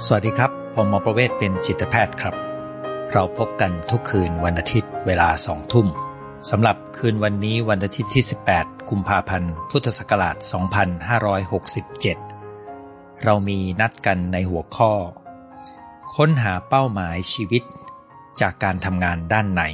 สวัสดีครับผมหมอประเวศเป็นจิตแพทย์ครับเราพบกันทุกคืนวันอาทิตย์เวลา 20:00 น.สำหรับคืนวันนี้วันอาทิตย์ที่18กุมภาพันธ์พุทธศักราช2567เรามีนัดกันในหัวข้อค้นหาเป้าหมายชีวิตจากการทำงานด้านใน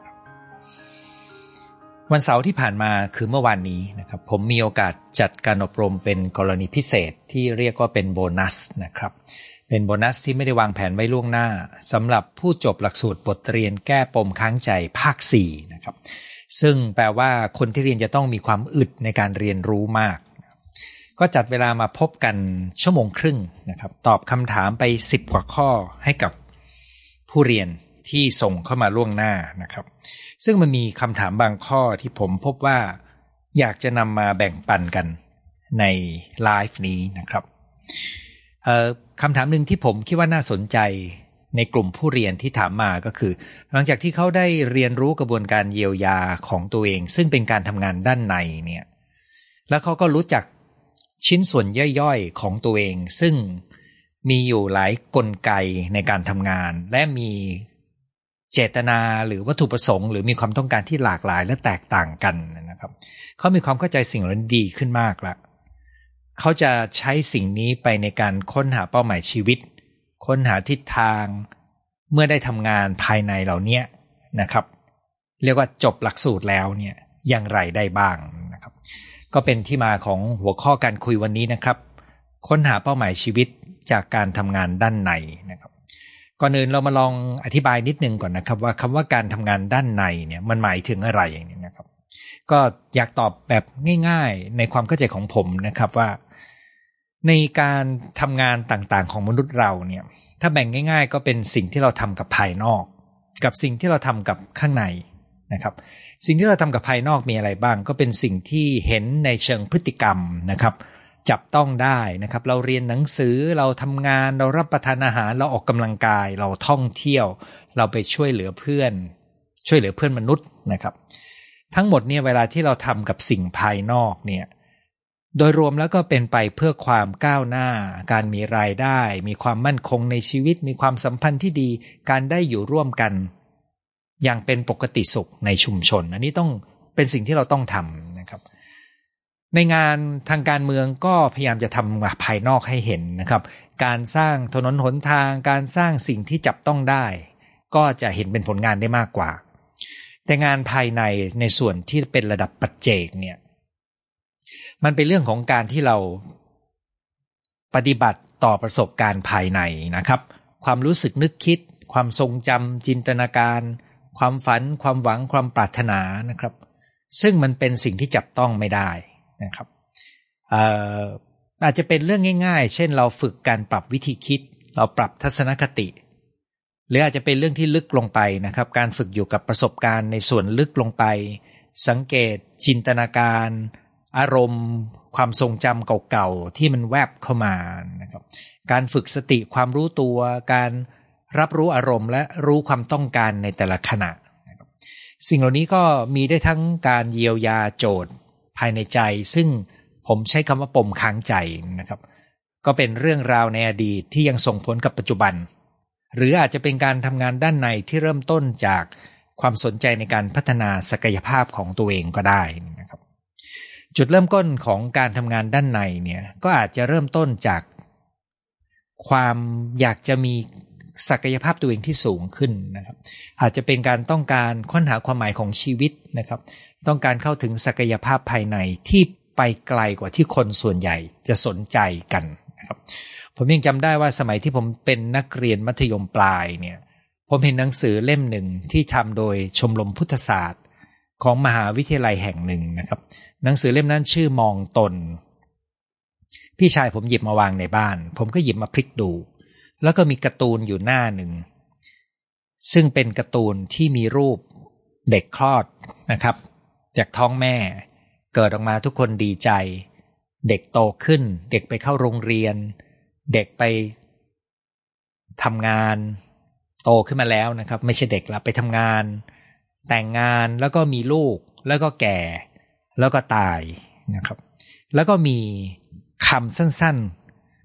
วันเสาร์ที่ผ่านมาคือเมื่อวานนี้นะครับผมมีโอกาสจัดการอบรมเป็นกรณีพิเศษที่เรียกว่าเป็นโบนัสนะครับเป็นโบนัสที่ไม่ได้วางแผนไว้ล่วงหน้าสำหรับผู้จบหลักสูตรบทเรียนแก้ปมค้างใจภาค 4นะครับซึ่งแปลว่าคนที่เรียนจะต้องมีความอึดในการเรียนรู้มากก็จัดเวลามาพบกันชั่วโมงครึ่งนะครับตอบคำถามไป10กว่าข้อให้กับผู้เรียนที่ส่งเข้ามาล่วงหน้านะครับซึ่งมันมีคำถามบางข้อที่ผมพบว่าอยากจะนำมาแบ่งปันกันในไลฟ์นี้นะครับคำถามหนึ่งที่ผมคิดว่าน่าสนใจในกลุ่มผู้เรียนที่ถามมาก็คือหลังจากที่เขาได้เรียนรู้กระบวนการเยียวยาของตัวเองซึ่งเป็นการทำงานด้านในเนี่ยแล้วเขาก็รู้จักชิ้นส่วนย่อยๆของตัวเองซึ่งมีอยู่หลายกลไกในการทำงานและมีเจตนาหรือวัตถุประสงค์หรือมีความต้องการที่หลากหลายและแตกต่างกันนะครับเขามีความเข้าใจสิ่งเหล่านั้นดีขึ้นมากแล้วเขาจะใช้สิ่งนี้ไปในการค้นหาเป้าหมายชีวิตค้นหาทิศทางเมื่อได้ทำงานภายในเหล่านี้นะครับเรียกว่าจบหลักสูตรแล้วเนี่ยอย่างไรได้บ้างนะครับก็เป็นที่มาของหัวข้อการคุยวันนี้นะครับค้นหาเป้าหมายชีวิตจากการทำงานด้านในนะครับก่อนอื่นเรามาลองอธิบายนิดนึงก่อนนะครับว่าคำว่าการทำงานด้านในเนี่ยมันหมายถึงอะไรอย่างนี้นะครับก็อยากตอบแบบง่ายๆในความเข้าใจของผมนะครับว่าในการทำงานต่างๆของมนุษย์เราเนี่ยถ้าแบ่งง่ายๆก็เป็นสิ่งที่เราทำกับภายนอกกับสิ่งที่เราทำกับข้างในนะครับสิ่งที่เราทำกับภายนอกมีอะไรบ้างก็เป็นสิ่งที่เห็นในเชิงพฤติกรรมนะครับจับต้องได้นะครับเราเรียนหนังสือเราทำงานเรารับประทานอาหารเราออกกำลังกายเราท่องเที่ยวเราไปช่วยเหลือเพื่อนมนุษย์นะครับทั้งหมดเนี่ยเวลาที่เราทำกับสิ่งภายนอกเนี่ยโดยรวมแล้วก็เป็นไปเพื่อความก้าวหน้าการมีรายได้มีความมั่นคงในชีวิตมีความสัมพันธ์ที่ดีการได้อยู่ร่วมกันอย่างเป็นปกติสุขในชุมชนอันนี้ต้องเป็นสิ่งที่เราต้องทำนะครับในงานทางการเมืองก็พยายามจะทำภายนอกให้เห็นนะครับการสร้างถนนหนทางการสร้างสิ่งที่จับต้องได้ก็จะเห็นเป็นผลงานได้มากกว่าแต่งานภายในส่วนที่เป็นระดับปัจเจกเนี่ยมันเป็นเรื่องของการที่เราปฏิบัติต่อประสบการณ์ภายในนะครับความรู้สึกนึกคิดความทรงจำจินตนาการความฝันความหวังความปรารถนานะครับซึ่งมันเป็นสิ่งที่จับต้องไม่ได้นะครับอาจจะเป็นเรื่องง่ายๆเช่นเราฝึกการปรับวิธีคิดเราปรับทัศนคติหรืออาจจะเป็นเรื่องที่ลึกลงไปนะครับการฝึกอยู่กับประสบการณ์ในส่วนลึกลงไปสังเกตจินตนาการอารมณ์ความทรงจำเก่าๆที่มันแวบเข้ามานะครับการฝึกสติความรู้ตัวการรับรู้อารมณ์และรู้ความต้องการในแต่ละขณะนะครับสิ่งเหล่านี้ก็มีได้ทั้งการเยียวยาโจทย์ภายในใจซึ่งผมใช้คำว่าปมค้างใจนะครับก็เป็นเรื่องราวในอดีตที่ยังส่งผลกับปัจจุบันหรืออาจจะเป็นการทำงานด้านในที่เริ่มต้นจากความสนใจในการพัฒนาศักยภาพของตัวเองก็ได้นะครับจุดเริ่มต้นของการทำงานด้านในเนี่ยก็อาจจะเริ่มต้นจากความอยากจะมีศักยภาพตัวเองที่สูงขึ้นนะครับอาจจะเป็นการต้องการค้นหาความหมายของชีวิตนะครับต้องการเข้าถึงศักยภาพภายในที่ไปไกลกว่าที่คนส่วนใหญ่จะสนใจกันนะครับผมยังจำได้ว่าสมัยที่ผมเป็นนักเรียนมัธยมปลายเนี่ยผมเห็นหนังสือเล่มหนึ่งที่ทำโดยชมรมพุทธศาสตร์ของมหาวิทยาลัยแห่งหนึ่งนะครับหนังสือเล่มนั้นชื่อมองตนพี่ชายผมหยิบมาวางในบ้านผมก็หยิบมาพลิกดูแล้วก็มีการ์ตูนอยู่หน้าหนึ่งซึ่งเป็นการ์ตูนที่มีรูปเด็กคลอดนะครับจากท้องแม่เกิดออกมาทุกคนดีใจเด็กโตขึ้นเด็กไปเข้าโรงเรียนเด็กไปทำงานโตขึ้นมาแล้วนะครับไม่ใช่เด็กละไปทำงานแต่งงานแล้วก็มีลูกแล้วก็แก่แล้วก็ตายนะครับแล้วก็มีคำสั้น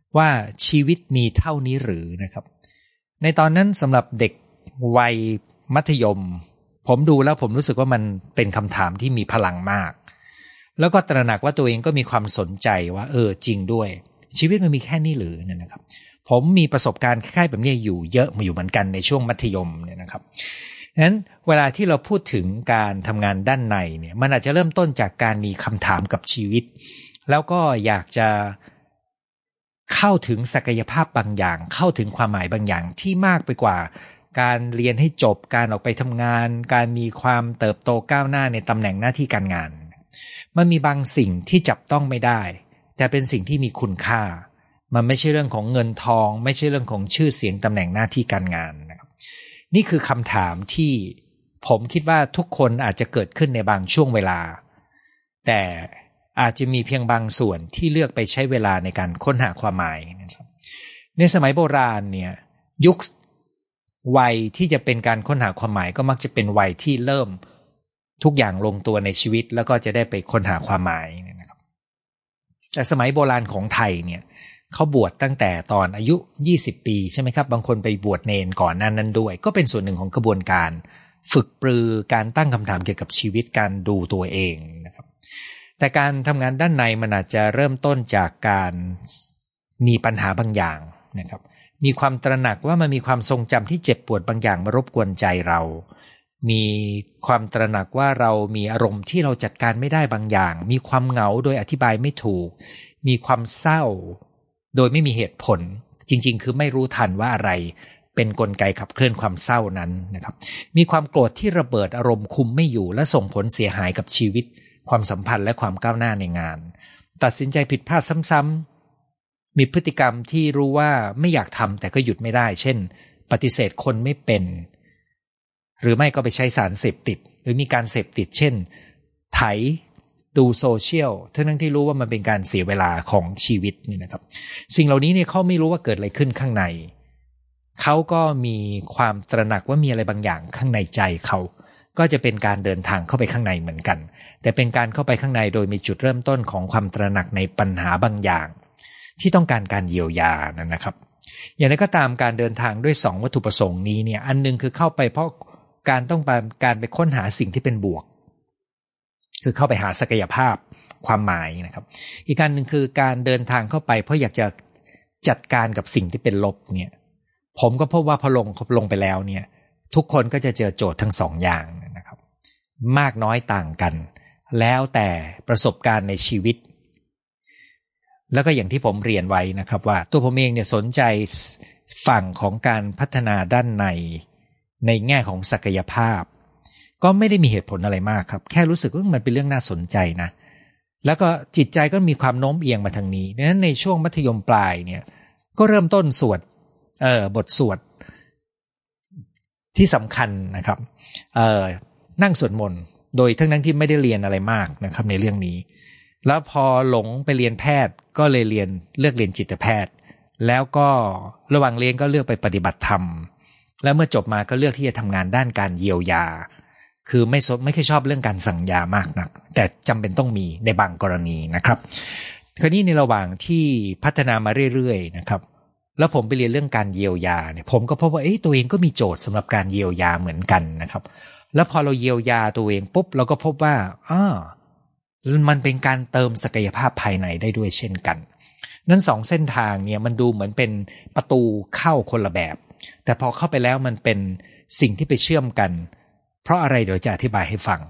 ว่าชีวิตมีเท่านี้หรือนะครับในตอนนั้นสำหรับเด็กวัยมัธยมผมดูแล้วผมรู้สึกว่ามันเป็นคำถามที่มีพลังมากแล้วก็ตระหนักว่าตัวเองก็มีความสนใจว่าจริงด้วยชีวิตมันมีแค่นี้หรือเนี่ยนะครับผมมีประสบการณ์คล้ายๆแบบนี้อยู่เยอะมาอยู่เหมือนกันในช่วงมัธยมเนี่ยนะครับงั้นเวลาที่เราพูดถึงการทำงานด้านในเนี่ยมันอาจจะเริ่มต้นจากการมีคำถามกับชีวิตแล้วก็อยากจะเข้าถึงศักยภาพบางอย่างเข้าถึงความหมายบางอย่างที่มากไปกว่าการเรียนให้จบการออกไปทำงานการมีความเติบโตก้าวหน้าในตำแหน่งหน้าที่การงานมันมีบางสิ่งที่จับต้องไม่ได้แต่เป็นสิ่งที่มีคุณค่ามันไม่ใช่เรื่องของเงินทองไม่ใช่เรื่องของชื่อเสียงตำแหน่งหน้าที่การงานนะครับนี่คือคำถามที่ผมคิดว่าทุกคนอาจจะเกิดขึ้นในบางช่วงเวลาแต่อาจจะมีเพียงบางส่วนที่เลือกไปใช้เวลาในการค้นหาความหมายในสมัยโบราณเนี่ยยุควัยที่จะเป็นการค้นหาความหมายก็มักจะเป็นวัยที่เริ่มทุกอย่างลงตัวในชีวิตแล้วก็จะได้ไปค้นหาความหมายนะครับแต่สมัยโบราณของไทยเนี่ยเขาบวชตั้งแต่ตอนอายุ20ปีใช่ไหมครับบางคนไปบวชเนนก่อนนั้นด้วยก็เป็นส่วนหนึ่งของกระบวนการฝึกปรือการตั้งคำถามเกี่ยวกับชีวิตการดูตัวเองนะครับแต่การทำงานด้านในมันอาจจะเริ่มต้นจากการมีปัญหาบางอย่างนะครับมีความตระหนักว่ามันมีความทรงจำที่เจ็บปวดบางอย่างมารบกวนใจเรามีความตระหนักว่าเรามีอารมณ์ที่เราจัดการไม่ได้บางอย่างมีความเหงาโดยอธิบายไม่ถูกมีความเศร้าโดยไม่มีเหตุผลจริงๆคือไม่รู้ทันว่าอะไรเป็นกลไกขับเคลื่อนความเศร้านั้นนะครับมีความโกรธที่ระเบิดอารมณ์คุมไม่อยู่และส่งผลเสียหายกับชีวิตความสัมพันธ์และความก้าวหน้าในงานตัดสินใจผิดพลาดซ้ำๆมีพฤติกรรมที่รู้ว่าไม่อยากทำแต่ก็หยุดไม่ได้เช่นปฏิเสธคนไม่เป็นหรือไม่ก็ไปใช้สารเสพติดหรือมีการเสพติดเช่นไถดูโซเชียลทั้งที่รู้ว่ามันเป็นการเสียเวลาของชีวิตนี่นะครับสิ่งเหล่านี้เนี่ยเขาไม่รู้ว่าเกิดอะไรขึ้นข้างในเขาก็มีความตระหนักว่ามีอะไรบางอย่างข้างในใจเขาก็จะเป็นการเดินทางเข้าไปข้างในเหมือนกันแต่เป็นการเข้าไปข้างในโดยมีจุดเริ่มต้นของความตระหนักในปัญหาบางอย่างที่ต้องการการเยียวยานะครับอย่างไรก็ตามการเดินทางด้วย2วัตถุประสงค์นี้เนี่ยอันนึงคือเข้าไปเพราะการไปค้นหาสิ่งที่เป็นบวกคือเข้าไปหาศักยภาพความหมายนะครับอีกการหนึ่งคือการเดินทางเข้าไปเพราะอยากจะจัดการกับสิ่งที่เป็นลบเนี่ยผมก็พบว่าพอลงไปแล้วเนี่ยทุกคนก็จะเจอโจทย์ทั้ง2อย่างนะครับมากน้อยต่างกันแล้วแต่ประสบการณ์ในชีวิตแล้วก็อย่างที่ผมเรียนไว้นะครับว่าตัวผมเองเนี่ยสนใจฝั่งของการพัฒนาด้านในแง่ของศักยภาพก็ไม่ได้มีเหตุผลอะไรมากครับแค่รู้สึกว่ามันเป็นเรื่องน่าสนใจนะแล้วก็จิตใจก็มีความโน้มเอียงมาทางนี้ดังนั้นในช่วงมัธยมปลายเนี่ยก็เริ่มต้นสวดบทสวดที่สำคัญนะครับนั่งสวดมนต์โดยทั้งที่ไม่ได้เรียนอะไรมากนะครับในเรื่องนี้แล้วพอหลงไปเรียนแพทย์ก็เลยเลือกเรียนจิตแพทย์แล้วก็ระหว่างเรียนก็เลือกไปปฏิบัติธรรมแล้วเมื่อจบมาก็เลือกที่จะทำงานด้านการเยียวยาคือไม่ค่อยชอบเรื่องการสั่งยามากนักแต่จำเป็นต้องมีในบางกรณีนะครับคราวนี้ในระหว่างที่พัฒนามาเรื่อยๆนะครับแล้วผมไปเรียนเรื่องการเยียวยาเนี่ยผมก็พบว่าตัวเองก็มีโจทย์สำหรับการเยียวยาเหมือนกันนะครับแล้วพอเราเยียวยาตัวเองปุ๊บเราก็พบว่ามันเป็นการเติมศักยภาพภายในได้ด้วยเช่นกันนั้น2เส้นทางเนี่ยมันดูเหมือนเป็นประตูเข้าคนละแบบแต่พอเข้าไปแล้วมันเป็นสิ่งที่ไปเชื่อมกันเพราะอะไรเดี๋ยวจะอธิบายให้ฟัง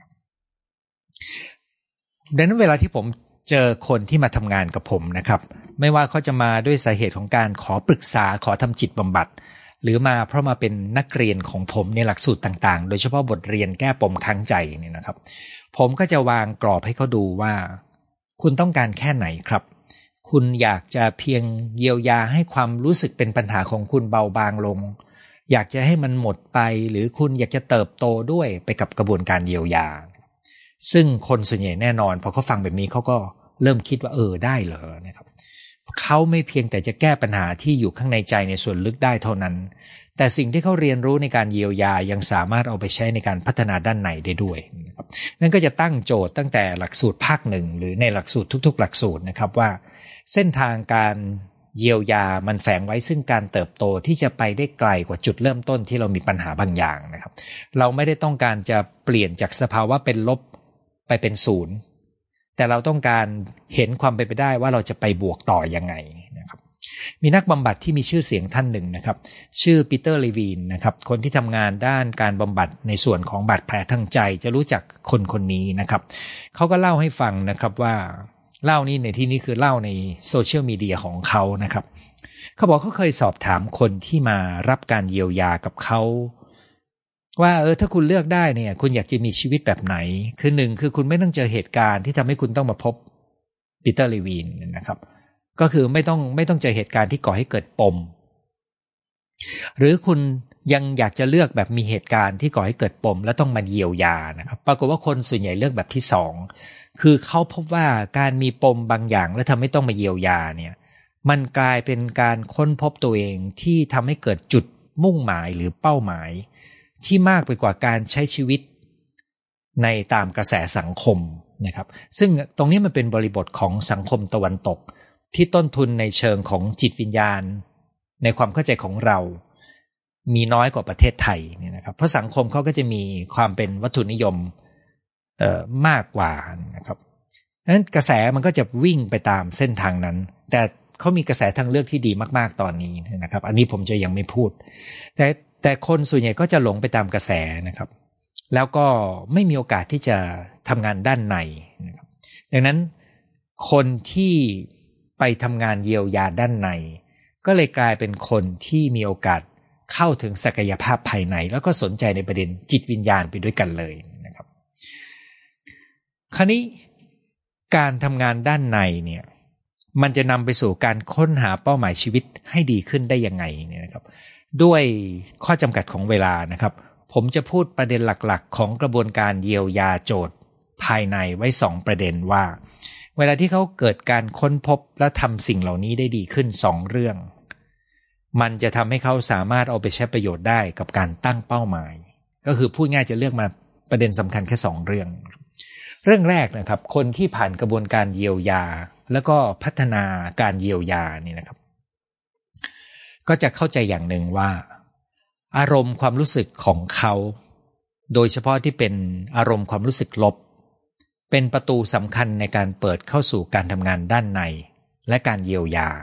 ดังนั้นเวลาที่ผมเจอคนที่มาทำงานกับผมนะครับไม่ว่าเขาจะมาด้วยสาเหตุของการขอปรึกษาขอทำจิตบำบัดหรือมาเพราะมาเป็นนักเรียนของผมในหลักสูตรต่างๆโดยเฉพาะบทเรียนแก้ปมค้างใจนี่นะครับผมก็จะวางกรอบให้เขาดูว่าคุณต้องการแค่ไหนครับคุณอยากจะเพียงเยียวยาให้ความรู้สึกเป็นปัญหาของคุณเบาบางลงอยากจะให้มันหมดไปหรือคุณอยากจะเติบโตด้วยไปกับกระบวนการเยียวยาซึ่งคนส่วนใหญ่แน่นอนพอเขาฟังแบบนี้เขาก็เริ่มคิดว่าได้เหรอนะครับเขาไม่เพียงแต่จะแก้ปัญหาที่อยู่ข้างในใจในส่วนลึกได้เท่านั้นแต่สิ่งที่เขาเรียนรู้ในการเยียวยายังสามารถเอาไปใช้ในการพัฒนาด้านในได้ด้วยนะครับนั่นก็จะตั้งโจทย์ตั้งแต่หลักสูตรภาค1หรือในหลักสูตรทุกๆหลักสูตรนะครับว่าเส้นทางการเยียวยามันแฝงไว้ซึ่งการเติบโตที่จะไปได้ไกลกว่าจุดเริ่มต้นที่เรามีปัญหาบางอย่างนะครับเราไม่ได้ต้องการจะเปลี่ยนจากสภาวะเป็นลบไปเป็นศูนย์แต่เราต้องการเห็นความเป็นไปได้ว่าเราจะไปบวกต่อยังไงนะครับมีนักบำบัดที่มีชื่อเสียงท่านหนึ่งนะครับชื่อปีเตอร์ลีวีนนะครับคนที่ทำงานด้านการบำบัดในส่วนของบาดแผลทางใจจะรู้จักคนนี้นะครับเขาก็เล่าให้ฟังนะครับว่าเล่านี่ในที่นี้คือเล่าในโซเชียลมีเดียของเขานะครับเขาบอกเขาเคยสอบถามคนที่มารับการเยียวยากับเขาว่าถ้าคุณเลือกได้เนี่ยคุณอยากจะมีชีวิตแบบไหนคือหนึ่งคือคุณไม่ต้องเจอเหตุการณ์ที่ทำให้คุณต้องมาพบปีเตอร์ลีวีนนะครับก็คือไม่ต้องเจอเหตุการณ์ที่ก่อให้เกิดปมหรือคุณยังอยากจะเลือกแบบมีเหตุการณ์ที่ก่อให้เกิดปมแล้วต้องมาเยียวยานะครับปรากฏว่าคนส่วนใหญ่เลือกแบบที่สองคือเขาพบว่าการมีปมบางอย่างและทำให้ต้องมาเยียวยาเนี่ยมันกลายเป็นการค้นพบตัวเองที่ทำให้เกิดจุดมุ่งหมายหรือเป้าหมายที่มากไปกว่าการใช้ชีวิตในตามกระแสสังคมนะครับซึ่งตรงนี้มันเป็นบริบทของสังคมตะวันตกที่ต้นทุนในเชิงของจิตวิญญาณในความเข้าใจของเรามีน้อยกว่าประเทศไทยเนี่ยนะครับเพราะสังคมเขาก็จะมีความเป็นวัตถุนิยมมากกว่านะครับนั้นกระแสมันก็จะวิ่งไปตามเส้นทางนั้นแต่เขามีกระแสทางเลือกที่ดีมากๆตอนนี้นะครับอันนี้ผมจะยังไม่พูดแต่คนส่วนใหญ่ก็จะหลงไปตามกระแสนะครับแล้วก็ไม่มีโอกาสที่จะทำงานด้านในนะครับดังนั้นคนที่ไปทำงานเยียวยาด้านในก็เลยกลายเป็นคนที่มีโอกาสเข้าถึงศักยภาพภายในแล้วก็สนใจในประเด็นจิตวิญญาณไปด้วยกันเลยนะครับคราวนี้การทำงานด้านในเนี่ยมันจะนำไปสู่การค้นหาเป้าหมายชีวิตให้ดีขึ้นได้ยังไงเนี่ยนะครับด้วยข้อจำกัดของเวลานะครับผมจะพูดประเด็นหลักๆของกระบวนการเยียวยาโจทย์ภายในไว้2ประเด็นว่าเวลาที่เขาเกิดการค้นพบและทำสิ่งเหล่านี้ได้ดีขึ้น2เรื่องมันจะทำให้เขาสามารถเอาไปใช้ประโยชน์ได้กับการตั้งเป้าหมายก็คือพูดง่ายจะเลือกมาประเด็นสำคัญแค่2เรื่องแรกนะครับคนที่ผ่านกระบวนการเยียวยาแล้วก็พัฒนาการเยียวยานี่นะครับก็จะเข้าใจอย่างหนึ่งว่าอารมณ์ความรู้สึกของเขาโดยเฉพาะที่เป็นอารมณ์ความรู้สึกลบเป็นประตูสำคัญในการเปิดเข้าสู่การทำงานด้านในและการเยียวยา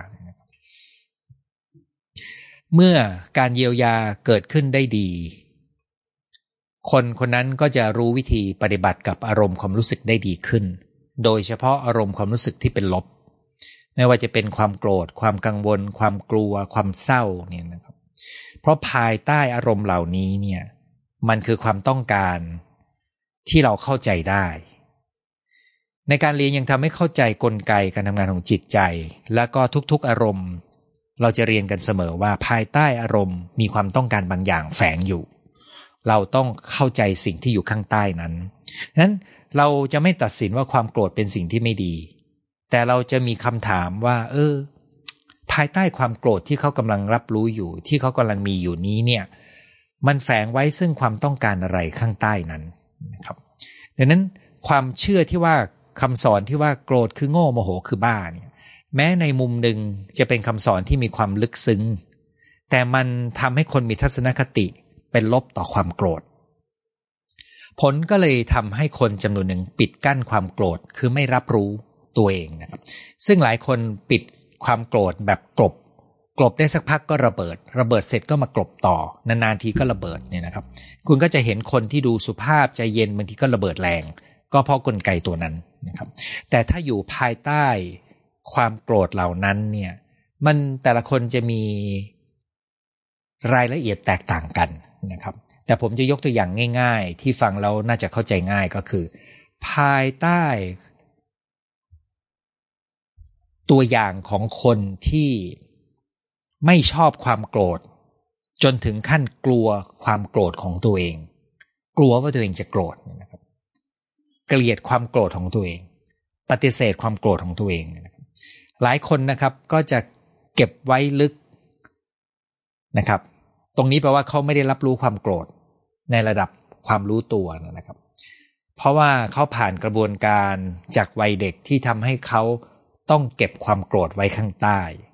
เมื่อการเยียวยาเกิดขึ้นได้ดีคนนั้นก็จะรู้วิธีปฏิบัติกับอารมณ์ความรู้สึกได้ดีขึ้นโดยเฉพาะอารมณ์ความรู้สึกที่เป็นลบไม่ว่าจะเป็นความโกรธความกังวลความกลัวความเศร้าเนี่ยนะครับเพราะภายใต้อารมณ์เหล่านี้เนี่ยมันคือความต้องการที่เราเข้าใจได้ในการเรียนยังทำให้เข้าใจกลไกการทำงานของจิตใจแล้วก็ทุกๆอารมณ์เราจะเรียนกันเสมอว่าภายใต้อารมณ์มีความต้องการบางอย่างแฝงอยู่เราต้องเข้าใจสิ่งที่อยู่ข้างใต้นั้นนั้นเราจะไม่ตัดสินว่าความโกรธเป็นสิ่งที่ไม่ดีแต่เราจะมีคำถามว่าภายใต้ความโกรธที่เขากำลังรับรู้อยู่ที่เขากำลังมีอยู่นี้เนี่ยมันแฝงไว้ซึ่งความต้องการอะไรข้างใต้นั้นนะครับดังนั้นความเชื่อที่ว่าคำสอนที่ว่าโกรธคือโง่โมโหคือบ้าเนี่ยแม้ในมุมหนึ่งจะเป็นคำสอนที่มีความลึกซึ้งแต่มันทำให้คนมีทัศนคติเป็นลบต่อความโกรธผลก็เลยทำให้คนจำนวนหนึ่งปิดกั้นความโกรธคือไม่รับรู้ตัวเองนะครับซึ่งหลายคนปิดความโกรธแบบกลบได้สักพักก็ระเบิดเสร็จก็มากลบต่อนานๆทีก็ระเบิดเนี่ยนะครับคุณก็จะเห็นคนที่ดูสุภาพใจเย็นบางทีก็ระเบิดแรงก็เพราะกลไกตัวนั้นนะครับแต่ถ้าอยู่ภายใต้ความโกรธเหล่านั้นเนี่ยมันแต่ละคนจะมีรายละเอียดแตกต่างกันนะครับแต่ผมจะยกตัวอย่างง่ายๆที่ฟังแล้วน่าจะเข้าใจง่ายก็คือภายใต้ตัวอย่างของคนที่ไม่ชอบความโกรธจนถึงขั้นกลัวความโกรธของตัวเองกลัวว่าตัวเองจะโกรธนะครับเกลียดความโกรธของตัวเองปฏิเสธความโกรธของตัวเองนะครับหลายคนนะครับก็จะเก็บไว้ลึกนะครับตรงนี้แปลว่าเขาไม่ได้รับรู้ความโกรธในระดับความรู้ตัวนะครับเพราะว่าเขาผ่านกระบวนการจากวัยเด็กที่ทำให้เขาต้องเก็บความโกรธไว้ข้างใต้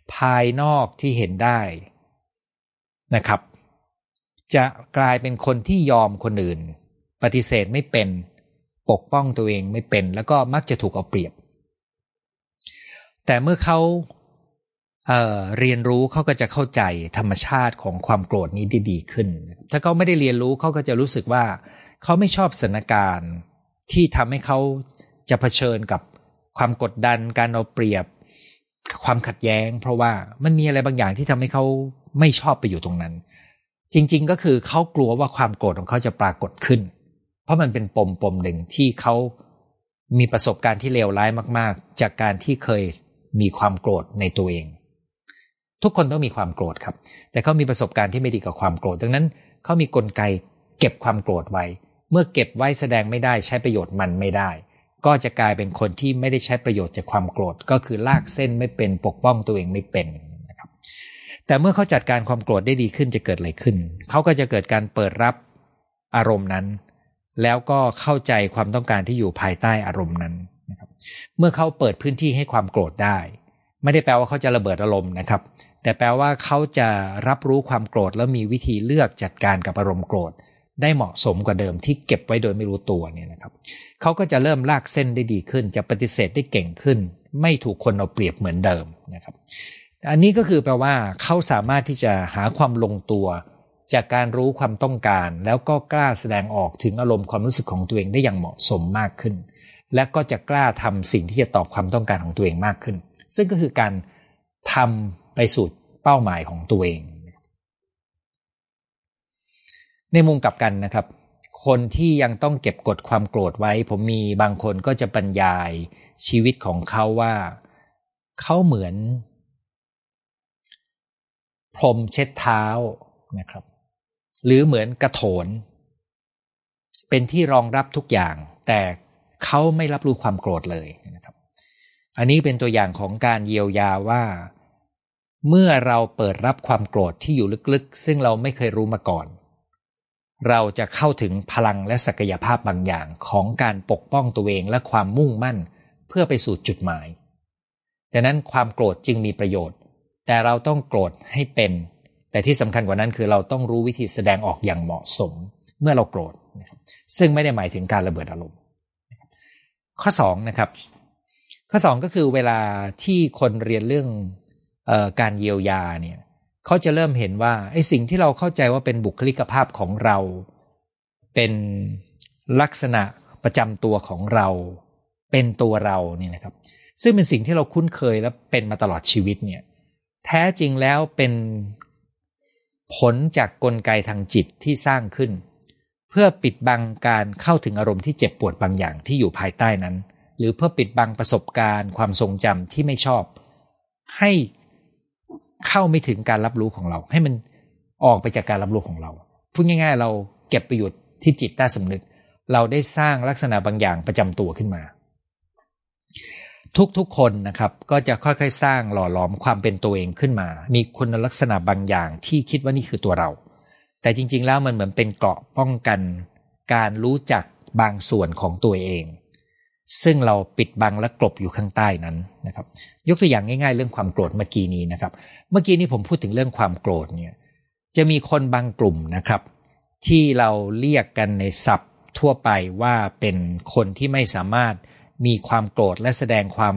ภายนอกที่เห็นได้นะครับจะกลายเป็นคนที่ยอมคนอื่นปฏิเสธไม่เป็นปกป้องตัวเองไม่เป็นแล้วก็มักจะถูกเอาเปรียบแต่เมื่อเขาเรียนรู้เขาก็จะเข้าใจธรรมชาติของความโกรธนี้ดีขึ้นถ้าเขาไม่ได้เรียนรู้เขาก็จะรู้สึกว่าเขาไม่ชอบสถานการณ์ที่ทำให้เขาจะเผชิญกับความกดดันการเอาเปรียบความขัดแย้งเพราะว่ามันมีอะไรบางอย่างที่ทำให้เขาไม่ชอบไปอยู่ตรงนั้นจริงๆก็คือเขากลัวว่าความโกรธของเขาจะปรากฏขึ้นเพราะมันเป็นปมหนึ่งที่เขามีประสบการณ์ที่เลวร้ายมากๆจากการที่เคยมีความโกรธในตัวเองทุกคนต้องมีความโกรธครับแต่เขามีประสบการณ์ที่ไม่ดีกับความโกรธดังนั้นเขามีกลไกเก็บความโกรธไว้เมื่อเก็บไว้แสดงไม่ได้ใช้ประโยชน์มันไม่ได้ก็จะกลายเป็นคนที่ไม่ได้ใช้ประโยชน์จากความโกรธก็คือลากเส้นไม่เป็นปกป้องตัวเองไม่เป็นนะครับแต่เมื่อเขาจัดการความโกรธได้ดีขึ้นจะเกิดอะไรขึ้นเขาก็จะเกิดการเปิดรับอารมณ์นั้นแล้วก็เข้าใจความต้องการที่อยู่ภายใต้อารมณ์นั้นนะครับเมื่อเขาเปิดพื้นที่ให้ความโกรธได้ไม่ได้แปลว่าเขาจะระเบิดอารมณ์นะครับแต่แปลว่าเขาจะรับรู้ความโกรธแล้วมีวิธีเลือกจัดการกับอารมณ์โกรธได้เหมาะสมกว่าเดิมที่เก็บไว้โดยไม่รู้ตัวเนี่ยนะครับเขาก็จะเริ่มลากเส้นได้ดีขึ้นจะปฏิเสธได้เก่งขึ้นไม่ถูกคนเอาเปรียบเหมือนเดิมนะครับอันนี้ก็คือแปลว่าเขาสามารถที่จะหาความลงตัวจากการรู้ความต้องการแล้วก็กล้าแสดงออกถึงอารมณ์ความรู้สึกของตัวเองได้อย่างเหมาะสมมากขึ้นและก็จะกล้าทำสิ่งที่จะตอบความต้องการของตัวเองมากขึ้นซึ่งก็คือการทำไปสู่เป้าหมายของตัวเองในมุมกลับกันนะครับคนที่ยังต้องเก็บกดความโกรธไว้ผมมีบางคนก็จะบรรยายชีวิตของเขาว่าเขาเหมือนพรมเช็ดเท้านะครับหรือเหมือนกระโถนเป็นที่รองรับทุกอย่างแต่เขาไม่รับรู้ความโกรธเลยนะครับอันนี้เป็นตัวอย่างของการเยียวยาว่าเมื่อเราเปิดรับความโกรธที่อยู่ลึกๆซึ่งเราไม่เคยรู้มาก่อนเราจะเข้าถึงพลังและศักยภาพบางอย่างของการปกป้องตัวเองและความมุ่งมั่นเพื่อไปสู่จุดหมายดังนั้นความโกรธจึงมีประโยชน์แต่เราต้องโกรธให้เป็นแต่ที่สำคัญกว่านั้นคือเราต้องรู้วิธีแสดงออกอย่างเหมาะสมเมื่อเราโกรธนะครับซึ่งไม่ได้หมายถึงการระเบิดอารมณ์ข้อ2นะครับข้อ2ก็คือเวลาที่คนเรียนเรื่องการเยียวยาเนี่ยเขาจะเริ่มเห็นว่าไอ้สิ่งที่เราเข้าใจว่าเป็นบุคลิกภาพของเราเป็นลักษณะประจำตัวของเราเป็นตัวเราเนี่ยนะครับซึ่งเป็นสิ่งที่เราคุ้นเคยและเป็นมาตลอดชีวิตเนี่ยแท้จริงแล้วเป็นผลจากกลไกทางจิตที่สร้างขึ้นเพื่อปิดบังการเข้าถึงอารมณ์ที่เจ็บปวดบางอย่างที่อยู่ภายใต้นั้นหรือเพื่อปิดบังประสบการณ์ความทรงจำที่ไม่ชอบให้เข้าไม่ถึงการรับรู้ของเราให้มันออกไปจากการรับรู้ของเราพูดง่ายๆเราเก็บประโยชน์ที่จิตใต้สำนึกเราได้สร้างลักษณะบางอย่างประจำตัวขึ้นมาทุกคนนะครับก็จะค่อยๆสร้างหล่อหลอมความเป็นตัวเองขึ้นมามีคุณลักษณะบางอย่างที่คิดว่านี่คือตัวเราแต่จริงๆแล้วมันเหมือนเป็นเกราะป้องกันการรู้จักบางส่วนของตัวเองซึ่งเราปิดบังและกลบอยู่ข้างใต้นั้นนะครับยกตัวอย่างง่ายๆเรื่องความโกรธเมื่อกี้นี้นะครับเมื่อกี้นี้ผมพูดถึงเรื่องความโกรธเนี่ยจะมีคนบางกลุ่มนะครับที่เราเรียกกันในศัพท์ทั่วไปว่าเป็นคนที่ไม่สามารถมีความโกรธและแสดงความ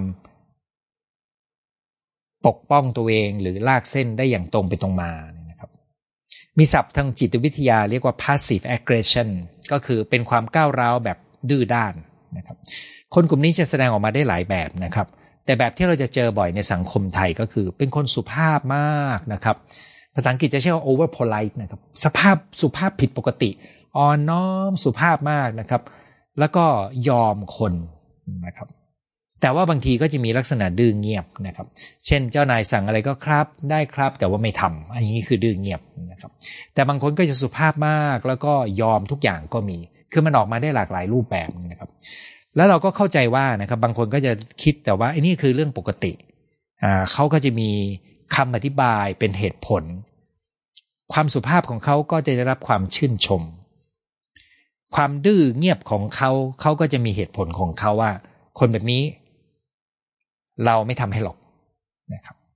ปกป้องตัวเองหรือลากเส้นได้อย่างตรงไปตรงมานะครับมีศัพท์ทางจิตวิทยาเรียกว่า passive aggression ก็คือเป็นความก้าวร้าวแบบดื้อด้านนะครับคนกลุ่มนี้จะแสดงออกมาได้หลายแบบนะครับแต่แบบที่เราจะเจอบ่อยในสังคมไทยก็คือเป็นคนสุภาพมากนะครับภาษาอังกฤษจะใช้ว่า over polite นะครับสุภาพผิดปกติอ่อนน้อมสุภาพมากนะครับแล้วก็ยอมคนนะครับแต่ว่าบางทีก็จะมีลักษณะดื้อเงียบนะครับเช่นเจ้านายสั่งอะไรก็ครับได้ครับแต่ว่าไม่ทำอันนี้คือดื้อเงียบนะครับแต่บางคนก็จะสุภาพมากแล้วก็ยอมทุกอย่างก็มีคือมันออกมาได้หลากหลายรูปแบบนะครับแล้วเราก็เข้าใจว่านะครับบางคนก็จะคิดแต่ว่าไอ้นี่คือเรื่องปกติเขาก็จะมีคำอธิบายเป็นเหตุผลความสุภาพของเขาก็จะได้รับความชื่นชมความดื้อเงียบของเขาก็จะมีเหตุผลของเขาว่าคนแบบนี้เราไม่ทำให้หรอกนะครับ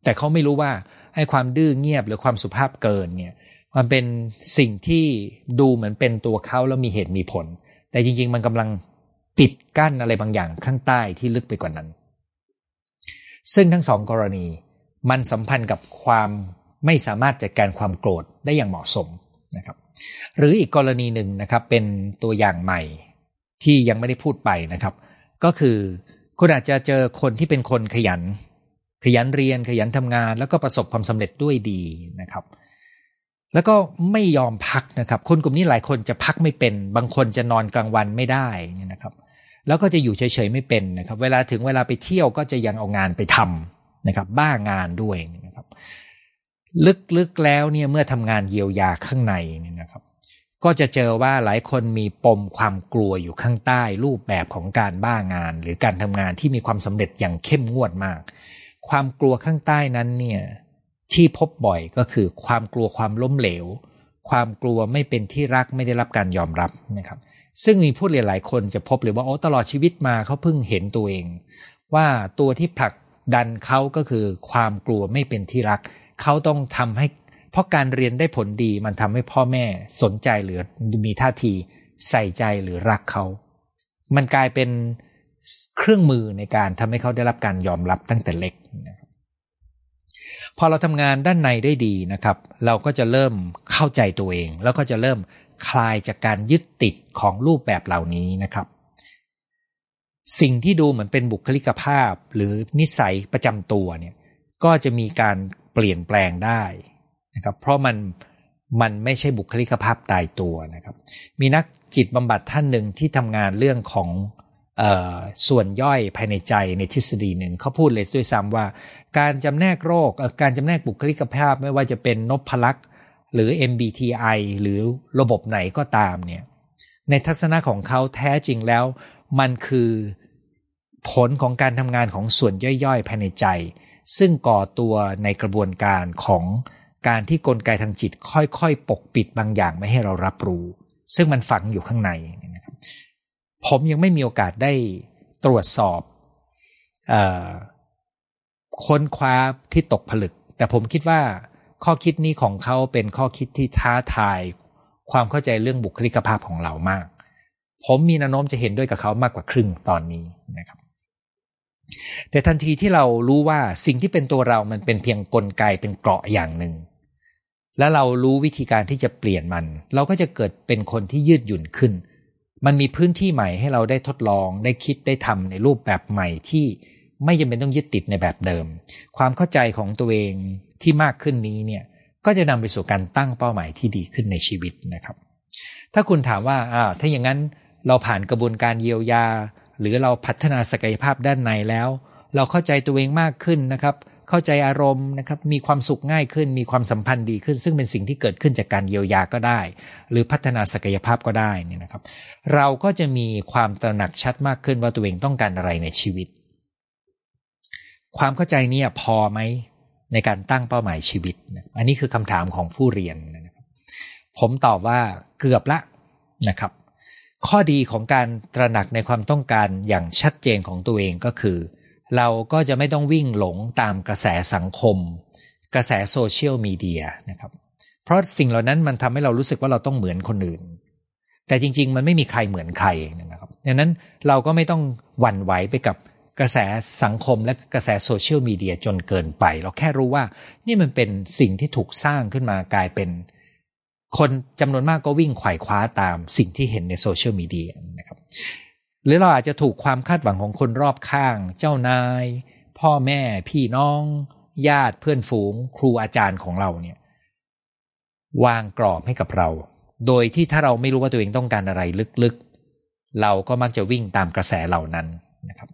แต่เขาไม่รู้ว่าให้ความดื้อเงียบหรือความสุภาพเกินเนี่ยมันเป็นสิ่งที่ดูเหมือนเป็นตัวเขาแล้วมีเหตุมีผลแต่จริงๆมันกำลังปิดกั้นอะไรบางอย่างข้างใต้ที่ลึกไปกว่านั้นซึ่งทั้งสองกรณีมันสัมพันธ์กับความไม่สามารถจัดการความโกรธได้อย่างเหมาะสมนะครับหรืออีกกรณีหนึ่งนะครับเป็นตัวอย่างใหม่ที่ยังไม่ได้พูดไปนะครับก็คือคุณอาจจะเจอคนที่เป็นคนขยันเรียนขยันทำงานแล้วก็ประสบความสำเร็จด้วยดีนะครับแล้วก็ไม่ยอมพักนะครับคนกลุ่มนี้หลายคนจะพักไม่เป็นบางคนจะนอนกลางวันไม่ได้นะครับแล้วก็จะอยู่เฉยๆไม่เป็นนะครับเวลาถึงเวลาไปเที่ยวก็จะยังเอางานไปทำนะครับบ้างานด้วยนะครับลึกๆแล้วเนี่ยเมื่อทำงานเยียวยาข้างในเนี่ยนะครับก็จะเจอว่าหลายคนมีปมความกลัวอยู่ข้างใต้รูปแบบของการบ้างานหรือการทำงานที่มีความสำเร็จอย่างเข้มงวดมากความกลัวข้างใต้นั้นเนี่ยที่พบบ่อยก็คือความกลัวความล้มเหลวความกลัวไม่เป็นที่รักไม่ได้รับการยอมรับนะครับซึ่งมีผู้เรียนหลายคนจะพบเลยว่าตลอดชีวิตมาเขาเพิ่งเห็นตัวเองว่าตัวที่ผลักดันเขาก็คือความกลัวไม่เป็นที่รักเขาต้องทำให้เพราะการเรียนได้ผลดีมันทำให้พ่อแม่สนใจหรือมีท่าทีใส่ใจหรือรักเขามันกลายเป็นเครื่องมือในการทำให้เขาได้รับการยอมรับตั้งแต่เล็กนะครับพอเราทำงานด้านในได้ดีนะครับเราก็จะเริ่มเข้าใจตัวเองแล้วก็จะเริ่มคลายจากการยึดติดของรูปแบบเหล่านี้นะครับสิ่งที่ดูเหมือนเป็นบุคลิกภาพหรือนิสัยประจำตัวเนี่ยก็จะมีการเปลี่ยนแปลงได้นะครับเพราะมันไม่ใช่บุคลิกภาพตายตัวนะครับมีนักจิตบำบัดท่านหนึ่งที่ทำงานเรื่องของส่วนย่อยภายในใจในทฤษฎีหนึ่งเขาพูดเลยด้วยซ้ำว่าการจำแนกโรคการจำแนกบุคลิกภาพไม่ว่าจะเป็นนพลักษณ์หรือ MBTI หรือระบบไหนก็ตามเนี่ยในทัศนะของเขาแท้จริงแล้วมันคือผลของการทำงานของส่วนย่อยๆภายในใจซึ่งก่อตัวในกระบวนการของการที่กลไกทางจิตค่อยๆปกปิดบางอย่างไม่ให้เรารับรู้ซึ่งมันฝังอยู่ข้างในนะครับผมยังไม่มีโอกาสได้ตรวจสอบค้นคว้าที่ตกผลึกแต่ผมคิดว่าข้อคิดนี้ของเขาเป็นข้อคิดที่ท้าทายความเข้าใจเรื่องบุคลิกภาพของเรามากผมมีแนวโน้มจะเห็นด้วยกับเขามากกว่าครึ่งตอนนี้นะครับแต่ทันทีที่เรารู้ว่าสิ่งที่เป็นตัวเรามันเป็นเพียงกลไกเป็นเกราะอย่างหนึ่งและเรารู้วิธีการที่จะเปลี่ยนมันเราก็จะเกิดเป็นคนที่ยืดหยุ่นขึ้นมันมีพื้นที่ใหม่ให้เราได้ทดลองได้คิดได้ทำในรูปแบบใหม่ที่ไม่จำเป็นต้องยึดติดในแบบเดิมความเข้าใจของตัวเองที่มากขึ้นนี้เนี่ยก็จะนำไปสู่การตั้งเป้าหมายที่ดีขึ้นในชีวิตนะครับถ้าคุณถามว่าถ้าอย่างนั้นเราผ่านกระบวนการเยียวยาหรือเราพัฒนาศักยภาพด้านในแล้วเราเข้าใจตัวเองมากขึ้นนะครับเข้าใจอารมณ์นะครับมีความสุขง่ายขึ้นมีความสัมพันธ์ดีขึ้นซึ่งเป็นสิ่งที่เกิดขึ้นจากการเยียวยาก็ได้หรือพัฒนาศักยภาพก็ได้นี่นะครับเราก็จะมีความตระหนักชัดมากขึ้นว่าตัวเองต้องการอะไรในชีวิตความเข้าใจนี้พอไหมในการตั้งเป้าหมายชีวิตอันนี้คือคำถามของผู้เรียนนะครับผมตอบว่าเกือบละนะครับข้อดีของการตระหนักในความต้องการอย่างชัดเจนของตัวเองก็คือเราก็จะไม่ต้องวิ่งหลงตามกระแสสังคมกระแสโซเชียลมีเดียนะครับเพราะสิ่งเหล่านั้นมันทำให้เรารู้สึกว่าเราต้องเหมือนคนอื่นแต่จริงๆมันไม่มีใครเหมือนใครนะครับดังนั้นเราก็ไม่ต้องหวั่นไหวไปกับกระแสสังคมและกระแสโซเชียลมีเดียจนเกินไปเราแค่รู้ว่านี่มันเป็นสิ่งที่ถูกสร้างขึ้นมากลายเป็นคนจำนวนมากก็วิ่งไขว่คว้าตามสิ่งที่เห็นในโซเชียลมีเดียนะครับหรือเราอาจจะถูกความคาดหวังของคนรอบข้างเจ้านายพ่อแม่พี่น้องญาติเพื่อนฝูงครูอาจารย์ของเราเนี่ยวางกรอบให้กับเราโดยที่ถ้าเราไม่รู้ว่าตัวเองต้องการอะไรลึกๆเราก็มักจะวิ่งตามกระแสเหล่านั้นนะครับ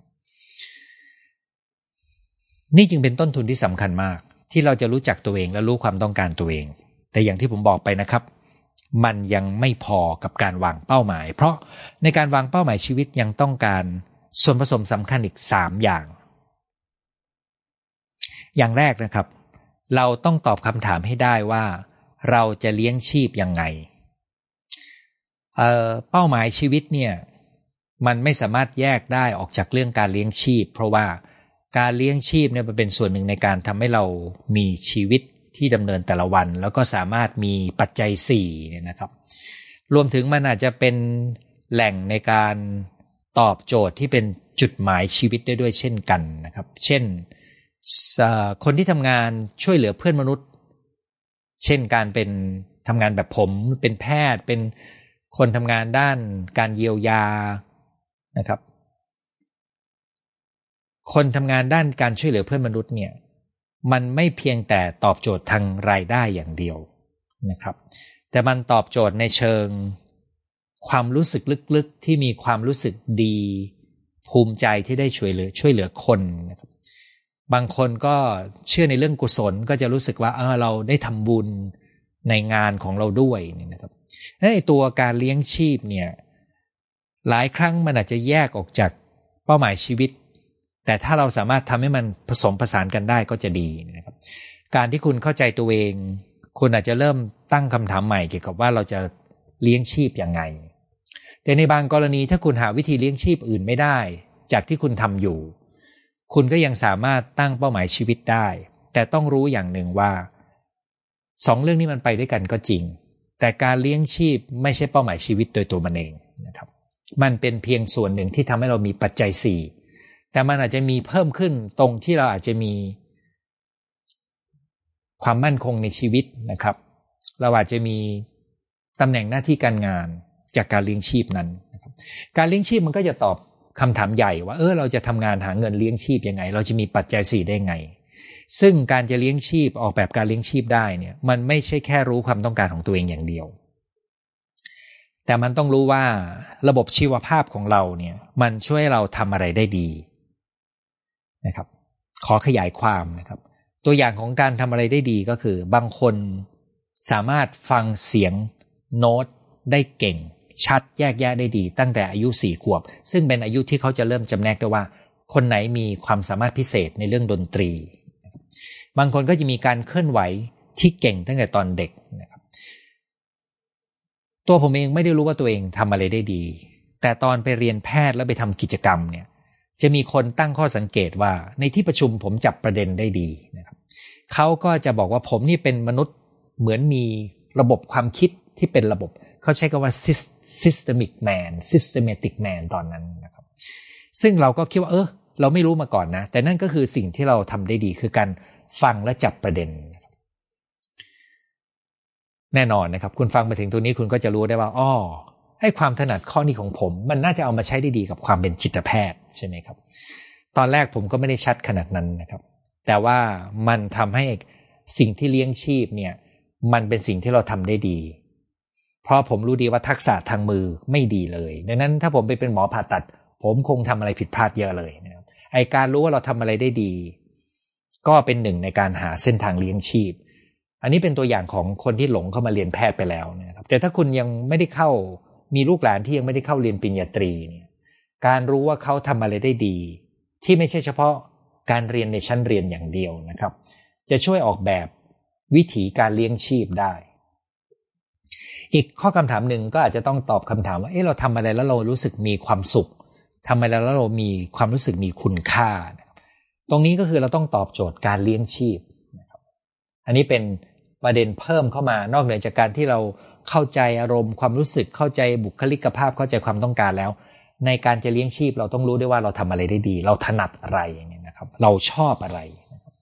นี่จึงเป็นต้นทุนที่สำคัญมากที่เราจะรู้จักตัวเองและรู้ความต้องการตัวเองแต่อย่างที่ผมบอกไปนะครับมันยังไม่พอกับการวางเป้าหมายเพราะในการวางเป้าหมายชีวิตยังต้องการส่วนผสมสำคัญอีก3อย่างแรกนะครับเราต้องตอบคำถามให้ได้ว่าเราจะเลี้ยงชีพยังไงเป้าหมายชีวิตเนี่ยมันไม่สามารถแยกได้ออกจากเรื่องการเลี้ยงชีพเพราะว่าการเลี้ยงชีพเนี่ยมันเป็นส่วนหนึ่งในการทำให้เรามีชีวิตที่ดำเนินแต่ละวันแล้วก็สามารถมีปัจจัย4เนี่ยนะครับรวมถึงมันอาจจะเป็นแหล่งในการตอบโจทย์ที่เป็นจุดหมายชีวิตได้ด้วยเช่นกันนะครับเช่นคนที่ทำงานช่วยเหลือเพื่อนมนุษย์เช่นการเป็นทำงานแบบผมเป็นแพทย์เป็นคนทำงานด้านการเยียวยานะครับคนทำงานด้านการช่วยเหลือเพื่อนมนุษย์เนี่ยมันไม่เพียงแต่ตอบโจทย์ทางรายได้อย่างเดียวนะครับแต่มันตอบโจทย์ในเชิงความรู้สึกลึกๆที่มีความรู้สึกดีภูมิใจที่ได้ช่วยเหลือคนนะครับบางคนก็เชื่อในเรื่องกุศลก็จะรู้สึกว่าเราได้ทำบุญในงานของเราด้วยนะครับในตัวการเลี้ยงชีพเนี่ยหลายครั้งมันอาจจะแยกออกจากเป้าหมายชีวิตแต่ถ้าเราสามารถทำให้มันผสมผสานกันได้ก็จะดีนะครับการที่คุณเข้าใจตัวเองคุณอาจจะเริ่มตั้งคำถามใหม่เกี่ยวกับว่าเราจะเลี้ยงชีพยังไงแต่ในบางกรณีถ้าคุณหาวิธีเลี้ยงชีพอื่นไม่ได้จากที่คุณทำอยู่คุณก็ยังสามารถตั้งเป้าหมายชีวิตได้แต่ต้องรู้อย่างหนึ่งว่า2เรื่องนี้มันไปด้วยกันก็จริงแต่การเลี้ยงชีพไม่ใช่เป้าหมายชีวิตโดยตัวมันเองนะครับมันเป็นเพียงส่วนหนึ่งที่ทำให้เรามีปัจจัย4แต่มันอาจจะมีเพิ่มขึ้นตรงที่เราอาจจะมีความมั่นคงในชีวิตนะครับเราอาจจะมีตำแหน่งหน้าที่การงานจากการเลี้ยงชีพนั้นนะครับการเลี้ยงชีพมันก็จะตอบคำถามใหญ่ว่าเราจะทำงานหาเงินเลี้ยงชีพยังไงเราจะมีปัจจัย4ได้ไงซึ่งการจะเลี้ยงชีพออกแบบการเลี้ยงชีพได้เนี่ยมันไม่ใช่แค่รู้ความต้องการของตัวเองอย่างเดียวแต่มันต้องรู้ว่าระบบชีวภาพของเราเนี่ยมันช่วยเราทำอะไรได้ดีนะครับขอขยายความนะครับตัวอย่างของการทำอะไรได้ดีก็คือบางคนสามารถฟังเสียงโน้ตได้เก่งชัดแยกแยะได้ดีตั้งแต่อายุ4 ขวบซึ่งเป็นอายุที่เขาจะเริ่มจำแนกได้ว่าคนไหนมีความสามารถพิเศษในเรื่องดนตรีบางคนก็จะมีการเคลื่อนไหวที่เก่งตั้งแต่ตอนเด็กนะครับตัวผมเองไม่ได้รู้ว่าตัวเองทำอะไรได้ดีแต่ตอนไปเรียนแพทย์แล้วไปทำกิจกรรมเนี่ยจะมีคนตั้งข้อสังเกตว่าในที่ประชุมผมจับประเด็นได้ดีนะครับเขาก็จะบอกว่าผมนี่เป็นมนุษย์เหมือนมีระบบความคิดที่เป็นระบบเขาใช้คำว่า systematic man ตอนนั้นนะครับซึ่งเราก็คิดว่าเราไม่รู้มาก่อนนะแต่นั่นก็คือสิ่งที่เราทำได้ดีคือการฟังและจับประเด็นแน่นอนนะครับคุณฟังมาถึงตัวนี้คุณก็จะรู้ได้ว่าให้ความถนัดข้อนี้ของผมมันน่าจะเอามาใช้ได้ดีกับความเป็นจิตแพทย์ใช่ไหมครับตอนแรกผมก็ไม่ได้ชัดขนาดนั้นนะครับแต่ว่ามันทำให้สิ่งที่เลี้ยงชีพเนี่ยมันเป็นสิ่งที่เราทำได้ดีเพราะผมรู้ดีว่าทักษะทางมือไม่ดีเลยดังนั้นถ้าผมไปเป็นหมอผ่าตัดผมคงทำอะไรผิดพลาดเยอะเลยนะครับไอ้การรู้ว่าเราทำอะไรได้ดีก็เป็นหนึ่งในการหาเส้นทางเลี้ยงชีพอันนี้เป็นตัวอย่างของคนที่หลงเข้ามาเรียนแพทย์ไปแล้วนะครับแต่ถ้าคุณยังไม่ได้เข้ามีลูกหลานที่ยังไม่ได้เข้าเรียนปริญญาตรีเนี่ยการรู้ว่าเขาทำอะไรได้ดีที่ไม่ใช่เฉพาะการเรียนในชั้นเรียนอย่างเดียวนะครับจะช่วยออกแบบวิถีการเลี้ยงชีพได้อีกข้อคำถามหนึ่งก็อาจจะต้องตอบคำถามว่าเราทำอะไรแล้วเรารู้สึกมีความสุขทำอะไรแล้วเรามีความรู้สึกมีคุณค่าตรงนี้ก็คือเราต้องตอบโจทย์การเลี้ยงชีพนะครับอันนี้เป็นประเด็นเพิ่มเข้ามานอกเหนือจากการที่เราเข้าใจอารมณ์ความรู้สึกเข้าใจบุคลิกภาพเข้าใจความต้องการแล้วในการจะเลี้ยงชีพเราต้องรู้ด้วยว่าเราทำอะไรได้ดีเราถนัดอะไรอย่างเงี้ยนะครับเราชอบอะไรนะครับ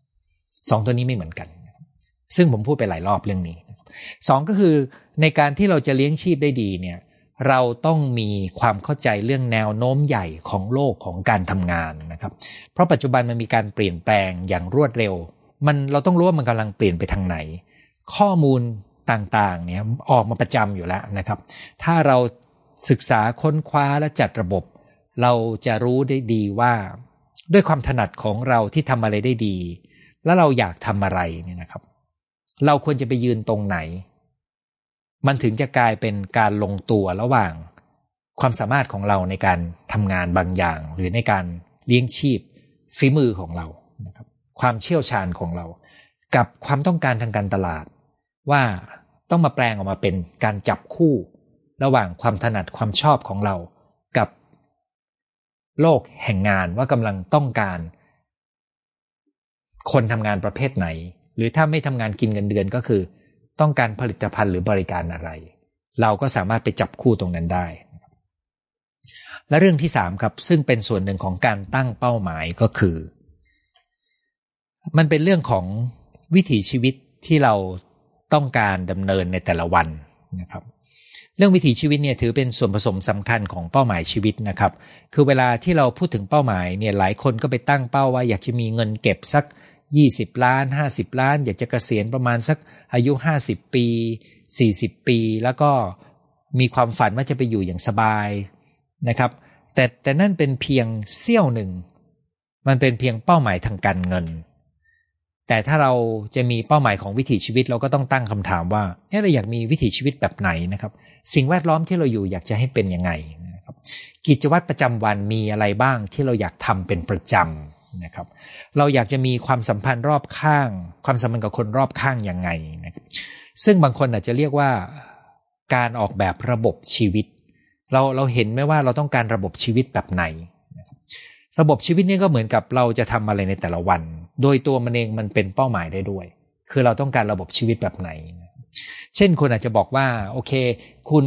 2ตัวนี้ไม่เหมือนกันซึ่งผมพูดไปหลายรอบเรื่องนี้2ก็คือในการที่เราจะเลี้ยงชีพได้ดีเนี่ยเราต้องมีความเข้าใจเรื่องแนวโน้มใหญ่ของโลกของการทำงานนะครับเพราะปัจจุบันมันมีการเปลี่ยนแปลงอย่างรวดเร็วเราต้องรู้ว่ามันกำลังเปลี่ยนไปทางไหนข้อมูลต่างๆเนี่ยออกมาประจำอยู่แล้วนะครับถ้าเราศึกษาค้นคว้าและจัดระบบเราจะรู้ได้ดีว่าด้วยความถนัดของเราที่ทำอะไรได้ดีแล้วเราอยากทำอะไรเนี่ยนะครับเราควรจะไปยืนตรงไหนมันถึงจะกลายเป็นการลงตัวระหว่างความสามารถของเราในการทำงานบางอย่างหรือในการเลี้ยงชีพฝีมือของเรานะครับความเชี่ยวชาญของเรากับความต้องการทางการตลาดว่าต้องมาแปลงออกมาเป็นการจับคู่ระหว่างความถนัดความชอบของเรากับโลกแห่งงานว่ากำลังต้องการคนทำงานประเภทไหนหรือถ้าไม่ทำงานกินเงินเดือนก็คือต้องการผลิตภัณฑ์หรือบริการอะไรเราก็สามารถไปจับคู่ตรงนั้นได้และเรื่องที่3ครับซึ่งเป็นส่วนหนึ่งของการตั้งเป้าหมายก็คือมันเป็นเรื่องของวิถีชีวิตที่เราต้องการดำเนินในแต่ละวันนะครับเรื่องวิถีชีวิตเนี่ยถือเป็นส่วนผสมสำคัญของเป้าหมายชีวิตนะครับคือเวลาที่เราพูดถึงเป้าหมายเนี่ยหลายคนก็ไปตั้งเป้าว่าอยากจะมีเงินเก็บสัก20 ล้าน50 ล้านอยากจะเกษียณประมาณสักอายุ50 ปี40 ปีแล้วก็มีความฝันว่าจะไปอยู่อย่างสบายนะครับแต่นั่นเป็นเพียงเสี้ยวหนึ่งมันเป็นเพียงเป้าหมายทางการเงินแต่ถ้าเราจะมีเป้าหมายของวิถีชีวิตเราก็ต้องตั้งคำถามว่าเราอยากมีวิถีชีวิตแบบไหนนะครับสิ่งแวดล้อมที่เราอยู่อยากจะให้เป็นยังไงนะครับกิจวัตรประจำวันมีอะไรบ้างที่เราอยากทำเป็นประจำนะครับเราอยากจะมีความสัมพันธ์รอบข้างความสัมพันธ์กับคนรอบข้างยังไงนะครับซึ่งบางคนอาจจะเรียกว่าการออกแบบระบบชีวิตเราเห็นไหมว่าเราต้องการระบบชีวิตแบบไหนระบบชีวิตนี่ก็เหมือนกับเราจะทำอะไรในแต่ละวันโดยตัวมันเองมันเป็นเป้าหมายได้ด้วยคือเราต้องการระบบชีวิตแบบไหนเช่นคุณอาจจะบอกว่าโอเคคุณ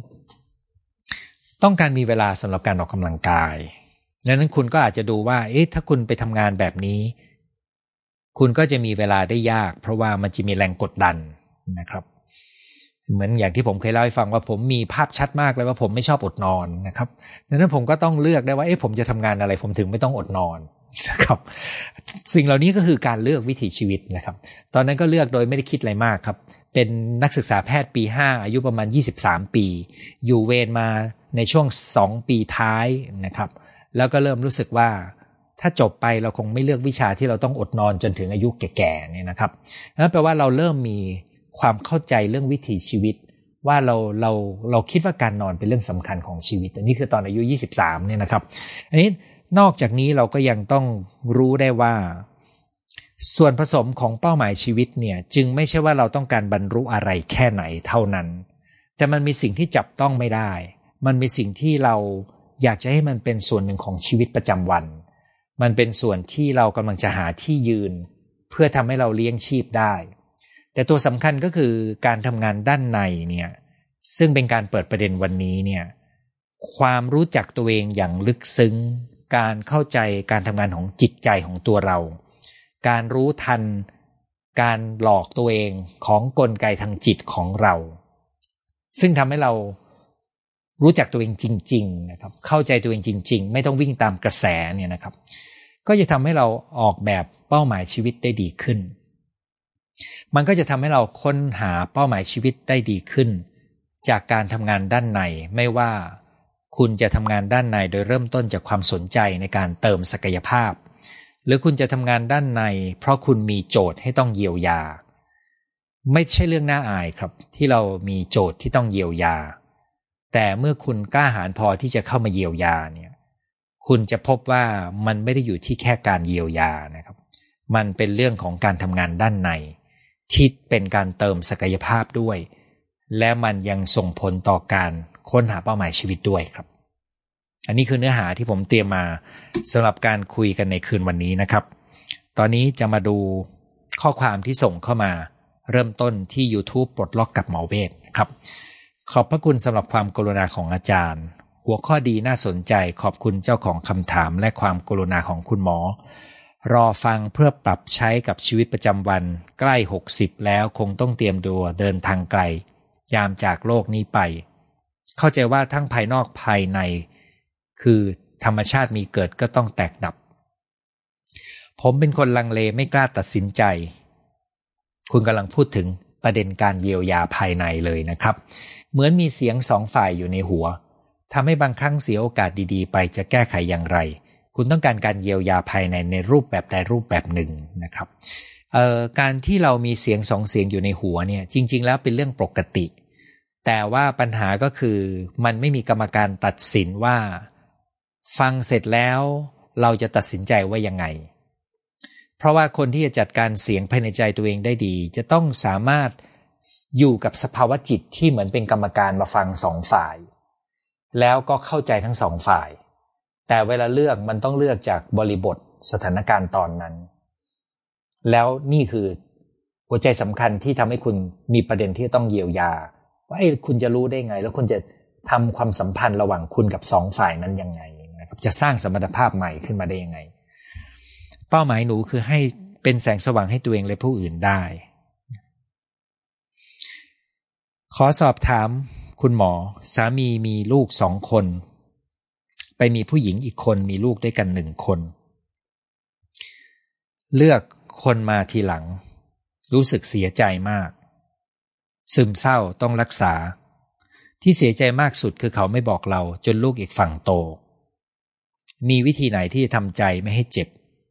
ต้องการมีเวลาสำหรับการออกกำลังกายดังนั้นคุณก็อาจจะดูว่าถ้าคุณไปทำงานแบบนี้คุณก็จะมีเวลาได้ยากเพราะว่ามันจะมีแรงกดดันนะครับเหมือนอย่างที่ผมเคยเล่าให้ฟังว่าผมมีภาพชัดมากเลยว่าผมไม่ชอบอดนอนนะครับดังนั้นผมก็ต้องเลือกได้ว่าผมจะทำงานอะไรผมถึงไม่ต้องอดนอนนะครับสิ่งเหล่านี้ก็คือการเลือกวิถีชีวิตนะครับตอนนั้นก็เลือกโดยไม่ได้คิดอะไรมากครับเป็นนักศึกษาแพทย์ปี5อายุประมาณ23 ปีอยู่เวรมาในช่วง2 ปีท้ายนะครับแล้วก็เริ่มรู้สึกว่าถ้าจบไปเราคงไม่เลือกวิชาที่เราต้องอดนอนจนถึงอายุแก่ๆเนี่ยนะครับนั่นแปลว่าเราเริ่มมีความเข้าใจเรื่องวิถีชีวิตว่าเราคิดว่าการนอนเป็นเรื่องสำคัญของชีวิตอันนี้คือตอนอายุ23เนี่ยนะครับอันนี้นอกจากนี้เราก็ยังต้องรู้ได้ว่าส่วนผสมของเป้าหมายชีวิตเนี่ยจึงไม่ใช่ว่าเราต้องการบรรลุอะไรแค่ไหนเท่านั้นแต่มันมีสิ่งที่จับต้องไม่ได้มันมีสิ่งที่เราอยากจะให้มันเป็นส่วนหนึ่งของชีวิตประจำวันมันเป็นส่วนที่เรากำลังจะหาที่ยืนเพื่อทำให้เราเลี้ยงชีพได้แต่ตัวสำคัญก็คือการทำงานด้านในเนี่ยซึ่งเป็นการเปิดประเด็นวันนี้เนี่ยความรู้จักตัวเองอย่างลึกซึ้งการเข้าใจการทำงานของจิตใจของตัวเราการรู้ทันการหลอกตัวเองของกลไกทางจิตของเราซึ่งทำให้เรารู้จักตัวเองจริงๆนะครับเข้าใจตัวเองจริงๆไม่ต้องวิ่งตามกระแสเนี่ยนะครับก็จะทำให้เราออกแบบเป้าหมายชีวิตได้ดีขึ้นมันก็จะทำให้เราค้นหาเป้าหมายชีวิตได้ดีขึ้นจากการทำงานด้านในไม่ว่าคุณจะทำงานด้านในโดยเริ่มต้นจากความสนใจในการเติมศักยภาพหรือคุณจะทำงานด้านในเพราะคุณมีโจทย์ให้ต้องเยียวยาไม่ใช่เรื่องน่าอายครับที่เรามีโจทย์ที่ต้องเยียวยาแต่เมื่อคุณกล้าหาญพอที่จะเข้ามาเยียวยาเนี่ยคุณจะพบว่ามันไม่ได้อยู่ที่แค่การเยียวยานะครับมันเป็นเรื่องของการทำงานด้านในที่เป็นการเติมศักยภาพด้วยและมันยังส่งผลต่อการค้นหาเป้าหมายชีวิตด้วยครับอันนี้คือเนื้อหาที่ผมเตรียมมาสำหรับการคุยกันในคืนวันนี้นะครับตอนนี้จะมาดูข้อความที่ส่งเข้ามาเริ่มต้นที่ YouTube ปลดล็อกกับหมอเวทครับขอบพระคุณสำหรับความกรุณาของอาจารย์หัวข้อดีน่าสนใจขอบคุณเจ้าของคำถามและความกรุณาของคุณหมอรอฟังเพื่อปรับใช้กับชีวิตประจำวันใกล้60แล้วคงต้องเตรียมตัวเดินทางไกลยามจากโลกนี้ไปเข้าใจว่าทั้งภายนอกภายในคือธรรมชาติมีเกิดก็ต้องแตกดับผมเป็นคนลังเลไม่กล้าตัดสินใจคุณกำลังพูดถึงประเด็นการเยียวยาภายในเลยนะครับเหมือนมีเสียงสองฝ่ายอยู่ในหัวทำให้บางครั้งเสียโอกาสดีๆไปจะแก้ไขอย่างไรคุณต้องการการเยียวยาภายในในรูปแบบใดรูปแบบหนึ่งนะครับการที่เรามีเสียงสองเสียงอยู่ในหัวเนี่ยจริงๆแล้วเป็นเรื่องปกติแต่ว่าปัญหาก็คือมันไม่มีกรรมการตัดสินว่าฟังเสร็จแล้วเราจะตัดสินใจว่ายังไงเพราะว่าคนที่จะจัดการเสียงภายในใจตัวเองได้ดีจะต้องสามารถอยู่กับสภาวะจิตที่เหมือนเป็นกรรมการมาฟังสองฝ่ายแล้วก็เข้าใจทั้งสองฝ่ายแต่เวลาเลือกมันต้องเลือกจากบริบทสถานการณ์ตอนนั้นแล้วนี่คือหัวใจสำคัญที่ทำให้คุณมีประเด็นที่ต้องเยียวยาว่าคุณจะรู้ได้ไงแล้วคุณจะทำความสัมพันธ์ระหว่างคุณกับสองฝ่ายนั้นยังไงนะครับจะสร้างสมรรถภาพใหม่ขึ้นมาได้ยังไงเป้าหมายหนูคือให้เป็นแสงสว่างให้ตัวเองและผู้อื่นได้ขอสอบถามคุณหมอสามีมีลูก2 คนไปมีผู้หญิงอีกคนมีลูกด้วยกัน1 คนเลือกคนมาทีหลังรู้สึกเสียใจมากซึมเศร้าต้องรักษาที่เสียใจมากสุดคือเขาไม่บอกเราจนลูกอีกฝั่งโตมีวิธีไหนที่จะทำใจไม่ให้เจ็บ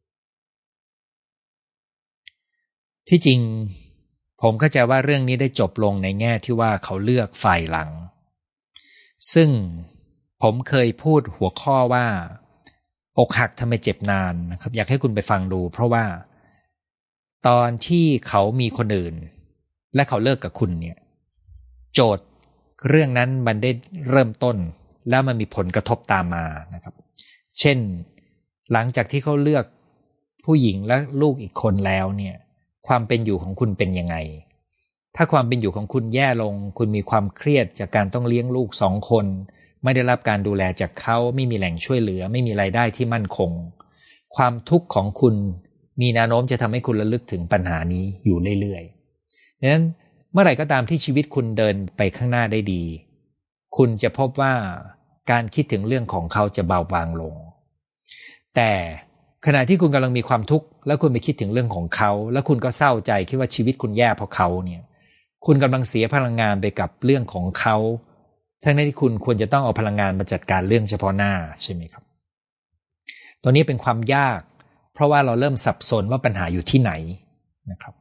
ที่จริงผมเข้าใจว่าเรื่องนี้ได้จบลงในแง่ที่ว่าเขาเลือกฝ่ายหลังซึ่งผมเคยพูดหัวข้อว่าอกหักทำไมเจ็บนานนะครับอยากให้คุณไปฟังดูเพราะว่าตอนที่เขามีคนอื่นและเขาเลิกกับคุณเนี่ยโจทย์เรื่องนั้นมันได้เริ่มต้นแล้วมันมีผลกระทบตามมานะครับเช่นหลังจากที่เขาเลือกผู้หญิงและลูกอีกคนแล้วเนี่ยความเป็นอยู่ของคุณเป็นยังไงถ้าความเป็นอยู่ของคุณแย่ลงคุณมีความเครียดจากการต้องเลี้ยงลูก2 คนไม่ได้รับการดูแลจากเขาไม่มีแหล่งช่วยเหลือไม่มีรายได้ที่มั่นคงความทุกข์ของคุณมีแนวโน้มจะทำให้คุณระลึกถึงปัญหานี้อยู่เรื่อยๆดังนั้นเมื่อไหร่ก็ตามที่ชีวิตคุณเดินไปข้างหน้าได้ดีคุณจะพบว่าการคิดถึงเรื่องของเขาจะเบาบางลงแต่ขณะที่คุณกำลังมีความทุกข์แล้วคุณไปคิดถึงเรื่องของเขาแล้วคุณก็เศร้าใจคิดว่าชีวิตคุณแย่เพราะเขาเนี่ยคุณกำลังเสียพลังงานไปกับเรื่องของเขาทั้งที่คุณควรจะต้องเอาพลังงานมาจัดการเรื่องเฉพาะหน้าใช่ไหมครับตัวนี้เป็นความยากเพราะว่าเราเริ่มสับสนว่าปัญหาอยู่ที่ไหนนะครับ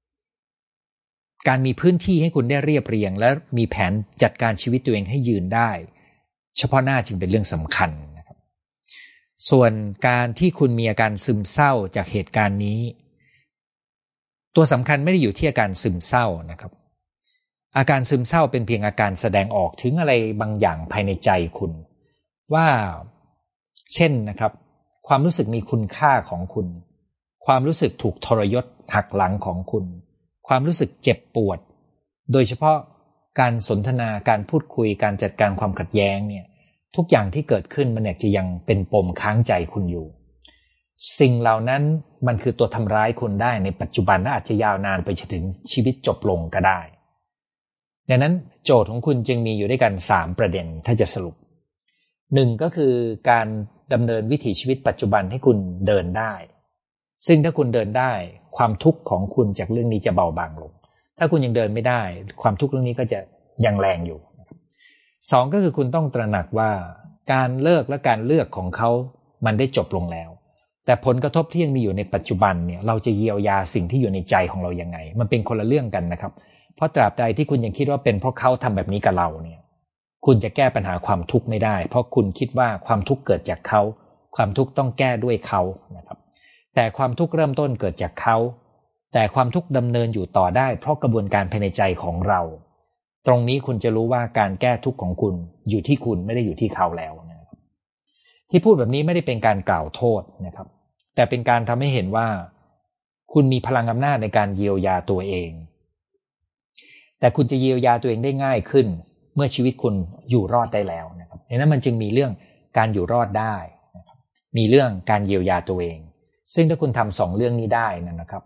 การมีพื้นที่ให้คุณได้เรียบเรียงและมีแผนจัดการชีวิตตัวเองให้ยืนได้เฉพาะหน้าจึงเป็นเรื่องสำคัญนะครับส่วนการที่คุณมีอาการซึมเศร้าจากเหตุการณ์นี้ตัวสำคัญไม่ได้อยู่ที่อาการซึมเศร้านะครับอาการซึมเศร้าเป็นเพียงอาการแสดงออกถึงอะไรบางอย่างภายในใจคุณว่าเช่นนะครับความรู้สึกมีคุณค่าของคุณความรู้สึกถูกทรยศหักหลังของคุณความรู้สึกเจ็บปวดโดยเฉพาะการสนทนาการพูดคุยการจัดการความขัดแย้งเนี่ยทุกอย่างที่เกิดขึ้นมันเนี่ยจะยังเป็นปมค้างใจคุณอยู่สิ่งเหล่านั้นมันคือตัวทำร้ายคุณได้ในปัจจุบันและอาจจะยาวนานไปจนถึงชีวิตจบลงก็ได้ดังนั้นโจทย์ของคุณจึงมีอยู่ด้วยกัน3 ประเด็นถ้าจะสรุป1ก็คือการดำเนินวิถีชีวิตปัจจุบันให้คุณเดินได้ซึ่งถ้าคุณเดินได้ความทุกข์ของคุณจากเรื่องนี้จะเบาบางลงถ้าคุณยังเดินไม่ได้ความทุกข์เรื่องนี้ก็จะยังแรงอยู่2ก็คือคุณต้องตระหนักว่าการเลิกและการเลือกของเขามันได้จบลงแล้วแต่ผลกระทบที่ยังมีอยู่ในปัจจุบันเนี่ยเราจะเยียวยาสิ่งที่อยู่ในใจของเรายังไงมันเป็นคนละเรื่องกันนะครับเพราะตราบใดที่คุณยังคิดว่าเป็นเพราะเขาทำแบบนี้กับเราเนี่ยคุณจะแก้ปัญหาความทุกข์ไม่ได้เพราะคุณคิดว่าความทุกข์เกิดจากเขาความทุกข์ต้องแก้ด้วยเขานะครับแต่ความทุกข์เริ่มต้นเกิดจากเขาแต่ความทุกข์ดำเนินอยู่ต่อได้เพราะกระบวนการภายในใจของเราตรงนี้คุณจะรู้ว่าการแก้ทุกข์ของคุณอยู่ที่คุณไม่ได้อยู่ที่เขาแล้วนะครับที่พูดแบบนี้ไม่ได้เป็นการกล่าวโทษนะครับแต่เป็นการทำให้เห็นว่าคุณมีพลังอำนาจในการเยียวยาตัวเองแต่คุณจะเยียวยาตัวเองได้ง่ายขึ้นเมื่อชีวิตคุณอยู่รอดได้แล้วนะครับดังนั้นมันจึงมีเรื่องการอยู่รอดได้นะครับมีเรื่องการเยียวยาตัวเองซึ่งถ้าคุณทำ2 เรื่องนี้ได้นะครับ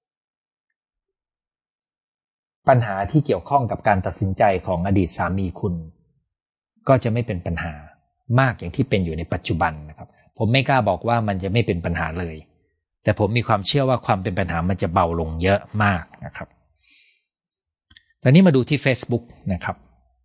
ปัญหาที่เกี่ยวข้องกับการตัดสินใจของอดีตสามีคุณก็จะไม่เป็นปัญหามากอย่างที่เป็นอยู่ในปัจจุบันนะครับผมไม่กล้าบอกว่ามันจะไม่เป็นปัญหาเลยแต่ผมมีความเชื่อว่าความเป็นปัญหามันจะเบาลงเยอะมากนะครับตอนนี้มาดูที่ Facebook นะครับ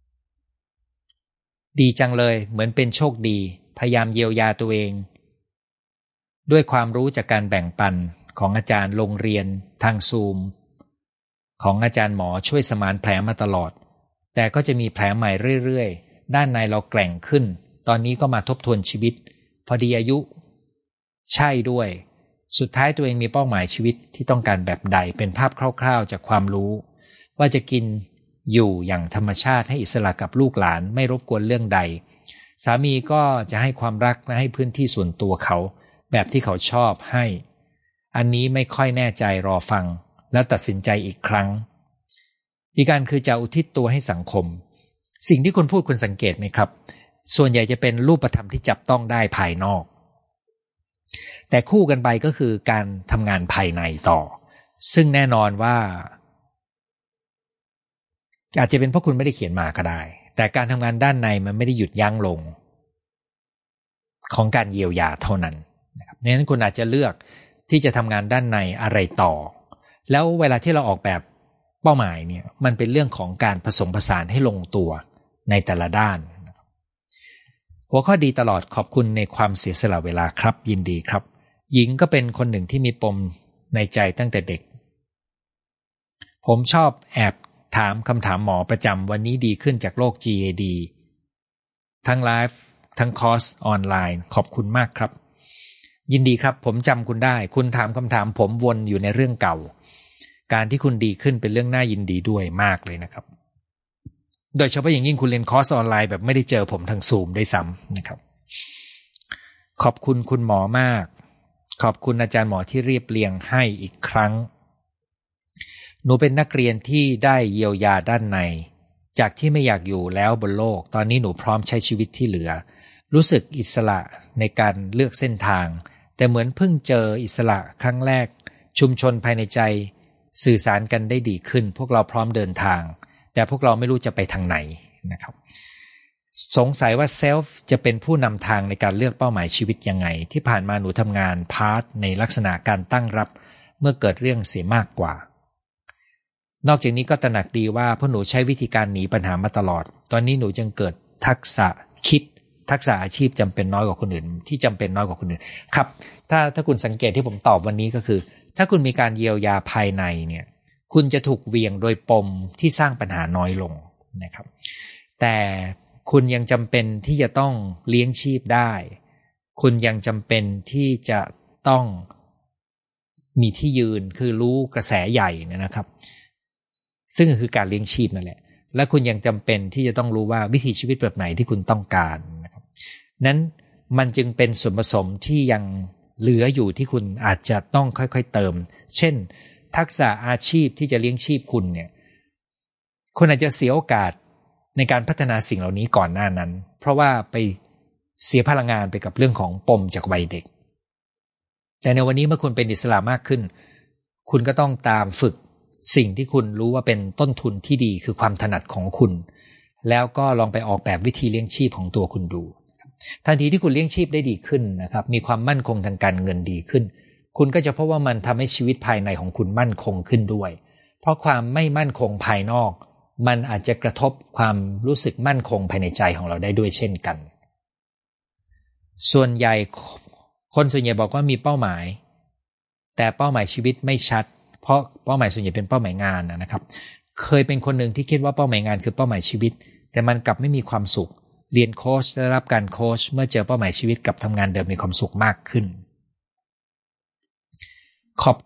ดีจังเลยเหมือนเป็นโชคดีพยายามเยียวยาตัวเองด้วยความรู้จากการแบ่งปันของอาจารย์โรงเรียนทางซูมของอาจารย์หมอช่วยสมานแผลมาตลอดแต่ก็จะมีแผลใหม่เรื่อยๆด้านในเราแกร่งขึ้นตอนนี้ก็มาทบทวนชีวิตพอดีอายุใช่ด้วยสุดท้ายตัวเองมีเป้าหมายชีวิตที่ต้องการแบบใดเป็นภาพคร่าวๆจากความรู้ว่าจะกินอยู่อย่างธรรมชาติให้อิสระกับลูกหลานไม่รบกวนเรื่องใดสามีก็จะให้ความรักและให้พื้นที่ส่วนตัวเขาแบบที่เขาชอบให้อันนี้ไม่ค่อยแน่ใจรอฟังแล้วตัดสินใจอีกครั้งอีกการคือจะอุทิศตัวให้สังคมสิ่งที่คุณพูดคุณสังเกตไหมครับส่วนใหญ่จะเป็นรูปธรรมที่จับต้องได้ภายนอกแต่คู่กันไปก็คือการทำงานภายในต่อซึ่งแน่นอนว่าอาจจะเป็นเพราะคุณไม่ได้เขียนมาก็ได้แต่การทำงานด้านในมันไม่ได้หยุดยั้งลงของการเยียวยาเท่านั้นนะครับดังนั้นคุณอาจจะเลือกที่จะทำงานด้านในอะไรต่อแล้วเวลาที่เราออกแบบเป้าหมายเนี่ยมันเป็นเรื่องของการผสมผสานให้ลงตัวในแต่ละด้านหัวข้อดีตลอดขอบคุณในความเสียสละเวลาครับยินดีครับหญิงก็เป็นคนหนึ่งที่มีปมในใจตั้งแต่เด็กผมชอบแอบถามคำถามหมอประจำวันนี้ดีขึ้นจากโรค GAD ทั้งไลฟ์ทั้งคอร์สออนไลน์ขอบคุณมากครับยินดีครับผมจำคุณได้คุณถามคำถามผมวนอยู่ในเรื่องเก่าการที่คุณดีขึ้นเป็นเรื่องน่ายินดีด้วยมากเลยนะครับโดยเฉพาะอย่างยิ่งคุณเรียนคอร์สออนไลน์แบบไม่ได้เจอผมทางซูมด้วยซ้ำนะครับขอบคุณคุณหมอมากขอบคุณอาจารย์หมอที่เรียบเรียงให้อีกครั้งหนูเป็นนักเรียนที่ได้เยียวยาด้านในจากที่ไม่อยากอยู่แล้วบนโลกตอนนี้หนูพร้อมใช้ชีวิตที่เหลือรู้สึกอิสระในการเลือกเส้นทางแต่เหมือนเพิ่งเจออิสระครั้งแรกชุมชนภายในใจสื่อสารกันได้ดีขึ้นพวกเราพร้อมเดินทางแต่พวกเราไม่รู้จะไปทางไหนนะครับสงสัยว่าเซลฟ์จะเป็นผู้นำทางในการเลือกเป้าหมายชีวิตยังไงที่ผ่านมาหนูทำงานพาร์ทในลักษณะการตั้งรับเมื่อเกิดเรื่องเสียมากกว่านอกจากนี้ก็ตระหนักดีว่าพวกหนูใช้วิธีการหนีปัญหามาตลอดตอนนี้หนูจึงเกิดทักษะคิดทักษะอาชีพจำเป็นน้อยกว่าคนอื่นที่จำเป็นน้อยกว่าคนอื่นครับถ้าคุณสังเกตที่ผมตอบวันนี้ก็คือถ้าคุณมีการเยียวยาภายในเนี่ยคุณจะถูกเวียงโดยปมที่สร้างปัญหาน้อยลงนะครับแต่คุณยังจำเป็นที่จะต้องเลี้ยงชีพได้คุณยังจำเป็นที่จะต้องมีที่ยืนคือรู้กระแสใหญ่นะครับซึ่งคือการเลี้ยงชีพนั่นแหละและคุณยังจำเป็นที่จะต้องรู้ว่าวิถีชีวิตแบบไหนที่คุณต้องการนะครับนั้นมันจึงเป็นส่วนผสมที่ยังเหลืออยู่ที่คุณอาจจะต้องค่อยๆเติมเช่นทักษะอาชีพที่จะเลี้ยงชีพคุณเนี่ยคุณอาจจะเสียโอกาสในการพัฒนาสิ่งเหล่านี้ก่อนหน้านั้นเพราะว่าไปเสียพลังงานไปกับเรื่องของปมจากวัยเด็กแต่ในวันนี้เมื่อคุณเป็นอิสระมากขึ้นคุณก็ต้องตามฝึกสิ่งที่คุณรู้ว่าเป็นต้นทุนที่ดีคือความถนัดของคุณแล้วก็ลองไปออกแบบวิธีเลี้ยงชีพของตัวคุณดูทันทีที่คุณเลี้ยงชีพได้ดีขึ้นนะครับมีความมั่นคงทางการเงินดีขึ้นคุณก็จะพบว่ามันทำให้ชีวิตภายในของคุณมั่นคงขึ้นด้วยเพราะความไม่มั่นคงภายนอกมันอาจจะกระทบความรู้สึกมั่นคงภายในใจของเราได้ด้วยเช่นกันส่วนใหญ่คนส่วนใหญ่บอกว่ามีเป้าหมายแต่เป้าหมายชีวิตไม่ชัดเพราะเป้าหมายส่วนใหญ่เป็นเป้าหมายงานนะครับเคยเป็นคนหนึ่งที่คิดว่าเป้าหมายงานคือเป้าหมายชีวิตแต่มันกลับไม่มีความสุขเรียนโค้ชได้รับการโค้ชเมื่อเจอเป้าหมายชีวิตกับทำงานเดิมมีความสุขมากขึ้นขอบ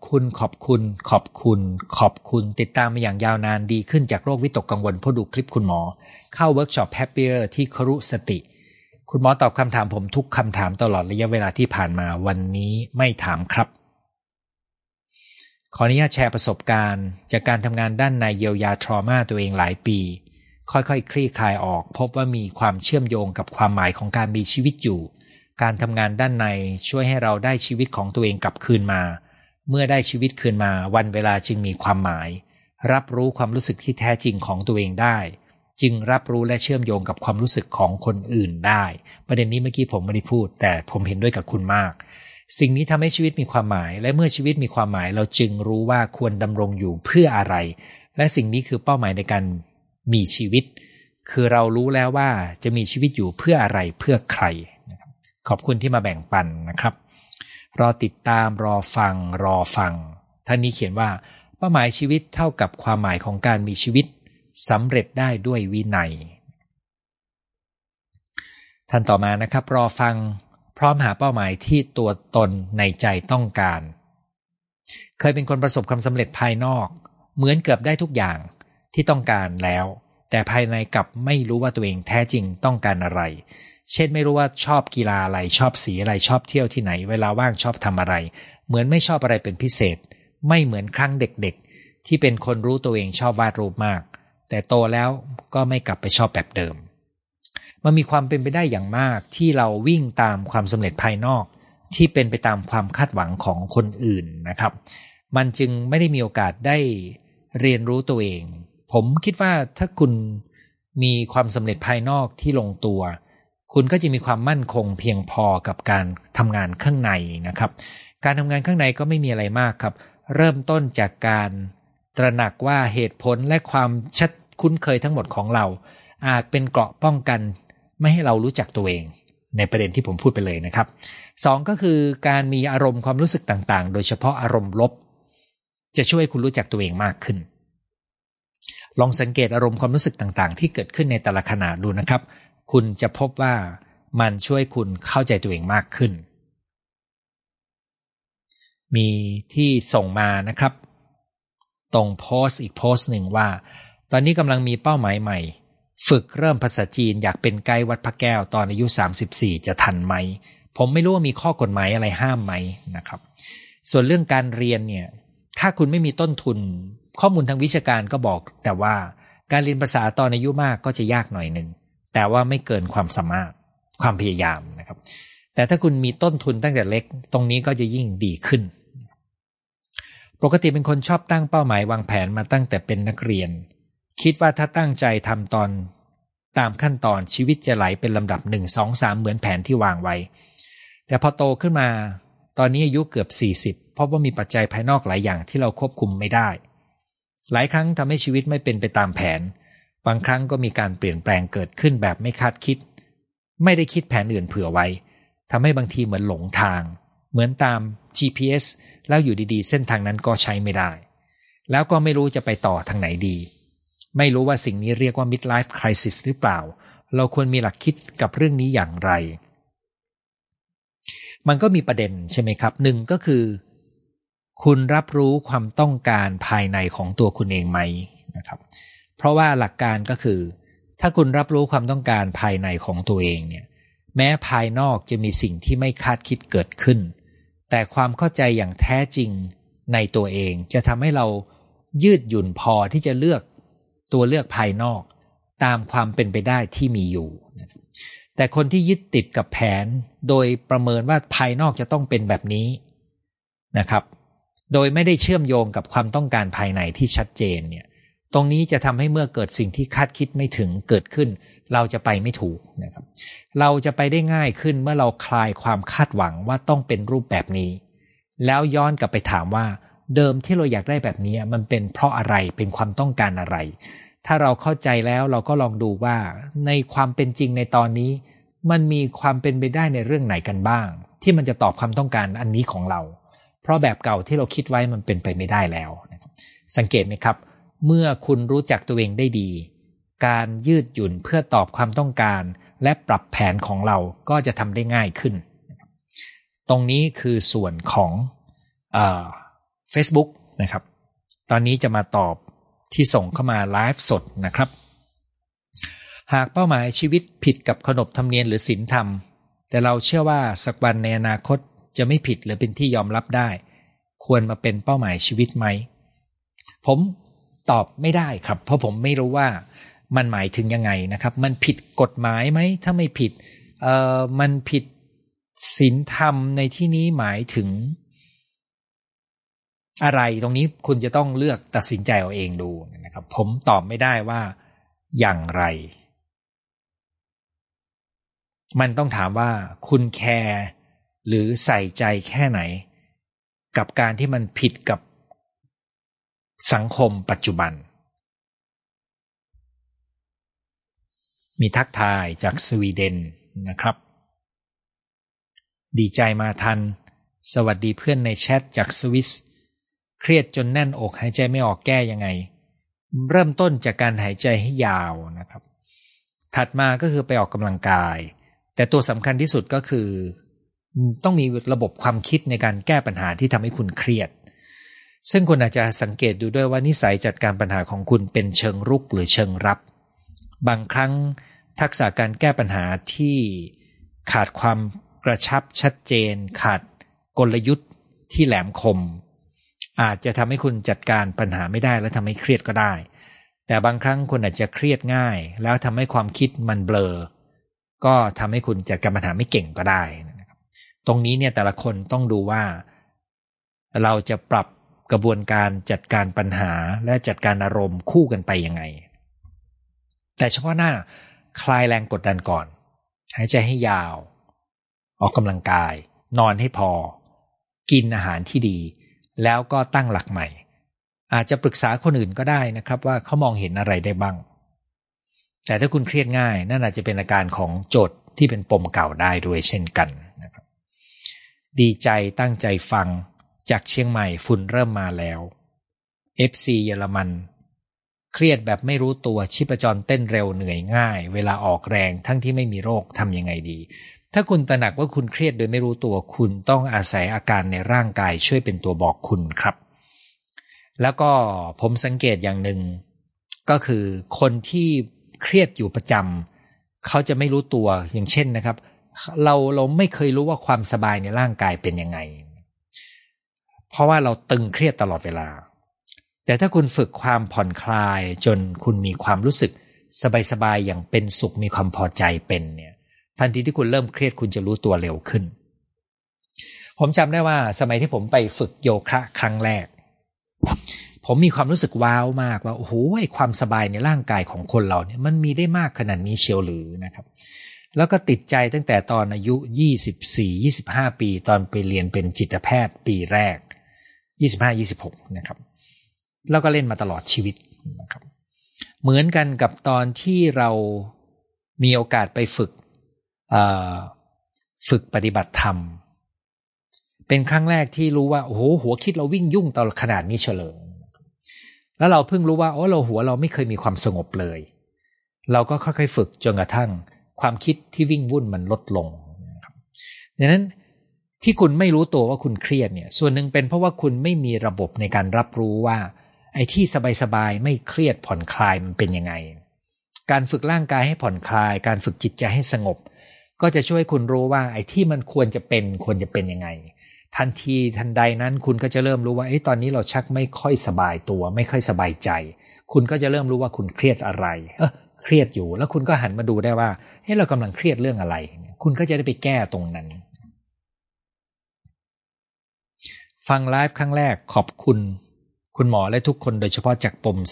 คุณติดตามมาอย่างยาวนานดีขึ้นจากโรควิตกกังวลเพราะดูคลิปคุณหมอเข้าเวิร์กช็อป Happier ที่ครุสติคุณหมอตอบคำถามผมทุกคำถามตลอดระยะเวลาที่ผ่านมาวันนี้ไม่ถามครับขออนุญาตแชร์ประสบการณ์จากการทำงานด้านในเยียวยาทรมาตัวเองหลายปีค่อยๆคลี่คลายออกพบว่ามีความเชื่อมโยงกับความหมายของการมีชีวิตอยู่การทำงานด้านในช่วยให้เราได้ชีวิตของตัวเองกลับคืนมาเมื่อได้ชีวิตคืนมาวันเวลาจึงมีความหมายรับรู้ความรู้สึกที่แท้จริงของตัวเองได้จึงรับรู้และเชื่อมโยงกับความรู้สึกของคนอื่นได้ประเด็นนี้เมื่อกี้ผมไม่ได้พูดแต่ผมเห็นด้วยกับคุณมากสิ่งนี้ทำให้ชีวิตมีความหมายและเมื่อชีวิตมีความหมายเราจึงรู้ว่าควรดำรงอยู่เพื่ออะไรและสิ่งนี้คือเป้าหมายในการมีชีวิตคือเรารู้แล้วว่าจะมีชีวิตอยู่เพื่ออะไรเพื่อใครนะครับขอบคุณที่มาแบ่งปันนะครับรอติดตามรอฟังท่านนี้เขียนว่าเป้าหมายชีวิตเท่ากับความหมายของการมีชีวิตสำเร็จได้ด้วยวินัยท่านต่อมานะครับรอฟังพร้อมหาเป้าหมายที่ตัวตนในใจต้องการเคยเป็นคนประสบความสำเร็จภายนอกเหมือนเกือบได้ทุกอย่างที่ต้องการแล้วแต่ภายในกลับไม่รู้ว่าตัวเองแท้จริงต้องการอะไรเช่นไม่รู้ว่าชอบกีฬาอะไรชอบสีอะไรชอบเที่ยวที่ไหนเวลาว่างชอบทำอะไรเหมือนไม่ชอบอะไรเป็นพิเศษไม่เหมือนครั้งเด็กๆที่เป็นคนรู้ตัวเองชอบวาดรูปมากแต่โตแล้วก็ไม่กลับไปชอบแบบเดิมมันมีความเป็นไปได้อย่างมากที่เราวิ่งตามความสำเร็จภายนอกที่เป็นไปตามความคาดหวังของคนอื่นนะครับมันจึงไม่ได้มีโอกาสได้เรียนรู้ตัวเองผมคิดว่าถ้าคุณมีความสำเร็จภายนอกที่ลงตัวคุณก็จะมีความมั่นคงเพียงพอกับการทำงานข้างในนะครับการทำงานข้างในก็ไม่มีอะไรมากครับเริ่มต้นจากการตระหนักว่าเหตุผลและความชัดคุ้นเคยทั้งหมดของเราอาจเป็นเกราะป้องกันไม่ให้เรารู้จักตัวเองในประเด็นที่ผมพูดไปเลยนะครับ2ก็คือการมีอารมณ์ความรู้สึกต่างๆโดยเฉพาะอารมณ์ลบจะช่วยคุณรู้จักตัวเองมากขึ้นลองสังเกตอารมณ์ความรู้สึกต่างๆที่เกิดขึ้นในแต่ละขณะดูนะครับคุณจะพบว่ามันช่วยคุณเข้าใจตัวเองมากขึ้นมีที่ส่งมานะครับตรงโพสต์อีกโพสต์หนึ่งว่าตอนนี้กำลังมีเป้าหมายใหม่ฝึกเริ่มภาษาจีนอยากเป็นไกด์วัดพระแก้วตอนอายุ34จะทันไหมผมไม่รู้ว่ามีข้อกฎหมายอะไรห้ามไหมนะครับส่วนเรื่องการเรียนเนี่ยถ้าคุณไม่มีต้นทุนข้อมูลทางวิชาการก็บอกแต่ว่าการเรียนภาษาตอนอายุมากก็จะยากหน่อยหนึ่งแต่ว่าไม่เกินความสามารถความพยายามนะครับแต่ถ้าคุณมีต้นทุนตั้งแต่เล็กตรงนี้ก็จะยิ่งดีขึ้นปกติเป็นคนชอบตั้งเป้าหมายวางแผนมาตั้งแต่เป็นนักเรียนคิดว่าถ้าตั้งใจทำตามขั้นตอนชีวิตจะไหลเป็นลำดับ1 2 3เหมือนแผนที่วางไว้แต่พอโตขึ้นมาตอนนี้อายุเกือบ40พบว่ามีปัจจัยภายนอกหลายอย่างที่เราควบคุมไม่ได้หลายครั้งทำให้ชีวิตไม่เป็นไปตามแผนบางครั้งก็มีการเปลี่ยนแปลงเกิดขึ้นแบบไม่คาดคิดไม่ได้คิดแผนอื่นเผื่อไว้ทำให้บางทีเหมือนหลงทางเหมือนตาม GPS แล้วอยู่ดีๆเส้นทางนั้นก็ใช้ไม่ได้แล้วก็ไม่รู้จะไปต่อทางไหนดีไม่รู้ว่าสิ่งนี้เรียกว่า midlife crisis หรือเปล่าเราควรมีหลักคิดกับเรื่องนี้อย่างไรมันก็มีประเด็นใช่ไหมครับหนึ่งก็คือคุณรับรู้ความต้องการภายในของตัวคุณเองไหมนะครับเพราะว่าหลักการก็คือถ้าคุณรับรู้ความต้องการภายในของตัวเองเนี่ยแม้ภายนอกจะมีสิ่งที่ไม่คาดคิดเกิดขึ้นแต่ความเข้าใจอย่างแท้จริงในตัวเองจะทำให้เรายืดหยุ่นพอที่จะเลือกตัวเลือกภายนอกตามความเป็นไปได้ที่มีอยู่แต่คนที่ยึดติดกับแผนโดยประเมินว่าภายนอกจะต้องเป็นแบบนี้นะครับโดยไม่ได้เชื่อมโยงกับความต้องการภายในที่ชัดเจนเนี่ยตรงนี้จะทำให้เมื่อเกิดสิ่งที่คาดคิดไม่ถึงเกิดขึ้นเราจะไปไม่ถูกนะครับเราจะไปได้ง่ายขึ้นเมื่อเราคลายความคาดหวังว่าต้องเป็นรูปแบบนี้แล้วย้อนกลับไปถามว่าเดิมที่เราอยากได้แบบนี้มันเป็นเพราะอะไรเป็นความต้องการอะไรถ้าเราเข้าใจแล้วเราก็ลองดูว่าในความเป็นจริงในตอนนี้มันมีความเป็นไปได้ในเรื่องไหนกันบ้างที่มันจะตอบความต้องการอันนี้ของเราเพราะแบบเก่าที่เราคิดไว้มันเป็นไปไม่ได้แล้วนะครับสังเกตไหมครับเมื่อคุณรู้จักตัวเองได้ดีการยืดหยุ่นเพื่อตอบความต้องการและปรับแผนของเราก็จะทำได้ง่ายขึ้นตรงนี้คือส่วนของFacebook นะครับตอนนี้จะมาตอบที่ส่งเข้ามาไลฟ์สดนะครับหากเป้าหมายชีวิตผิดกับขนบธรรมเนียมหรือศีลธรรมแต่เราเชื่อว่าสักวันในอนาคตจะไม่ผิดหรือเป็นที่ยอมรับได้ควรมาเป็นเป้าหมายชีวิตไหมผมตอบไม่ได้ครับเพราะผมไม่รู้ว่ามันหมายถึงยังไงนะครับมันผิดกฎหมายไหมถ้าไม่ผิดมันผิดศีลธรรมในที่นี้หมายถึงอะไรตรงนี้คุณจะต้องเลือกตัดสินใจเอาเองดูนะครับผมตอบไม่ได้ว่าอย่างไรมันต้องถามว่าคุณแคร์หรือใส่ใจแค่ไหนกับการที่มันผิดกับสังคมปัจจุบันมีทักทายจากสวีเดนนะครับดีใจมาทันสวัสดีเพื่อนในแชทจากสวิสเครียดจนแน่นอกหายใจไม่ออกแก้ยังไงเริ่มต้นจากการหายใจให้ยาวนะครับถัดมาก็คือไปออกกำลังกายแต่ตัวสำคัญที่สุดก็คือต้องมีระบบความคิดในการแก้ปัญหาที่ทำให้คุณเครียดซึ่งคุณอาจจะสังเกตดูด้วยว่านิสัยจัดการปัญหาของคุณเป็นเชิงรุกหรือเชิงรับบางครั้งทักษะการแก้ปัญหาที่ขาดความกระชับชัดเจนขาดกลยุทธ์ที่แหลมคมอาจจะทำให้คุณจัดการปัญหาไม่ได้และทำให้เครียดก็ได้แต่บางครั้งคุณอาจจะเครียดง่ายแล้วทำให้ความคิดมันเบลอก็ทำให้คุณจัดการปัญหาไม่เก่งก็ได้นะครับตรงนี้เนี่ยแต่ละคนต้องดูว่าเราจะปรับกระบวนการจัดการปัญหาและจัดการอารมณ์คู่กันไปยังไงแต่เฉพาะหน้าคลายแรงกดดันก่อนหายใจให้ยาวออกกำลังกายนอนให้พอกินอาหารที่ดีแล้วก็ตั้งหลักใหม่อาจจะปรึกษาคนอื่นก็ได้นะครับว่าเขามองเห็นอะไรได้บ้างแต่ถ้าคุณเครียดง่ายนั่นอาจจะเป็นอาการของโจทย์ที่เป็นปมเก่าได้ด้วยเช่นกันนะครับดีใจตั้งใจฟังจากเชียงใหม่ฝุ่นเริ่มมาแล้ว FC เยอรมันเครียดแบบไม่รู้ตัวชีพจรเต้นเร็วเหนื่อยง่ายเวลาออกแรงทั้งที่ไม่มีโรคทำยังไงดีถ้าคุณตระหนักว่าคุณเครียดโดยไม่รู้ตัวคุณต้องอาศัยอาการในร่างกายช่วยเป็นตัวบอกคุณครับแล้วก็ผมสังเกตอย่างหนึ่งก็คือคนที่เครียดอยู่ประจำเขาจะไม่รู้ตัวอย่างเช่นนะครับเราไม่เคยรู้ว่าความสบายในร่างกายเป็นยังไงเพราะว่าเราตึงเครียดตลอดเวลาแต่ถ้าคุณฝึกความผ่อนคลายจนคุณมีความรู้สึกสบายๆอย่างเป็นสุขมีความพอใจเป็นเนี่ยทันทีที่คุณเริ่มเครียดคุณจะรู้ตัวเร็วขึ้นผมจำได้ว่าสมัยที่ผมไปฝึกโยคะครั้งแรกผมมีความรู้สึกว้าวมากว่าโอ้โหความสบายในร่างกายของคนเราเนี่ยมันมีได้มากขนาดนี้เชียวหรือนะครับแล้วก็ติดใจตั้งแต่ตอนอายุ24-25 ปีตอนไปเรียนเป็นจิตแพทย์ปีแรก25-26นะครับแล้วก็เล่นมาตลอดชีวิตนะครับเหมือนกันกับตอนที่เรามีโอกาสไปฝึกปฏิบัติธรรมเป็นครั้งแรกที่รู้ว่าโอ้โหหัวคิดเราวิ่งยุ่งตลอดขนาดนี้เฉลิมแล้วเราเพิ่งรู้ว่าโอ้หัวเราไม่เคยมีความสงบเลยเราก็ค่อยๆฝึกจนกระทั่งความคิดที่วิ่งวุ่นมันลดลงนะครับดังนั้นที่คุณไม่รู้ตัวว่าคุณเครียดเนี่ยส่วนหนึ่งเป็นเพราะว่าคุณไม่มีระบบในการรับรู้ว่าไอ้ที่สบายๆไม่เครียดผ่อนคลายมันเป็นยังไงการฝึกร่างกายให้ผ่อนคลายการฝึกจิตใจให้สงบก็จะช่วยคุณรู้ว่าไอ้ที่มันควรจะเป็นยังไงทันทีทันใดนั้นคุณก็จะเริ่มรู้ว่าตอนนี้เราชักไม่ค่อยสบายตัวไม่ค่อยสบายใจคุณก็จะเริ่มรู้ว่าคุณเครียดอะไรเครียดอยู่แล้วคุณก็หันมาดูได้ว่าเรากำลังเครียดเรื่องอะไรคุณก็จะได้ไปแก้ตรงนั้นฟังไลฟ์ครั้งแรกขอบคุณคุณหมอและทุกคนโดยเฉพาะจากปม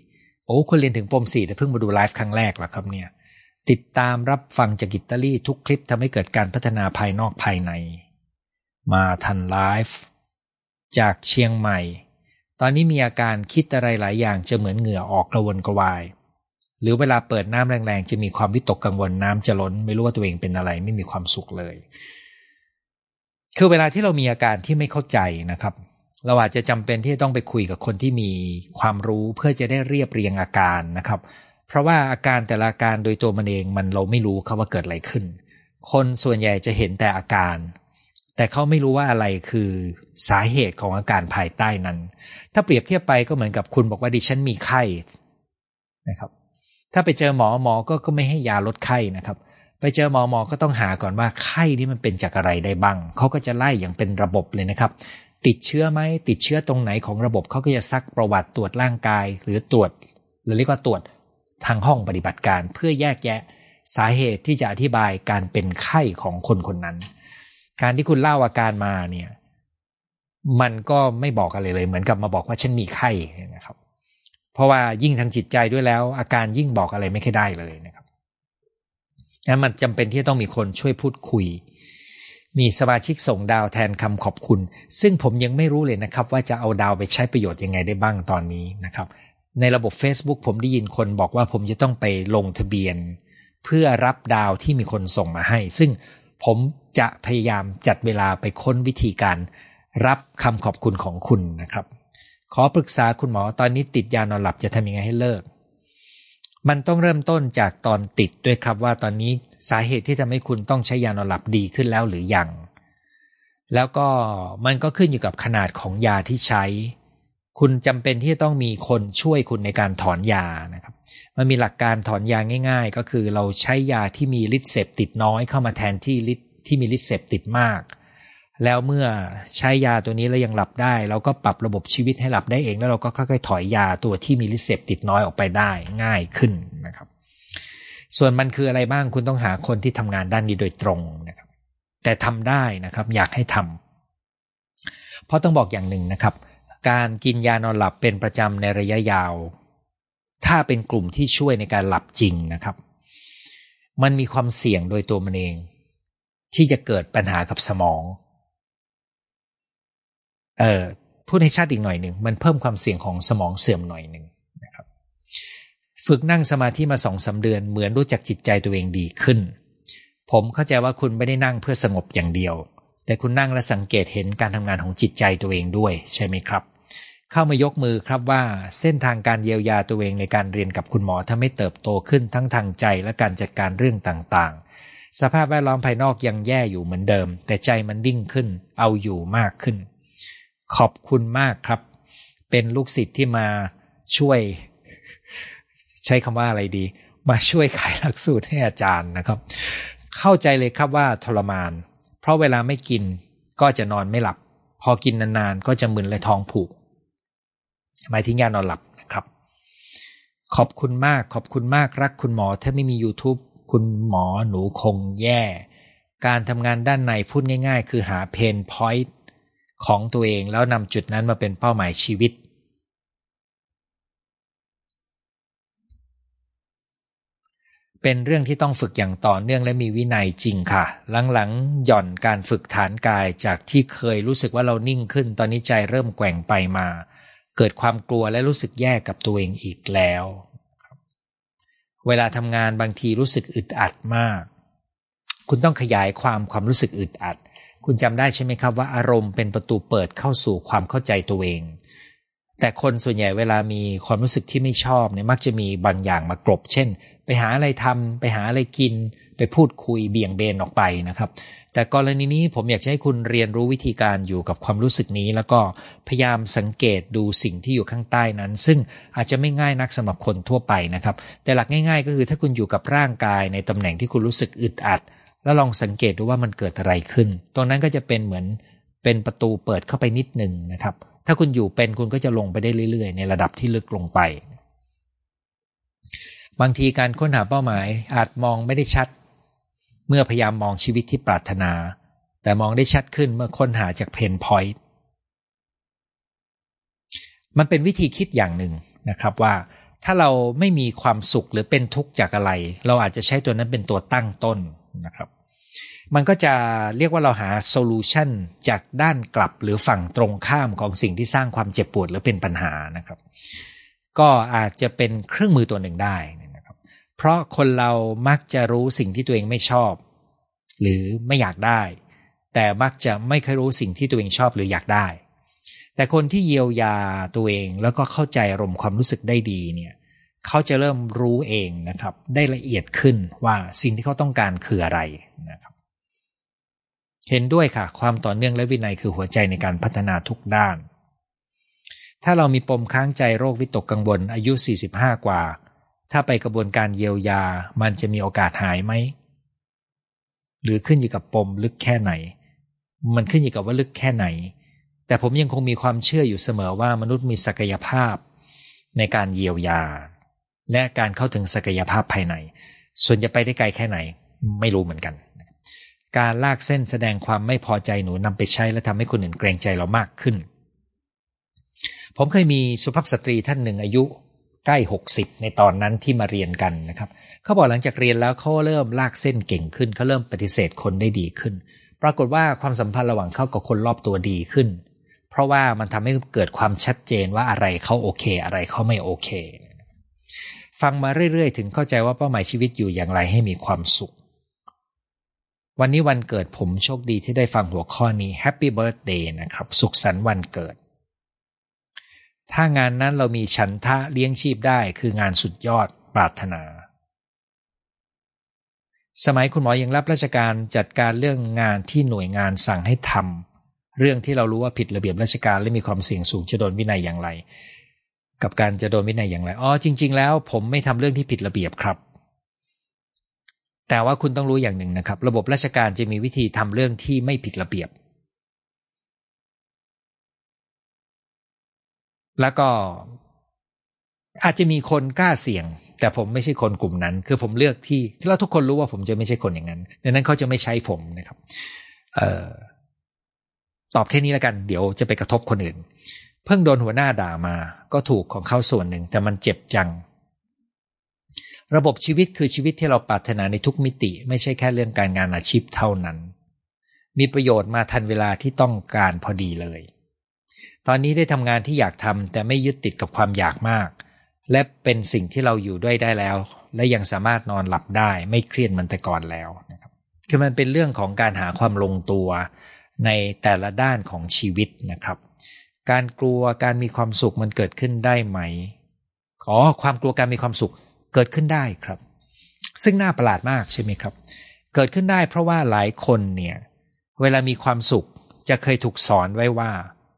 4คุณเรียนถึงปม4แต่เพิ่งมาดูไลฟ์ครั้งแรกแล้วครับเนี่ยติดตามรับฟังจากกิตาลีทุกคลิปทำให้เกิดการพัฒนาภายนอกภายในมาทันไลฟ์จากเชียงใหม่ตอนนี้มีอาการคิดอะไรหลายอย่างจะเหมือนเหงื่อออกกระวนกระวายหรือเวลาเปิดน้ำแรงๆจะมีความวิตกกังวลน้ำจะล้นไม่รู้ว่าตัวเองเป็นอะไรไม่มีความสุขเลยคือเวลาที่เรามีอาการที่ไม่เข้าใจนะครับเราอาจจะจำเป็นที่จะต้องไปคุยกับคนที่มีความรู้เพื่อจะได้เรียบเรียงอาการนะครับเพราะว่าอาการแต่ละอาการโดยตัวมันเองเราไม่รู้ครับว่าเกิดอะไรขึ้นคนส่วนใหญ่จะเห็นแต่อาการแต่เขาไม่รู้ว่าอะไรคือสาเหตุของอาการภายใต้นั้นถ้าเปรียบเทียบไปก็เหมือนกับคุณบอกว่าดิฉันมีไข้นะครับถ้าไปเจอหมอก็ไม่ให้ยาลดไข้นะครับไปเจอหมอก็ต้องหาก่อนว่าไข้นี่มันเป็นจากอะไรได้บ้างเขาก็จะไล่อย่างเป็นระบบเลยนะครับติดเชื้อไหมติดเชื้อตรงไหนของระบบเขาก็จะซักประวัติตรวจร่างกายหรือตรวจหรือเรียกว่าตรวจทางห้องปฏิบัติการเพื่อแยกแยะสาเหตุที่จะอธิบายการเป็นไข้ของคนคนนั้นการที่คุณเล่าอาการมาเนี่ยมันก็ไม่บอกอะไรเลยเหมือนกับมาบอกว่าฉันมีไข้นะครับเพราะว่ายิ่งทางจิตใจด้วยแล้วอาการยิ่งบอกอะไรไม่ค่อยได้เลยนะครับงั้นมันจำเป็นที่ต้องมีคนช่วยพูดคุยมีสมาชิกส่งดาวแทนคำขอบคุณซึ่งผมยังไม่รู้เลยนะครับว่าจะเอาดาวไปใช้ประโยชน์ยังไงได้บ้างตอนนี้นะครับในระบบ Facebook ผมได้ยินคนบอกว่าผมจะต้องไปลงทะเบียนเพื่อรับดาวที่มีคนส่งมาให้ซึ่งผมจะพยายามจัดเวลาไปค้นวิธีการรับคำขอบคุณของคุณนะครับขอปรึกษาคุณหมอตอนนี้ติดยานอนหลับจะทำยังไงให้เลิกมันต้องเริ่มต้นจากตอนติดด้วยครับว่าตอนนี้สาเหตุที่ทำให้คุณต้องใช้ยานอนหลับดีขึ้นแล้วหรือยังแล้วก็มันก็ขึ้นอยู่กับขนาดของยาที่ใช้คุณจำเป็นที่จะต้องมีคนช่วยคุณในการถอนยานะครับมันมีหลักการถอนยาง่ายๆก็คือเราใช้ยาที่มีฤทธิ์เสพติดน้อยเข้ามาแทนที่ฤทธิ์ที่มีฤทธิ์เสพติดมากแล้วเมื่อใช้ยาตัวนี้แล้วยังหลับได้เราก็ปรับระบบชีวิตให้หลับได้เองแล้วเราก็ค่อยๆถอยยาตัวที่มีฤทธิ์เสพติดน้อยออกไปได้ง่ายขึ้นนะครับส่วนมันคืออะไรบ้างคุณต้องหาคนที่ทำงานด้านนี้โดยตรงนะครับแต่ทำได้นะครับอยากให้ทำเพราะต้องบอกอย่างหนึ่งนะครับการกินยานอนหลับเป็นประจำในระยะยาวถ้าเป็นกลุ่มที่ช่วยในการหลับจริงนะครับมันมีความเสี่ยงโดยตัวมันเองที่จะเกิดปัญหากับสมองพูดให้ชัดอีกหน่อยหนึ่งมันเพิ่มความเสี่ยงของสมองเสื่อมหน่อยหนึ่งนะครับฝึกนั่งสมาธิมา 2-3 เดือนเหมือนรู้จักจิตใจตัวเองดีขึ้นผมเข้าใจว่าคุณไม่ได้นั่งเพื่อสงบอย่างเดียวแต่คุณนั่งและสังเกตเห็นการทำงานของจิตใจตัวเองด้วยใช่ไหมครับเข้ามายกมือครับว่าเส้นทางการเยียวยาตัวเองในการเรียนกับคุณหมอทำให้เติบโตขึ้นทั้งทางใจและการจัดการเรื่องต่างๆสภาพแวดล้อมภายนอกยังแย่อยู่เหมือนเดิมแต่ใจมันดิ่งขึ้นเอาอยู่มากขึ้นขอบคุณมากครับเป็นลูกศิษย์ที่มาช่วยใช้คำว่าอะไรดีมาช่วยขายหลักสูตรให้อาจารย์นะครับเข้าใจเลยครับว่าทรมานเพราะเวลาไม่กินก็จะนอนไม่หลับพอกินนานๆก็จะมึนและท้องผูกหมายถึงยานอนหลับนะครับขอบคุณมากขอบคุณมากรักคุณหมอถ้าไม่มี YouTube คุณหมอหนูคงแย่การทำงานด้านในพูดง่ายๆคือหาเพนพอยต์ของตัวเองแล้วนำจุดนั้นมาเป็นเป้าหมายชีวิตเป็นเรื่องที่ต้องฝึกอย่างต่อเนื่องและมีวินัยจริงค่ะหลังๆหย่อนการฝึกฐานกายจากที่เคยรู้สึกว่าเรานิ่งขึ้นตอนนี้ใจเริ่มแกว่งไปมาเกิดความกลัวและรู้สึกแย่กับตัวเองอีกแล้วเวลาทำงานบางทีรู้สึกอึดอัดมากคุณต้องขยายความรู้สึกอึดอัดคุณจำได้ใช่ไหมครับว่าอารมณ์เป็นประตูเปิดเข้าสู่ความเข้าใจตัวเองแต่คนส่วนใหญ่เวลามีความรู้สึกที่ไม่ชอบเนี่ยมักจะมีบางอย่างมากลบเช่นไปหาอะไรทำไปหาอะไรกินไปพูดคุยเบี่ยงเบนออกไปนะครับแต่กรณีนี้ผมอยากให้คุณเรียนรู้วิธีการอยู่กับความรู้สึกนี้แล้วก็พยายามสังเกตดูสิ่งที่อยู่ข้างใต้นั้นซึ่งอาจจะไม่ง่ายนักสำหรับคนทั่วไปนะครับแต่หลักง่ายๆก็คือถ้าคุณอยู่กับร่างกายในตำแหน่งที่คุณรู้สึกอึดอัดแล้วลองสังเกตดูว่ามันเกิดอะไรขึ้นตรงนั้นก็จะเป็นเหมือนเป็นประตูเปิดเข้าไปนิดนึงนะครับถ้าคุณอยู่เป็นคุณก็จะลงไปได้เรื่อยๆในระดับที่ลึกลงไปบางทีการค้นหาเป้าหมายอาจมองไม่ได้ชัดเมื่อพยายามมองชีวิตที่ปรารถนาแต่มองได้ชัดขึ้นเมื่อค้นหาจากเพนพอยต์มันเป็นวิธีคิดอย่างหนึ่งนะครับว่าถ้าเราไม่มีความสุขหรือเป็นทุกข์จากอะไรเราอาจจะใช้ตัวนั้นเป็นตัวตั้งต้นนะครับมันก็จะเรียกว่าเราหาโซลูชันจากด้านกลับหรือฝั่งตรงข้ามของสิ่งที่สร้างความเจ็บปวดหรือเป็นปัญหานะครับก็อาจจะเป็นเครื่องมือตัวหนึ่งได้นะครับเพราะคนเรามักจะรู้สิ่งที่ตัวเองไม่ชอบหรือไม่อยากได้แต่มักจะไม่เคยรู้สิ่งที่ตัวเองชอบหรืออยากได้แต่คนที่เยียวยาตัวเองแล้วก็เข้าใจอารมณ์ความรู้สึกได้ดีเนี่ยเขาจะเริ่มรู้เองนะครับได้ละเอียดขึ้นว่าสิ่งที่เขาต้องการคืออะไรนะครับเห็นด้วยค่ะความต่อเนื่องและวินัยคือหัวใจในการพัฒนาทุกด้านถ้าเรามีปมค้างใจโรควิตกกังวลอายุ45กว่าถ้าไปกระบวนการเยียวยามันจะมีโอกาสหายไหมหรือขึ้นอยู่กับปมลึกแค่ไหนมันขึ้นอยู่กับว่าลึกแค่ไหนแต่ผมยังคงมีความเชื่ออยู่เสมอว่ามนุษย์มีศักยภาพในการเยียวยาและการเข้าถึงศักยภาพภายในส่วนจะไปได้ไกลแค่ไหนไม่รู้เหมือนกันการลากเส้นแสดงความไม่พอใจหนูนำไปใช้และทำให้คนอื่นเกรงใจเรามากขึ้นผมเคยมีสุภาพสตรีท่านหนึ่งอายุใกล้60ในตอนนั้นที่มาเรียนกันนะครับเขาบอกหลังจากเรียนแล้วเขาเริ่มลากเส้นเก่งขึ้นเขาเริ่มปฏิเสธคนได้ดีขึ้นปรากฏว่าความสัมพันธ์ระหว่างเขากับคนรอบตัวดีขึ้นเพราะว่ามันทำให้เกิดความชัดเจนว่าอะไรเขาโอเคอะไรเขาไม่โอเคฟังมาเรื่อยๆถึงเข้าใจว่าเป้าหมายชีวิตอยู่อย่างไรให้มีความสุขวันนี้วันเกิดผมโชคดีที่ได้ฟังหัวข้อนี้ Happy Birthday นะครับสุขสันต์วันเกิดถ้างานนั้นเรามีฉันทะเลี้ยงชีพได้คืองานสุดยอดปรารถนาสมัยคุณหมอยังรับราชการจัดการเรื่องงานที่หน่วยงานสั่งให้ทำเรื่องที่เรารู้ว่าผิดระเบียบราชการและมีความเสี่ยงสูงจะโดนวินัยอย่างไรกับการจะโดนวินัยอย่างไรจริงๆแล้วผมไม่ทำเรื่องที่ผิดระเบียบครับแต่ว่าคุณต้องรู้อย่างหนึ่งนะครับระบบราชการจะมีวิธีทำเรื่องที่ไม่ผิดระเบียบแล้วก็อาจจะมีคนกล้าเสี่ยงแต่ผมไม่ใช่คนกลุ่มนั้นคือผมเลือกที่แล้วทุกคนรู้ว่าผมจะไม่ใช่คนอย่างนั้นดังนั้นเขาจะไม่ใช้ผมนะครับตอบแค่นี้แล้วกันเดี๋ยวจะไปกระทบคนอื่นเพิ่งโดนหัวหน้าด่ามาก็ถูกของเขาส่วนหนึ่งแต่มันเจ็บจังระบบชีวิตคือชีวิตที่เราปรารถนาในทุกมิติไม่ใช่แค่เรื่องการงานอาชีพเท่านั้นมีประโยชน์มาทันเวลาที่ต้องการพอดีเลยตอนนี้ได้ทำงานที่อยากทำแต่ไม่ยึดติดกับความอยากมากและเป็นสิ่งที่เราอยู่ด้วยได้แล้วและยังสามารถนอนหลับได้ไม่เครียดเหมือนแต่ก่อนแล้วนะครับคือมันเป็นเรื่องของการหาความลงตัวในแต่ละด้านของชีวิตนะครับการกลัวการมีความสุขมันเกิดขึ้นได้ไหมความกลัวการมีความสุขเกิดขึ้นได้ครับซึ่งน่าประหลาดมากใช่ไหมครับเกิดขึ้นได้เพราะว่าหลายคนเนี่ยเวลามีความสุขจะเคยถูกสอนไว้ว่า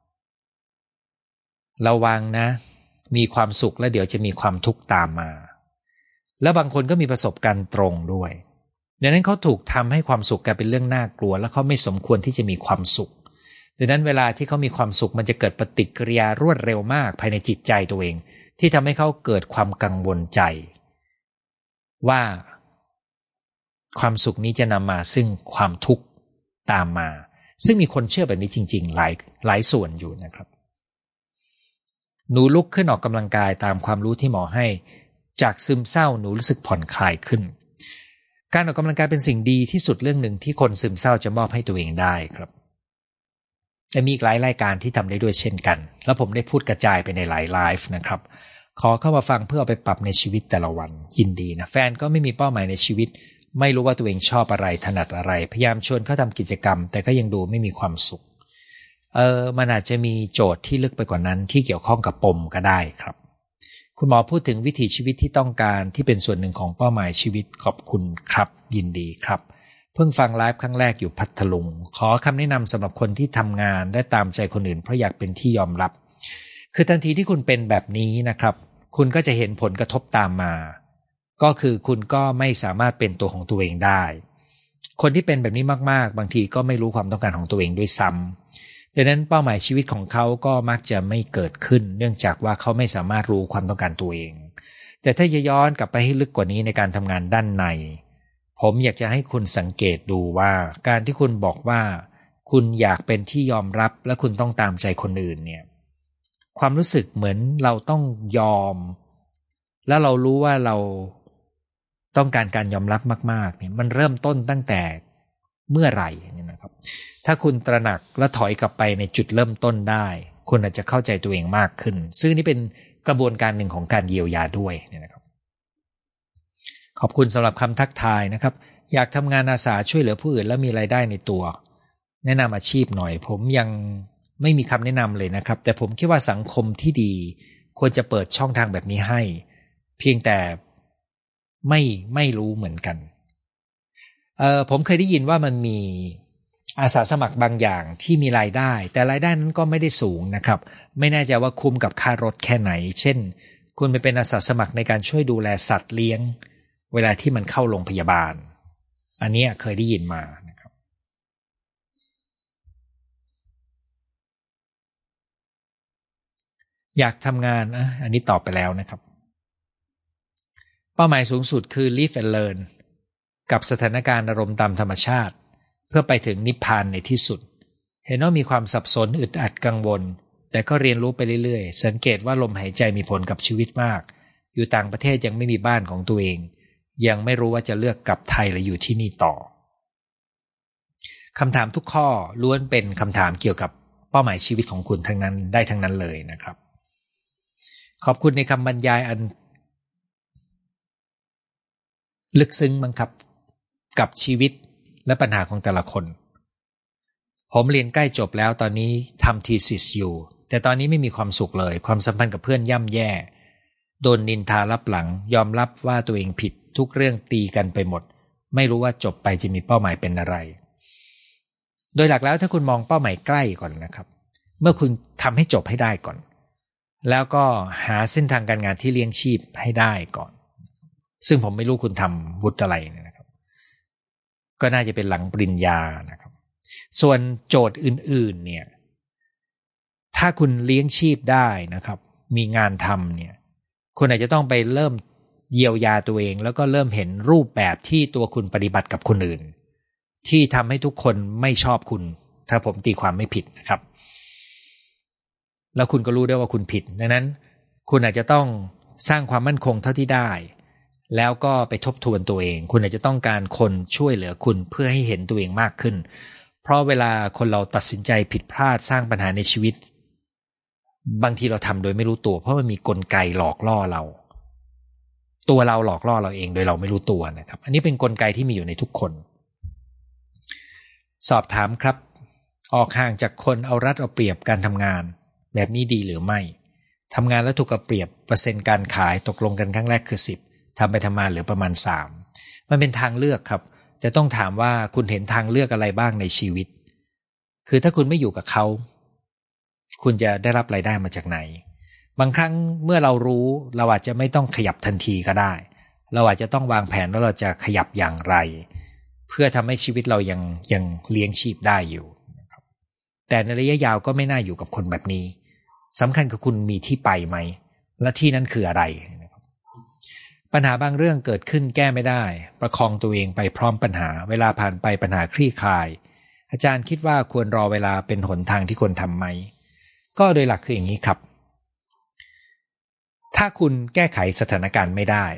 ระวังนะมีความสุขแล้วเดี๋ยวจะมีความทุกข์ตามมาแล้วบางคนก็มีประสบการณ์ตรงด้วยดังนั้นเขาถูกทำให้ความสุขกลายเป็นเรื่องน่ากลัวและเขาไม่สมควรที่จะมีความสุขดังนั้นเวลาที่เขามีความสุขมันจะเกิดปฏิกิริยารวดเร็วมากภายในจิตใจตัวเองที่ทำให้เขาเกิดความกังวลใจว่าความสุขนี้จะนำมาซึ่งความทุกข์ตามมาซึ่งมีคนเชื่อแบบนี้จริงๆหลายส่วนอยู่นะครับหนูลุกขึ้นออกกำลังกายตามความรู้ที่หมอให้จากซึมเศร้าหนูรู้สึกผ่อนคลายขึ้นการออกกำลังกายเป็นสิ่งดีที่สุดเรื่องหนึ่งที่คนซึมเศร้าจะมอบให้ตัวเองได้ครับแต่มีอีกหลายรายการที่ทำได้ด้วยเช่นกันแล้วผมได้พูดกระจายไปในหลายไลฟ์นะครับขอเข้ามาฟังเพื่อเอาไปปรับในชีวิตแต่ละวันยินดีนะแฟนก็ไม่มีเป้าหมายในชีวิตไม่รู้ว่าตัวเองชอบอะไรถนัดอะไรพยายามชวนเขาทำกิจกรรมแต่ก็ยังดูไม่มีความสุขมันอาจจะมีโจทย์ที่ลึกไปกว่านั้นที่เกี่ยวข้องกับปมก็ได้ครับคุณหมอพูดถึงวิถีชีวิตที่ต้องการที่เป็นส่วนหนึ่งของเป้าหมายชีวิตขอบคุณครับยินดีครับเพิ่งฟังไลฟ์ครั้งแรกอยู่พัทลุงขอคำแนะนำสำหรับคนที่ทำงานได้ตามใจคนอื่นเพราะอยากเป็นที่ยอมรับคือทันทีที่คุณเป็นแบบนี้นะครับคุณก็จะเห็นผลกระทบตามมาก็คือคุณก็ไม่สามารถเป็นตัวของตัวเองได้คนที่เป็นแบบนี้มากๆบางทีก็ไม่รู้ความต้องการของตัวเองด้วยซ้ำดังนั้นเป้าหมายชีวิตของเขาก็มักจะไม่เกิดขึ้นเนื่องจากว่าเขาไม่สามารถรู้ความต้องการตัวเองแต่ถ้าจะย้อนกลับไปให้ลึกกว่านี้ในการทำงานด้านในผมอยากจะให้คุณสังเกตดูว่าการที่คุณบอกว่าคุณอยากเป็นที่ยอมรับและคุณต้องตามใจคนอื่นเนี่ยความรู้สึกเหมือนเราต้องยอมแล้วเรารู้ว่าเราต้องการการยอมรับมากๆเนี่ยมันเริ่มต้นตั้งแต่เมื่อไหร่เนี่ยนะครับถ้าคุณตระหนักและถอยกลับไปในจุดเริ่มต้นได้คุณอาจจะเข้าใจตัวเองมากขึ้นซึ่งนี่เป็นกระบวนการหนึ่งของการเยียวยาด้วยเนี่ยนะครับขอบคุณสำหรับคำทักทายนะครับอยากทำงานอาสาช่วยเหลือผู้อื่นและมีรายได้ในตัวแนะนำอาชีพหน่อยผมยังไม่มีคำแนะนำเลยนะครับแต่ผมคิดว่าสังคมที่ดีควรจะเปิดช่องทางแบบนี้ให้เพียงแต่ไม่รู้เหมือนกันผมเคยได้ยินว่ามันมีอาสาสมัครบางอย่างที่มีรายได้แต่รายได้นั้นก็ไม่ได้สูงนะครับไม่แน่ใจว่าคุ้มกับค่ารถแค่ไหนเช่นคุณไปเป็นอาสาสมัครในการช่วยดูแลสัตว์เลี้ยงเวลาที่มันเข้าโรงพยาบาลอันนี้เคยได้ยินมานะครับอยากทำงานอันนี้ตอบไปแล้วนะครับเป้าหมายสูงสุดคือ live and learn กับสถานการณ์อารมณ์ตามธรรมชาติเพื่อไปถึงนิพพานในที่สุดเห็นว่ามีความสับสนอึดอัดกังวลแต่ก็เรียนรู้ไปเรื่อยๆสังเกตว่าลมหายใจมีผลกับชีวิตมากอยู่ต่างประเทศยังไม่มีบ้านของตัวเองยังไม่รู้ว่าจะเลือกกลับไทยหรืออยู่ที่นี่ต่อคำถามทุกข้อล้วนเป็นคำถามเกี่ยวกับเป้าหมายชีวิตของคุณทั้งนั้นได้ทั้งนั้นเลยนะครับขอบคุณในคำบรรยายอันลึกซึ้งมั้งครับกับชีวิตและปัญหาของแต่ละคนผมเรียนใกล้จบแล้วตอนนี้ทำ thesis อยู่แต่ตอนนี้ไม่มีความสุขเลยความสัมพันธ์กับเพื่อนย่ำแย่โดนนินทารับหลังยอมรับว่าตัวเองผิดทุกเรื่องตีกันไปหมดไม่รู้ว่าจบไปจะมีเป้าหมายเป็นอะไรโดยหลักแล้วถ้าคุณมองเป้าหมายใกล้ก่อนนะครับเมื่อคุณทำให้จบให้ได้ก่อนแล้วก็หาเส้นทางการงานที่เลี้ยงชีพให้ได้ก่อนซึ่งผมไม่รู้คุณทำวุฒิอะไรนะครับก็น่าจะเป็นหลังปริญญานะครับส่วนโจทย์อื่นๆเนี่ยถ้าคุณเลี้ยงชีพได้นะครับมีงานทำเนี่ยคุณอาจจะต้องไปเริ่มเยียวยาตัวเองแล้วก็เริ่มเห็นรูปแบบที่ตัวคุณปฏิบัติกับคนอื่นที่ทำให้ทุกคนไม่ชอบคุณถ้าผมตีความไม่ผิดนะครับแล้วคุณก็รู้ได้ว่าคุณผิดดังนั้นคุณอาจจะต้องสร้างความมั่นคงเท่าที่ได้แล้วก็ไปทบทวนตัวเองคุณอาจจะต้องการคนช่วยเหลือคุณเพื่อให้เห็นตัวเองมากขึ้นเพราะเวลาคนเราตัดสินใจผิดพลาดสร้างปัญหาในชีวิตบางทีเราทำโดยไม่รู้ตัวเพราะมันมีกลไกหลอกล่อเราตัวเราหลอกล่อเราเองโดยเราไม่รู้ตัวนะครับอันนี้เป็นกลไกที่มีอยู่ในทุกคนสอบถามครับออกห่างจากคนเอารัดเอาเปรียบการทำงานแบบนี้ดีหรือไม่ทำงานแล้วถูกเอาเปรียบเปอร์เซ็นต์การขายตกลงกันครั้งแรกคือ10ทำไปทำมาเหลือประมาณ3มันเป็นทางเลือกครับจะต้องถามว่าคุณเห็นทางเลือกอะไรบ้างในชีวิตคือถ้าคุณไม่อยู่กับเขาคุณจะได้รับรายได้มาจากไหนบางครั้งเมื่อเรารู้เราอาจจะไม่ต้องขยับทันทีก็ได้เราอาจจะต้องวางแผนว่าเราจะขยับอย่างไรเพื่อทำให้ชีวิตเรายังเลี้ยงชีพได้อยู่แต่ในระยะยาวก็ไม่น่าอยู่กับคนแบบนี้สำคัญคือคุณมีที่ไปไหมและที่นั้นคืออะไรปัญหาบางเรื่องเกิดขึ้นแก้ไม่ได้ประคองตัวเองไปพร้อมปัญหาเวลาผ่านไปปัญหาคลี่คลายอาจารย์คิดว่าควรรอเวลาเป็นหนทางที่ควรทำไหมก็โดยหลักคืออย่างนี้ครับถ้าคุณแก้ไขสถานการณ์ไม่ได้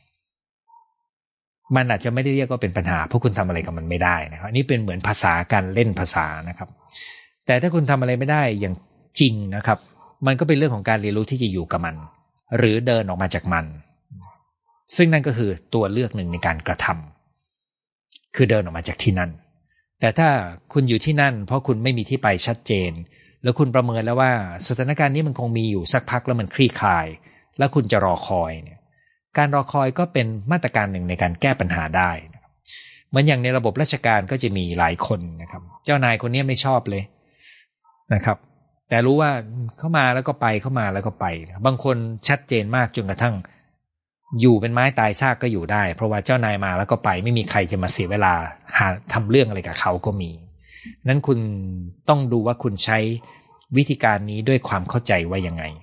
มันอาจจะไม่ได้เรียกว่าเป็นปัญหาเพราะคุณทำอะไรกับมันไม่ได้นะครับนี่เป็นเหมือนภาษาการเล่นภาษานะครับแต่ถ้าคุณทำอะไรไม่ได้อย่างจริงนะครับมันก็เป็นเรื่องของการเรียนรู้ที่จะอยู่กับมันหรือเดินออกมาจากมันซึ่งนั่นก็คือตัวเลือกหนึ่งในการกระทำคือเดินออกมาจากที่นั่นแต่ถ้าคุณอยู่ที่นั่นเพราะคุณไม่มีที่ไปชัดเจนแล้วคุณประเมินแล้วว่าสถานการณ์นี้มันคงมีอยู่สักพักแล้วมันคลี่คลายแล้วคุณจะรอคอยเนี่ยการรอคอยก็เป็นมาตรการหนึ่งในการแก้ปัญหาได้นะครับเหมือนอย่างในระบบราชการก็จะมีหลายคนนะครับเจ้านายคนนี้ไม่ชอบเลยนะครับแต่รู้ว่าเข้ามาแล้วก็ไปเข้ามาแล้วก็ไปบางคนชัดเจนมากจนกระทั่งอยู่เป็นไม้ตายซากก็อยู่ได้เพราะว่าเจ้านายมาแล้วก็ไปไม่มีใครจะมาเสียเวลาหาทำเรื่องอะไรกับเขาก็มีนั้นคุณต้องดูว่าคุณใช้วิธีการนี้ด้วยความเข้าใจว่ายังไง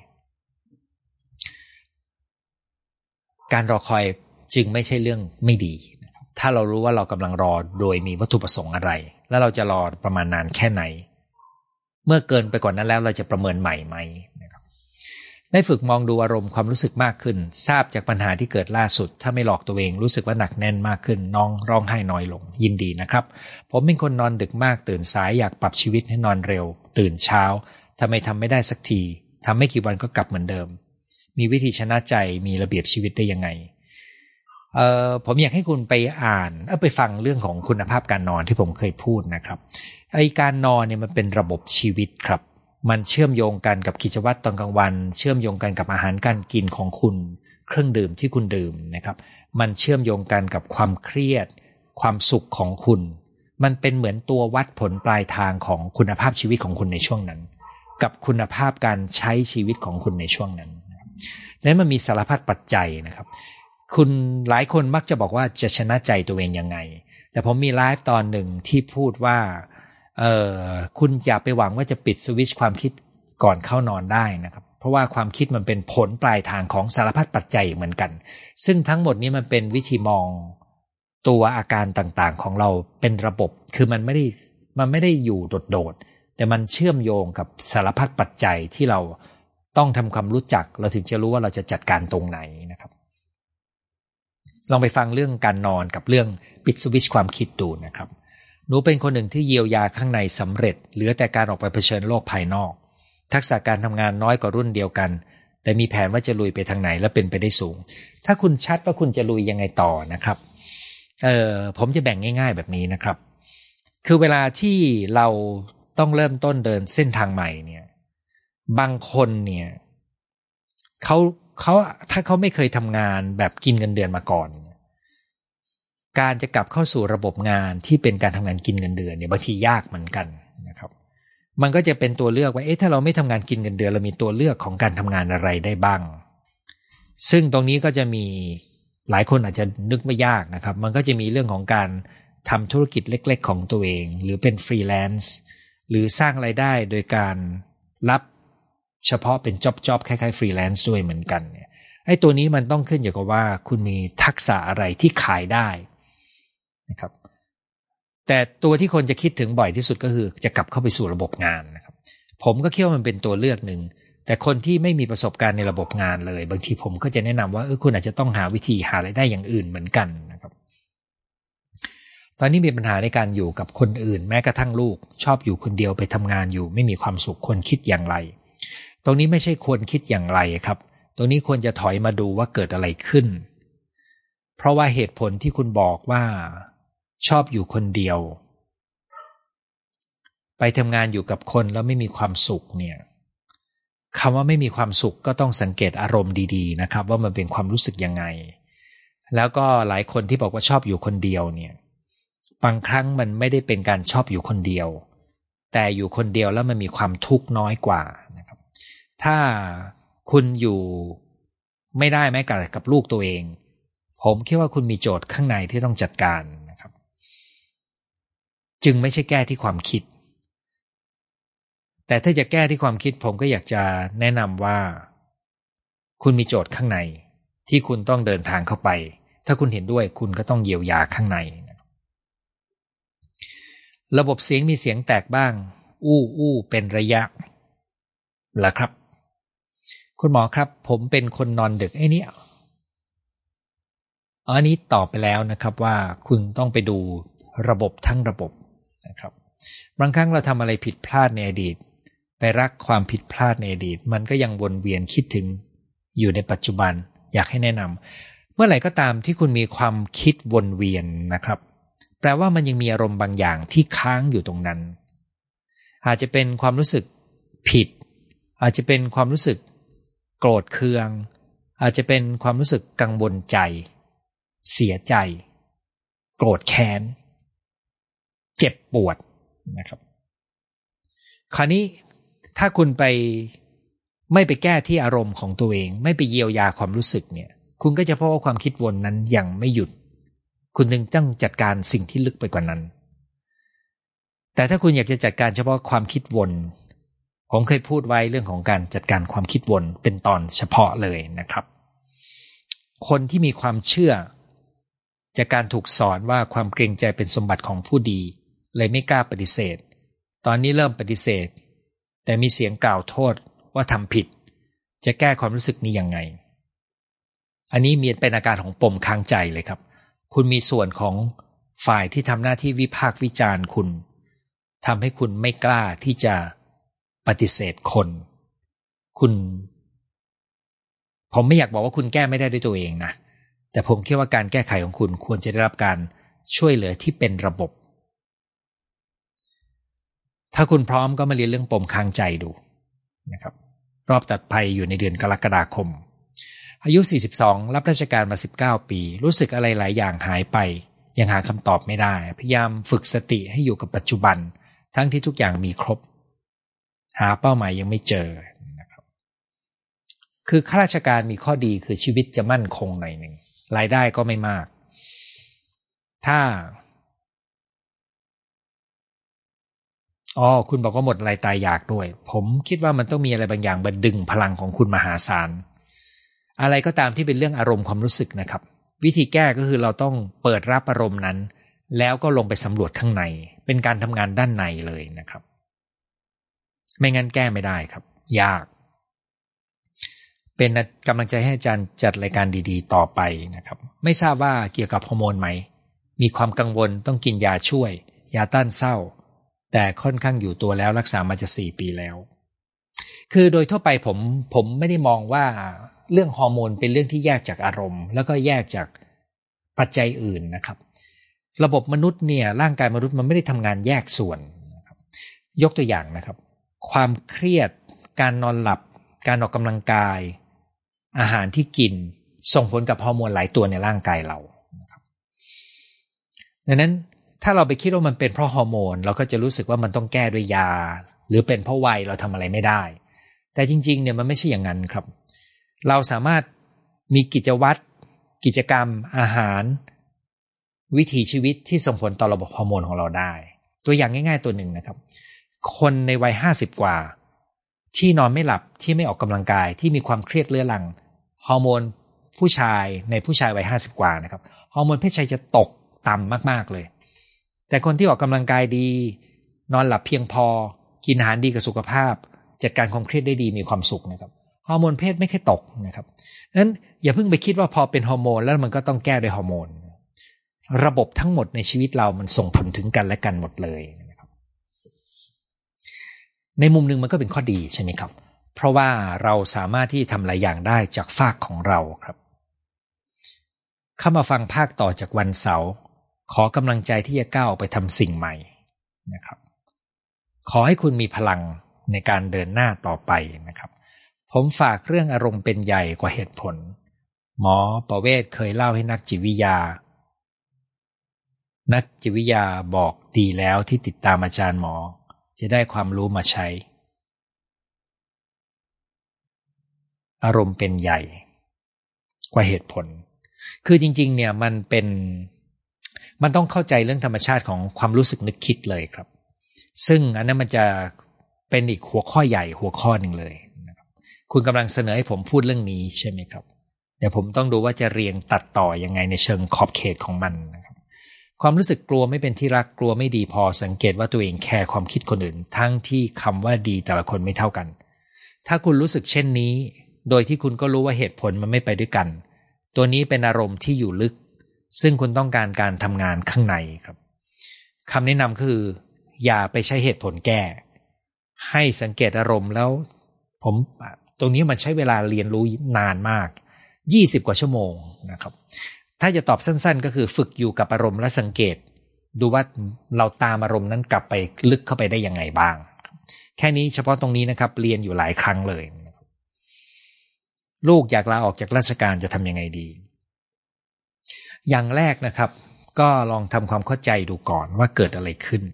การรอคอยจึงไม่ใช่เรื่องไม่ดีนะครับถ้าเรารู้ว่าเรากำลังรอโดยมีวัตถุประสงค์อะไรแล้วเราจะรอประมาณนานแค่ไหนเมื่อเกินไปกว่านั้นแล้วเราจะประเมินใหม่ไหมนะครับได้ฝึกมองดูอารมณ์ความรู้สึกมากขึ้นทราบจากปัญหาที่เกิดล่าสุดถ้าไม่หลอกตัวเองรู้สึกว่าหนักแน่นมากขึ้นน้องร้องไห้น้อยลงยินดีนะครับผมเป็นคนนอนดึกมากตื่นสายอยากปรับชีวิตให้นอนเร็วตื่นเช้าทำไมทำไม่ได้สักทีทำไม่กี่วันก็กลับเหมือนเดิมมีวิธีชนะใจมีระเบียบชีวิตได้ยังไงผมอยากให้คุณไปอ่านไปฟังเรื่องของคุณภาพการนอนที่ผมเคยพูดนะครับไอ้การนอนเนี่ยมันเป็นระบบชีวิตครับมันเชื่อมโยงกันกับกิจวัตรตอนกลางวันเชื่อมโยงกันกับอาหารการกินของคุณเครื่องดื่มที่คุณดื่มนะครับมันเชื่อมโยงกันกับความเครียดความสุขของคุณมันเป็นเหมือนตัววัดผลปลายทางของคุณภาพชีวิตของคุณในช่วงนั้นกับคุณภาพการใช้ชีวิตของคุณในช่วงนั้นและมันมีสารพัดปัจจัยนะครับคุณหลายคนมักจะบอกว่าจะชนะใจตัวเองยังไงแต่ผมมีไลฟ์ตอนหนึ่งที่พูดว่าคุณอย่าไปหวังว่าจะปิดสวิตช์ความคิดก่อนเข้านอนได้นะครับเพราะว่าความคิดมันเป็นผลปลายทางของสารพัดปัจจัยเหมือนกันซึ่งทั้งหมดนี้มันเป็นวิธีมองตัวอาการต่างๆของเราเป็นระบบคือมันไม่ได้อยู่โดดๆแต่มันเชื่อมโยงกับสารพัดปัจจัยที่เราต้องทำความรู้จักเราถึงจะรู้ว่าเราจะจัดการตรงไหนนะครับลองไปฟังเรื่องการนอนกับเรื่องปิดสวิตช์ความคิดดูนะครับหนูเป็นคนหนึ่งที่เยียวยาข้างในสำเร็จเหลือแต่การออกไปเผชิญโลกภายนอกทักษะการทำงานน้อยกว่ารุ่นเดียวกันแต่มีแผนว่าจะลุยไปทางไหนและเป็นไปได้สูงถ้าคุณชัดว่าคุณจะลุยยังไงต่อนะครับผมจะแบ่งง่ายๆแบบนี้นะครับคือเวลาที่เราต้องเริ่มต้นเดินเส้นทางใหม่เนี่ยบางคนเนี่ยเขาถ้าเขาไม่เคยทำงานแบบกินเงินเดือนมาก่อนการจะกลับเข้าสู่ระบบงานที่เป็นการทำงานกินเงินเดือนเนี่ยบางทียากเหมือนกันนะครับมันก็จะเป็นตัวเลือกว่าถ้าเราไม่ทำงานกินเงินเดือนเรามีตัวเลือกของการทำงานอะไรได้บ้างซึ่งตรงนี้ก็จะมีหลายคนอาจจะนึกไม่ยากนะครับมันก็จะมีเรื่องของการทำธุรกิจเล็กๆของตัวเองหรือเป็นฟรีแลนซ์หรือสร้างรายได้โดยการรับเฉพาะเป็นจ็อบคล้ายๆฟรีแลนซ์ด้วยเหมือนกันเนี่ยไอ้ตัวนี้มันต้องขึ้นอยู่กับว่าคุณมีทักษะอะไรที่ขายได้นะครับแต่ตัวที่คนจะคิดถึงบ่อยที่สุดก็คือจะกลับเข้าไปสู่ระบบงานนะครับผมก็คิดว่ามันเป็นตัวเลือกหนึ่งแต่คนที่ไม่มีประสบการณ์ในระบบงานเลยบางทีผมก็จะแนะนำว่าคุณอาจจะต้องหาวิธีหารายได้อย่างอื่นเหมือนกันนะครับตอนนี้มีปัญหาในการอยู่กับคนอื่นแม้กระทั่งลูกชอบอยู่คนเดียวไปทำงานอยู่ไม่มีความสุขควรคิดอย่างไรตรงนี้ไม่ใช่ควรคิดอย่างไรครับตรงนี้ควรจะถอยมาดูว่าเกิดอะไรขึ้นเพราะว่าเหตุผลที่คุณบอกว่าชอบอยู่คนเดียวไปทำงานอยู่กับคนแล้วไม่มีความสุขเนี่ยคำว่าไม่มีความสุขก็ต้องสังเกตอารมณ์ดีๆนะครับว่ามันเป็นความรู้สึกยังไงแล้วก็หลายคนที่บอกว่าชอบอยู่คนเดียวเนี่ยบางครั้งมันไม่ได้เป็นการชอบอยู่คนเดียวแต่อยู่คนเดียวแล้วมันมีความทุกข์น้อยกว่านะครับถ้าคุณอยู่ไม่ได้แม้แต่กับลูกตัวเองผมคิดว่าคุณมีโจทย์ข้างในที่ต้องจัดการนะครับจึงไม่ใช่แก้ที่ความคิดแต่ถ้าจะแก้ที่ความคิดผมก็อยากจะแนะนำว่าคุณมีโจทย์ข้างในที่คุณต้องเดินทางเข้าไปถ้าคุณเห็นด้วยคุณก็ต้องเยียวยาข้างในระบบเสียงมีเสียงแตกบ้างอู้เป็นระยะเหรอครับคุณหมอครับผมเป็นคนนอนดึกไอ้นี่อันนี้ตอบไปแล้วนะครับว่าคุณต้องไปดูระบบทั้งระบบนะครับบางครั้งเราทำอะไรผิดพลาดในอดีตไปรักความผิดพลาดในอดีตมันก็ยังวนเวียนคิดถึงอยู่ในปัจจุบันอยากให้แนะนำเมื่อไหร่ก็ตามที่คุณมีความคิดวนเวียนนะครับแปลว่ามันยังมีอารมณ์บางอย่างที่ค้างอยู่ตรงนั้นอาจจะเป็นความรู้สึกผิดอาจจะเป็นความรู้สึกโกรธเคืองอาจจะเป็นความรู้สึกกังวลใจเสียใจโกรธแค้นเจ็บปวดนะครับคราวนี้ถ้าคุณไม่ไปแก้ที่อารมณ์ของตัวเองไม่ไปเยียวยาความรู้สึกเนี่ยคุณก็จะพบว่าความคิดวนนั้นยังไม่หยุดคุณจึงต้องจัดการสิ่งที่ลึกไปกว่านั้นแต่ถ้าคุณอยากจะจัดการเฉพาะความคิดวนผมเคยพูดไว้เรื่องของการจัดการความคิดวนเป็นตอนเฉพาะเลยนะครับคนที่มีความเชื่อจากการถูกสอนว่าความเกรงใจเป็นสมบัติของผู้ดีเลยไม่กล้าปฏิเสธตอนนี้เริ่มปฏิเสธแต่มีเสียงกล่าวโทษว่าทำผิดจะแก้ความรู้สึกนี้ยังไงอันนี้มีเป็นอาการของปมค้างใจเลยครับคุณมีส่วนของฝ่ายที่ทำหน้าที่วิพากษ์วิจารณ์คุณทำให้คุณไม่กล้าที่จะปฏิเสธคนผมไม่อยากบอกว่าคุณแก้ไม่ได้ด้วยตัวเองนะแต่ผมคิดว่าการแก้ไขของคุณควรจะได้รับการช่วยเหลือที่เป็นระบบถ้าคุณพร้อมก็มาเรียนเรื่องปมค้างใจดูนะครับรอบตัดภัยอยู่ในเดือนกรกฎาคมอายุ42รับราชการมา19ปีรู้สึกอะไรหลายอย่างหายไปยังหาคำตอบไม่ได้พยายามฝึกสติให้อยู่กับปัจจุบันทั้งที่ทุกอย่างมีครบหาเป้าหมายยังไม่เจอนะครับคือข้าราชการมีข้อดีคือชีวิตจะมั่นคงหน่อยนึงรายได้ก็ไม่มากถ้าคุณบอกว่าหมดอะไรตายอยากด้วยผมคิดว่ามันต้องมีอะไรบางอย่างมาดึงพลังของคุณมหาศาลอะไรก็ตามที่เป็นเรื่องอารมณ์ความรู้สึกนะครับวิธีแก้ก็คือเราต้องเปิดรับอารมณ์นั้นแล้วก็ลงไปสำรวจข้างในเป็นการทำงานด้านในเลยนะครับไม่งั้นแก้ไม่ได้ครับยากเป็นกำลังใจให้อาจารย์จัดรายการดีๆต่อไปนะครับไม่ทราบว่าเกี่ยวกับฮอร์โมนไหมมีความกังวลต้องกินยาช่วยยาต้านเศร้าแต่ค่อนข้างอยู่ตัวแล้วรักษามาจะ4 ปีแล้วคือโดยทั่วไปผมไม่ได้มองว่าเรื่องฮอร์โมนเป็นเรื่องที่แยกจากอารมณ์แล้วก็แยกจากปัจจัยอื่นนะครับระบบมนุษย์เนี่ยร่างกายมนุษย์มันไม่ได้ทำงานแยกส่วนนะครับยกตัวอย่างนะครับความเครียดการนอนหลับการออกกำลังกายอาหารที่กินส่งผลกับฮอร์โมนหลายตัวในร่างกายเรานะครับดังนั้นถ้าเราไปคิดว่ามันเป็นเพราะฮอร์โมนเราก็จะรู้สึกว่ามันต้องแก้ด้วยยาหรือเป็นเพราะวัยเราทำอะไรไม่ได้แต่จริงๆเนี่ยมันไม่ใช่อย่างนั้นครับเราสามารถมีกิจวัตรกิจกรรมอาหารวิถีชีวิตที่ส่งผลต่อระบบฮอร์โมนของเราได้ตัวอย่างง่ายๆตัวหนึ่งนะครับคนในวัย50กว่าที่นอนไม่หลับที่ไม่ออกกำลังกายที่มีความเครียดเรื้อรังฮอร์โมนผู้ชายในผู้ชายวัย50กว่านะครับฮอร์โมนเพศชายจะตกต่ำมากๆเลยแต่คนที่ออกกำลังกายดีนอนหลับเพียงพอกินอาหารดีกับสุขภาพจัดการความเครียดได้ดีมีความสุขนะครับฮอร์โมนเพศไม่เคยตกนะครับนั้นอย่าเพิ่งไปคิดว่าพอเป็นฮอร์โมนแล้วมันก็ต้องแก้ด้วยฮอร์โมนระบบทั้งหมดในชีวิตเรามันส่งผลถึงกันและกันหมดเลยนะครับในมุมนึงมันก็เป็นข้อดีใช่ไหมครับเพราะว่าเราสามารถที่ทำหลายอย่างได้จากฝากของเราครับเข้ามาฟังภาคต่อจากวันเสาร์ขอกำลังใจที่จะก้าวไปทำสิ่งใหม่นะครับขอให้คุณมีพลังในการเดินหน้าต่อไปนะครับผมฝากเรื่องอารมณ์เป็นใหญ่กว่าเหตุผลหมอประเวศเคยเล่าให้นักจิตวิทยาบอกดีแล้วที่ติดตามอาจารย์หมอจะได้ความรู้มาใช้อารมณ์เป็นใหญ่กว่าเหตุผลคือจริงๆเนี่ยมันต้องเข้าใจเรื่องธรรมชาติของความรู้สึกนึกคิดเลยครับซึ่งอันนั้นมันจะเป็นอีกหัวข้อใหญ่หัวข้อหนึ่งเลยนะครับคุณกำลังเสนอให้ผมพูดเรื่องนี้ใช่ไหมครับเดี๋ยวผมต้องดูว่าจะเรียงตัดต่อยังไงในเชิงขอบเขตของมันนะครับความรู้สึกกลัวไม่เป็นที่รักกลัวไม่ดีพอสังเกตว่าตัวเองแคร์ความคิดคนอื่นทั้งที่คำว่าดีแต่ละคนไม่เท่ากันถ้าคุณรู้สึกเช่นนี้โดยที่คุณก็รู้ว่าเหตุผลมันไม่ไปด้วยกันตัวนี้เป็นอารมณ์ที่อยู่ลึกซึ่งคุณต้องการทำงานข้างในครับคำแนะนำคืออย่าไปใช้เหตุผลแก้ให้สังเกตอารมณ์แล้วตรงนี้มันใช้เวลาเรียนรู้นานมาก20กว่าชั่วโมงนะครับถ้าจะตอบสั้นๆก็คือฝึกอยู่กับอารมณ์และสังเกตดูว่าเราตามอารมณ์นั้นกลับไปลึกเข้าไปได้ยังไงบ้างแค่นี้เฉพาะตรงนี้นะครับเรียนอยู่หลายครั้งเลยลูกอยากลาออกจากราชการจะทำยังไงดีอย่างแรกนะครับก็ลองทำความเข้าใจดูก่อนว่าเกิดอะไรขึ้น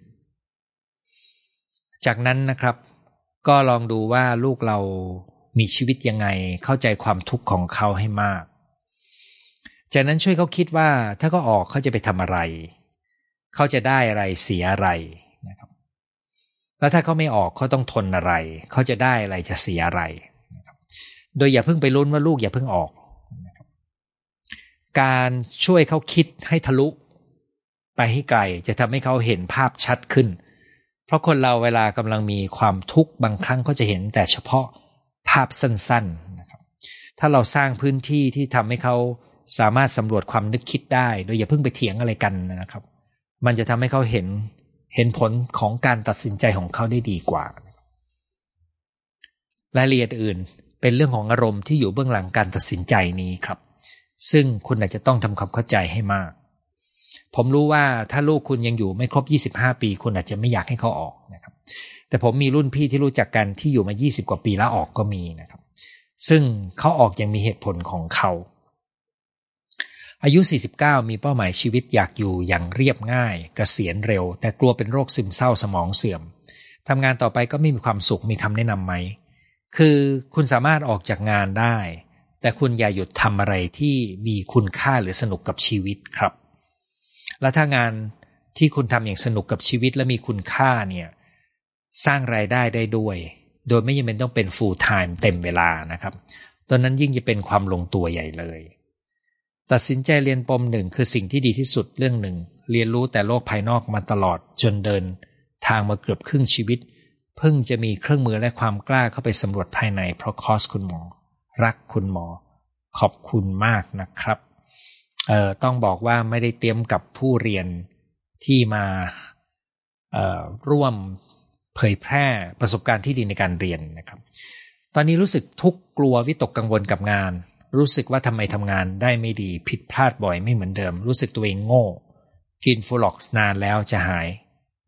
จากนั้นนะครับก็ลองดูว่าลูกเรามีชีวิตยังไงเข้าใจความทุกข์ของเขาให้มากจากนั้นช่วยเขาคิดว่าถ้าเขาออกเขาจะไปทำอะไรเขาจะได้อะไรเสียอะไรนะครับแล้วถ้าเขาไม่ออกเขาต้องทนอะไรเขาจะได้อะไรจะเสียอะไรนะครับโดยอย่าเพิ่งไปลุ้นว่าลูกอย่าเพิ่งออกนะครับการช่วยเขาคิดให้ทะลุไปให้ไกลจะทำให้เขาเห็นภาพชัดขึ้นเพราะคนเราเวลากำลังมีความทุกข์บางครั้งก็จะเห็นแต่เฉพาะภาพสั้นๆนะครับถ้าเราสร้างพื้นที่ที่ทำให้เขาสามารถสำรวจความนึกคิดได้โดยอย่าเพิ่งไปเถียงอะไรกันนะครับมันจะทำให้เขาเห็นผลของการตัดสินใจของเขาได้ดีกว่ารายละเอียดอื่นเป็นเรื่องของอารมณ์ที่อยู่เบื้องหลังการตัดสินใจนี้ครับซึ่งคุณอาจจะต้องทำความเข้าใจให้มากผมรู้ว่าถ้าลูกคุณยังอยู่ไม่ครบ25ปีคุณอาจจะไม่อยากให้เขาออกนะครับแต่ผมมีรุ่นพี่ที่รู้จักกันที่อยู่มา20กว่าปีแล้วออกก็มีนะครับซึ่งเขาออกอย่างมีเหตุผลของเขาอายุ49มีเป้าหมายชีวิตอยากอยู่อย่างเรียบง่ายเกษียณเร็วแต่กลัวเป็นโรคซึมเศร้าสมองเสื่อมทำงานต่อไปก็ไม่มีความสุขมีคำแนะนำไหมคือคุณสามารถออกจากงานได้แต่คุณอย่าหยุดทำอะไรที่มีคุณค่าหรือสนุกกับชีวิตครับแล้วถ้างานที่คุณทำอย่างสนุกกับชีวิตและมีคุณค่าเนี่ยสร้างรายได้ได้ด้วยโดยไม่จำเป็นต้องเป็น full time เต็มเวลานะครับตอนนั้นยิ่งจะเป็นความลงตัวใหญ่เลยตัดสินใจเรียนปมหนึ่งคือสิ่งที่ดีที่สุดเรื่องหนึ่งเรียนรู้แต่โลกภายนอกมาตลอดจนเดินทางมาเกือบครึ่งชีวิตเพิ่งจะมีเครื่องมือและความกล้าเข้าไปสำรวจภายในเพราะคอร์สคุณหมอรักคุณหมอขอบคุณมากนะครับต้องบอกว่าไม่ได้เตรียมกับผู้เรียนที่มาร่วมเผยแพร่ประสบการณ์ที่ดีในการเรียนนะครับตอนนี้รู้สึกทุกข์กลัววิตกกังวลกับงานรู้สึกว่าทำไมทำงานได้ไม่ดีผิดพลาดบ่อยไม่เหมือนเดิมรู้สึกตัวเองโง่กินฟูล็อกซ์นานแล้วจะหาย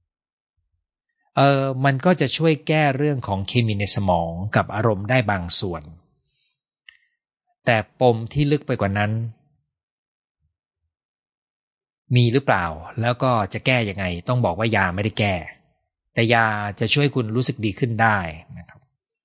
มันก็จะช่วยแก้เรื่องของเคมีในสมองกับอารมณ์ได้บางส่วนแต่ปมที่ลึกไปกว่านั้นมีหรือเปล่าแล้วก็จะแก้ยังไงต้องบอกว่ายาไม่ได้แก้แต่ยาจะช่วยคุณรู้สึกดีขึ้นได้นะครับ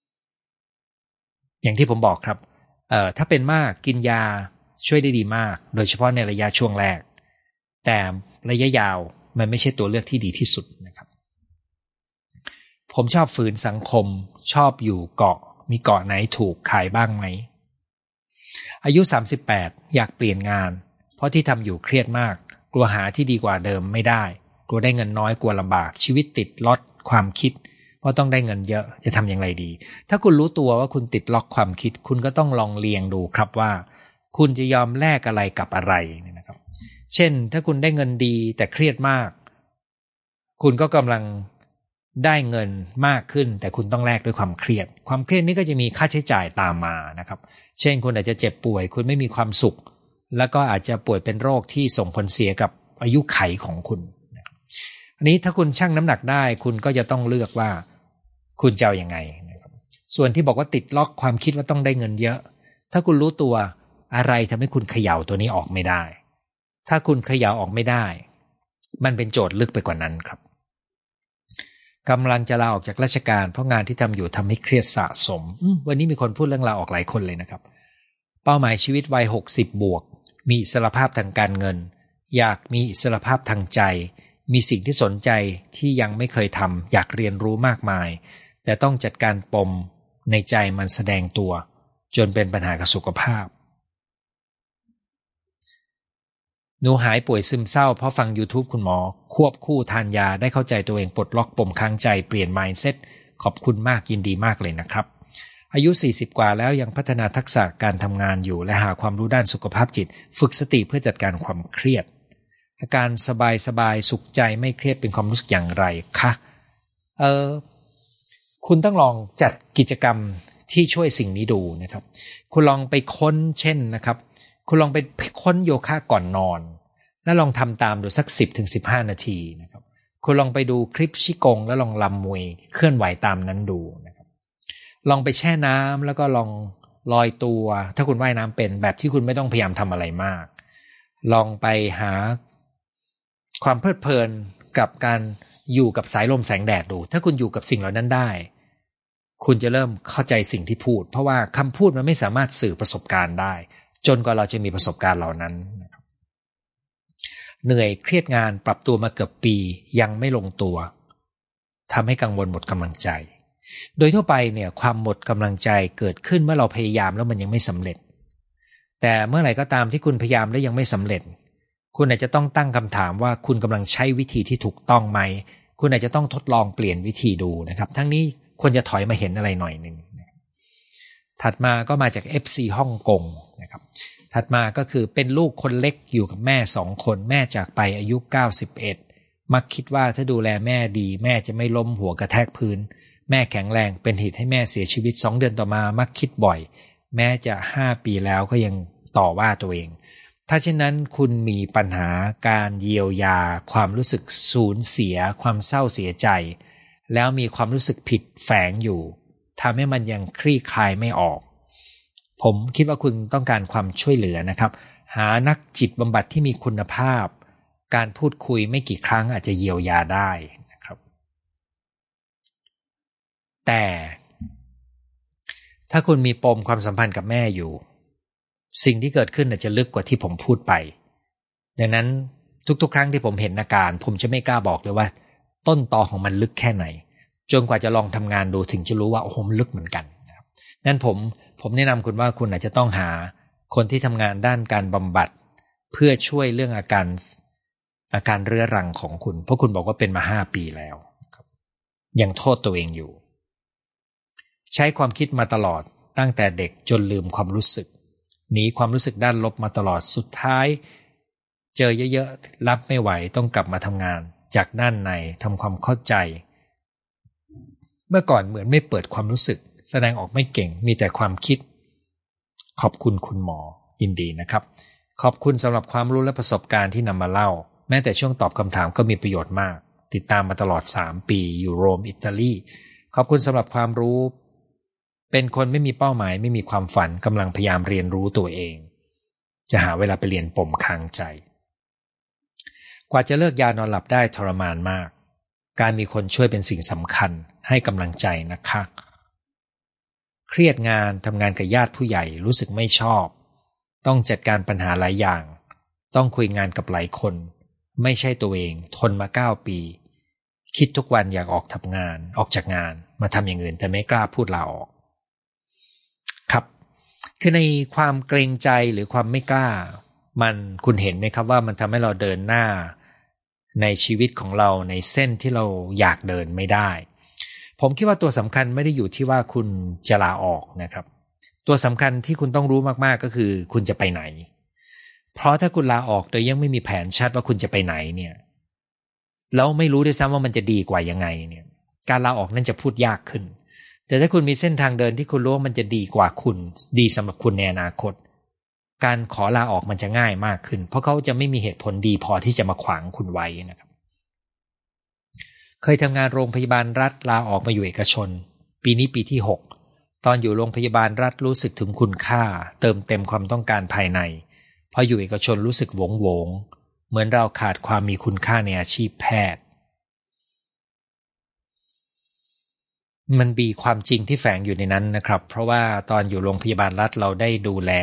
อย่างที่ผมบอกครับถ้าเป็นมากกินยาช่วยได้ดีมากโดยเฉพาะในระยะช่วงแรกแต่ระยะยาวมันไม่ใช่ตัวเลือกที่ดีที่สุดนะครับผมชอบฝืนสังคมชอบอยู่เกาะมีเกาะไหนถูกขายบ้างไหมอายุ38อยากเปลี่ยนงานเพราะที่ทำอยู่เครียดมากกลัวหาที่ดีกว่าเดิมไม่ได้กลัวได้เงินน้อยกลัวลำบากชีวิตติดล็อกความคิดว่าต้องได้เงินเยอะจะทำอย่างไรดีถ้าคุณรู้ตัวว่าคุณติดล็อกความคิดคุณก็ต้องลองเรียงดูครับว่าคุณจะยอมแลกอะไรกับอะไรนะครับเช่นถ้าคุณได้เงินดีแต่เครียดมากคุณก็กำลังได้เงินมากขึ้นแต่คุณต้องแลกด้วยความเครียดนี้ก็จะมีค่าใช้จ่ายตามมานะครับเช่นคุณอาจจะเจ็บป่วยคุณไม่มีความสุขแล้วก็อาจจะป่วยเป็นโรคที่ส่งผลเสียกับอายุขัยของคุณอันนี้ถ้าคุณชั่งน้ำหนักได้คุณก็จะต้องเลือกว่าคุณจะเอายังไงนะครับส่วนที่บอกว่าติดล็อกความคิดว่าต้องได้เงินเยอะถ้าคุณรู้ตัวอะไรทำให้คุณเขย่าตัวนี้ออกไม่ได้ถ้าคุณเขย่าออกไม่ได้มันเป็นโจทย์ลึกไปกว่านั้นครับกำลังจะลาออกจากราชการเพราะงานที่ทำอยู่ทำให้เครียดสะสมวันนี้มีคนพูดเรื่องลาออกหลายคนเลยนะครับเป้าหมายชีวิตวัย60บวกมีอิสรภาพทางการเงินอยากมีอิสรภาพทางใจมีสิ่งที่สนใจที่ยังไม่เคยทำอยากเรียนรู้มากมายแต่ต้องจัดการปมในใจมันแสดงตัวจนเป็นปัญหากับสุขภาพหนูหายป่วยซึมเศร้าเพราะฟัง YouTube คุณหมอควบคู่ทานยาได้เข้าใจตัวเองปลดล็อกปมค้างใจเปลี่ยน mindset ขอบคุณมากยินดีมากเลยนะครับอายุ40กว่าแล้วยังพัฒนาทักษะการทำงานอยู่และหาความรู้ด้านสุขภาพจิตฝึกสติเพื่อจัดการความเครียดอาการสบายสุขใจไม่เครียดเป็นความรู้สึกอย่างไรคะคุณต้องลองจัดกิจกรรมที่ช่วยสิ่งนี้ดูนะครับคุณลองไปค้นเช่นนะครับคุณลองไปค้นโยคะก่อนนอนแล้วลองทำตามดูสัก 10-15 นาทีนะครับคุณลองไปดูคลิปชิกงแล้วลองรำมวยเคลื่อนไหวตามนั้นดูนะครับลองไปแช่น้ำแล้วก็ลองลอยตัวถ้าคุณว่ายน้ำเป็นแบบที่คุณไม่ต้องพยายามทำอะไรมากลองไปหาความเพลิดเพลินกับการอยู่กับสายลมแสงแดดดูถ้าคุณอยู่กับสิ่งเหล่านั้นได้คุณจะเริ่มเข้าใจสิ่งที่พูดเพราะว่าคำพูดมันไม่สามารถสื่อประสบการณ์ได้จนกว่าเราจะมีประสบการณ์เหล่านั้นนะครับเหนื่อยเครียดงานปรับตัวมาเกือบปียังไม่ลงตัวทำให้กังวลหมดกำลังใจโดยทั่วไปเนี่ยความหมดกำลังใจเกิดขึ้นเมื่อเราพยายามแล้วมันยังไม่สำเร็จแต่เมื่อไหร่ก็ตามที่คุณพยายามแล้วยังไม่สำเร็จคุณอาจจะต้องตั้งคำถามว่าคุณกำลังใช้วิธีที่ถูกต้องไหมคุณอาจจะต้องทดลองเปลี่ยนวิธีดูนะครับทั้งนี้ควรจะถอยมาเห็นอะไรหน่อยนึงถัดมาก็มาจาก FC ฮ่องกงนะครับถัดมาก็คือเป็นลูกคนเล็กอยู่กับแม่2คนแม่จากไปอายุ91มักคิดว่าถ้าดูแลแม่ดีแม่จะไม่ล้มหัวกระแทกพื้นแม่แข็งแรงเป็นเหตุให้แม่เสียชีวิต2เดือนต่อมามักคิดบ่อยแม้จะ5ปีแล้วก็ยังต่อว่าตัวเองถ้าเช่นนั้นคุณมีปัญหาการเยียวยาความรู้สึกสูญเสียความเศร้าเสียใจแล้วมีความรู้สึกผิดแฝงอยู่ทำให้มันยังคลี่คลายไม่ออกผมคิดว่าคุณต้องการความช่วยเหลือนะครับหานักจิตบำบัดที่มีคุณภาพการพูดคุยไม่กี่ครั้งอาจจะเยียวยาได้นะครับแต่ถ้าคุณมีปมความสัมพันธ์กับแม่อยู่สิ่งที่เกิดขึ้นอาจจะลึกกว่าที่ผมพูดไปดังนั้นทุกๆครั้งที่ผมเห็นอาการผมจะไม่กล้าบอกเลยว่าต้นตอของมันลึกแค่ไหนจนกว่าจะลองทำงานดูถึงจะรู้ว่าโอ้โหมันลึกเหมือนกันนะครับนั้นผมแนะนำคุณว่าคุณอาจจะต้องหาคนที่ทำงานด้านการบำบัดเพื่อช่วยเรื่องอาการเรื้อรังของคุณเพราะคุณบอกว่าเป็นมา5 ปีแล้วยังโทษตัวเองอยู่ใช้ความคิดมาตลอดตั้งแต่เด็กจนลืมความรู้สึกหนีความรู้สึกด้านลบมาตลอดสุดท้ายเจอเยอะๆรับไม่ไหวต้องกลับมาทำงานจากด้านในทำความเข้าใจเมื่อก่อนเหมือนไม่เปิดความรู้สึกแสดงออกไม่เก่งมีแต่ความคิดขอบคุณคุณหมอยินดีนะครับขอบคุณสำหรับความรู้และประสบการณ์ที่นำมาเล่าแม้แต่ช่วงตอบคำถามก็มีประโยชน์มากติดตามมาตลอด3 ปีอยู่โรมอิตาลีขอบคุณสำหรับความรู้เป็นคนไม่มีเป้าหมายไม่มีความฝันกำลังพยายามเรียนรู้ตัวเองจะหาเวลาไปเรียนปมค้างใจกว่าจะเลิกยานอนหลับได้ทรมานมากการมีคนช่วยเป็นสิ่งสำคัญให้กำลังใจนะคะเครียดงานทำงานกับญาติผู้ใหญ่รู้สึกไม่ชอบต้องจัดการปัญหาหลายอย่างต้องคุยงานกับหลายคนไม่ใช่ตัวเองทนมา9 ปีคิดทุกวันอยากออกจากงานมาทำอย่างอื่นแต่ไม่กล้าพูดลาออกครับคือในความเกรงใจหรือความไม่กล้าคุณเห็นไหมครับว่ามันทำให้เราเดินหน้าในชีวิตของเราในเส้นที่เราอยากเดินไม่ได้ผมคิดว่าตัวสำคัญไม่ได้อยู่ที่ว่าคุณจะลาออกนะครับตัวสำคัญที่คุณต้องรู้มากๆก็คือคุณจะไปไหนเพราะถ้าคุณลาออกโดยยังไม่มีแผนชัดว่าคุณจะไปไหนเนี่ยแล้วไม่รู้ด้วยซ้ำว่ามันจะดีกว่ายังไงเนี่ยการลาออกนั่นจะพูดยากขึ้นแต่ถ้าคุณมีเส้นทางเดินที่คุณรู้ว่ามันจะดีกว่าคุณดีสำหรับคุณในอนาคตการขอลาออกมันจะง่ายมากขึ้นเพราะเขาจะไม่มีเหตุผลดีพอที่จะมาขวางคุณไว้นะครับเคยทำงานโรงพยาบาลรัฐลาออกมาอยู่เอกชนปีนี้ปีที่6ตอนอยู่โรงพยาบาลรัฐรู้สึกถึงคุณค่าเติมเต็มความต้องการภายในพออยู่เอกชนรู้สึกโวงเหมือนเราขาดความมีคุณค่าในอาชีพแพทย์มันมีความจริงที่แฝงอยู่ในนั้นนะครับเพราะว่าตอนอยู่โรงพยาบาลรัฐเราได้ดูแล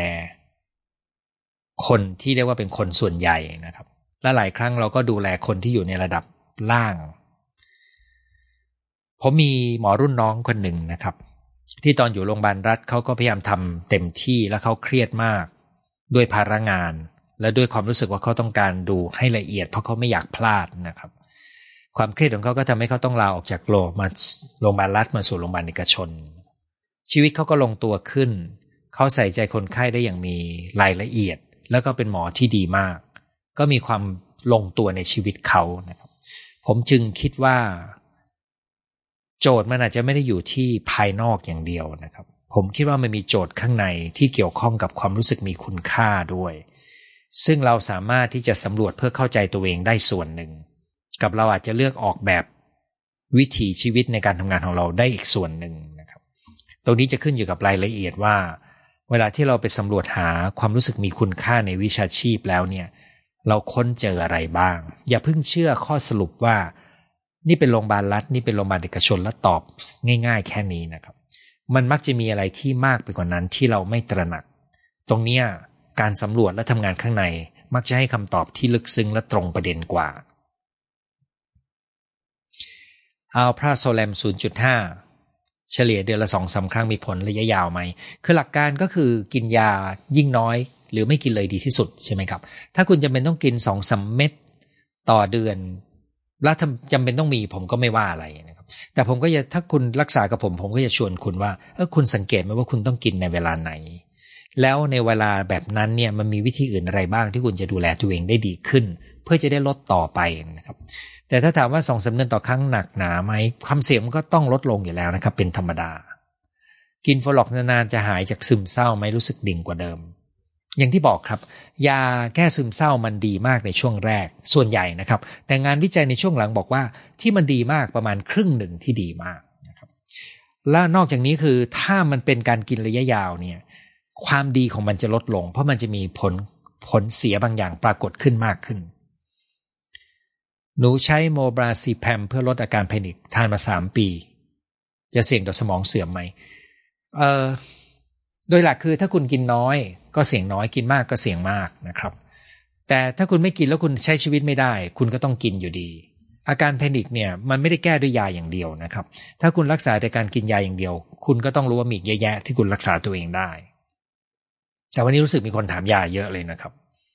คนที่เรียกว่าเป็นคนส่วนใหญ่นะครับและหลายครั้งเราก็ดูแลคนที่อยู่ในระดับล่างผมมีหมอรุ่นน้องคนหนึ่งนะครับที่ตอนอยู่โรงพยาบาลรัฐเขาก็พยายามทำเต็มที่และเขาเครียดมากด้วยภาระงานและด้วยความรู้สึกว่าเขาต้องการดูให้ละเอียดเพราะเขาไม่อยากพลาดนะครับความเครียดของเขาก็ทำให้เขาต้องลาออกจากโรงพยาบาลรัฐมาสู่โรงพยาบาลเอกชนชีวิตเขาก็ลงตัวขึ้นเขาใส่ใจคนไข้ได้อย่างมีรายละเอียดแล้วก็เป็นหมอที่ดีมากก็มีความลงตัวในชีวิตเขานะครับผมจึงคิดว่าโจทย์มันอาจจะไม่ได้อยู่ที่ภายนอกอย่างเดียวนะครับผมคิดว่ามันมีโจทย์ข้างในที่เกี่ยวข้องกับความรู้สึกมีคุณค่าด้วยซึ่งเราสามารถที่จะสำรวจเพื่อเข้าใจตัวเองได้ส่วนหนึ่งกับเราอาจจะเลือกออกแบบวิถีชีวิตในการทำงานของเราได้อีกส่วนหนึ่งนะครับตรงนี้จะขึ้นอยู่กับรายละเอียดว่าเวลาที่เราไปสำรวจหาความรู้สึกมีคุณค่าในวิชาชีพแล้วเนี่ยเราค้นเจออะไรบ้างอย่าเพิ่งเชื่อข้อสรุปว่านี่เป็นโรงพยาบาลรัฐนี่เป็นโรงพยาบาลเอกชนแล้วตอบง่ายๆแค่นี้นะครับมันมักจะมีอะไรที่มากไปกว่านั้นที่เราไม่ตระหนักตรงนี้การสำรวจและทำงานข้างในมักจะให้คำตอบที่ลึกซึ้งและตรงประเด็นกว่าอัลพราโซแลม 0.5 เฉลี่ยเดือนละ 2-3 ครั้งมีผลระยะยาวไหมคือหลักการก็คือกินยายิ่งน้อยหรือไม่กินเลยดีที่สุดใช่ไหมครับถ้าคุณจำเป็นต้องกิน 2-3 เม็ดต่อเดือนแล้วจำเป็นต้องมีผมก็ไม่ว่าอะไรนะครับแต่ผมก็จะถ้าคุณรักษากับผมก็จะชวนคุณว่าคุณสังเกตไหมว่าคุณต้องกินในเวลาไหนแล้วในเวลาแบบนั้นเนี่ยมันมีวิธีอื่นอะไรบ้างที่คุณจะดูแลตัวเองได้ดีขึ้นเพื่อจะได้ลดต่อไปนะครับแต่ถ้าถามว่า 2-3 เดือนต่อครั้งหนักหนาไหมความเสี่ยงมันก็ต้องลดลงอยู่แล้วนะครับเป็นธรรมดากินโฟล็อกนานๆจะหายจากซึมเศร้าไหมรู้สึกดิ่งกว่าเดิมอย่างที่บอกครับยาแก้ซึมเศร้ามันดีมากในช่วงแรกส่วนใหญ่นะครับแต่งานวิจัยในช่วงหลังบอกว่าที่มันดีมากประมาณครึ่งหนึ่งที่ดีมากนะครับและนอกจากนี้คือถ้ามันเป็นการกินระยะยาวเนี่ยความดีของมันจะลดลงเพราะมันจะมีผลเสียบางอย่างปรากฏขึ้นมากขึ้นหนูใช้โมบราซีแพมเพื่อลดอาการแพนิคทานมา3 ปีจะเสี่ยงต่อสมองเสื่อมไหมโดยหลักคือถ้าคุณกินน้อยก็เสี่ยงน้อยกินมากก็เสี่ยงมากนะครับแต่ถ้าคุณไม่กินแล้วคุณใช้ชีวิตไม่ได้คุณก็ต้องกินอยู่ดีอาการแพนิคเนี่ยมันไม่ได้แก้ด้วยยาอย่างเดียวนะครับถ้าคุณรักษาแต่การกินยาอย่างเดียวคุณก็ต้องรู้ว่ามีเยอะแยะที่คุณรักษาตัวเองได้แต่วันนี้รู้สึกมีคนถามยาเยอะเลยนะครับ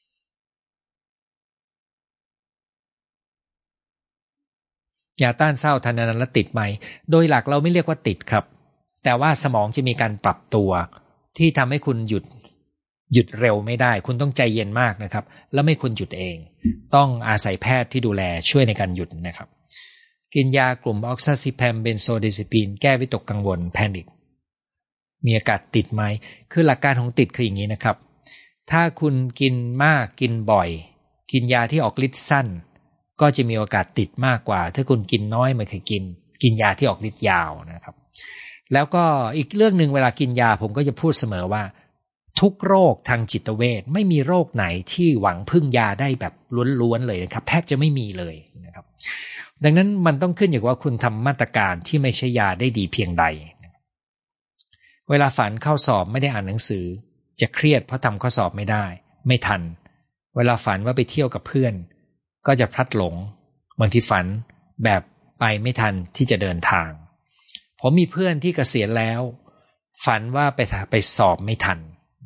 ยาต้านเศร้าทานนานแล้วติดไหมโดยหลักเราไม่เรียกว่าติดครับแต่ว่าสมองจะมีการปรับตัวที่ทำให้คุณหยุดเร็วไม่ได้คุณต้องใจเย็นมากนะครับแล้วไม่ควรหยุดเองต้องอาศัยแพทย์ที่ดูแลช่วยในการหยุดนะครับกินยากลุ่มออกซาซิแพมเบนโซดิอาซิปินแก้วิตกกังวลแพนิคมีอาการติดไหมคือหลักการของติดคืออย่างนี้นะครับถ้าคุณกินมากกินบ่อยกินยาที่ออกฤทธิ์สั้นก็จะมีโอกาสติดมากกว่าถ้าคุณกินน้อยไม่เคยกินยาที่ออกฤทธิ์ยาวนะครับแล้วก็อีกเรื่องนึงเวลากินยาผมก็จะพูดเสมอว่าทุกโรคทางจิตเวชไม่มีโรคไหนที่หวังพึ่งยาได้แบบล้วนๆเลยนะครับแทบจะไม่มีเลยนะครับดังนั้นมันต้องขึ้นอยู่ว่าคุณทำมาตรการที่ไม่ใช่ยาได้ดีเพียงใดเวลาฝันเข้าสอบไม่ได้อ่านหนังสือจะเครียดเพราะทำข้อสอบไม่ทันเวลาฝันว่าไปเที่ยวกับเพื่อนก็จะพลัดหลงบางทีฝันแบบไปไม่ทันที่จะเดินทางผมมีเพื่อนที่เกษียณแล้วฝันว่าไปสอบไม่ทัน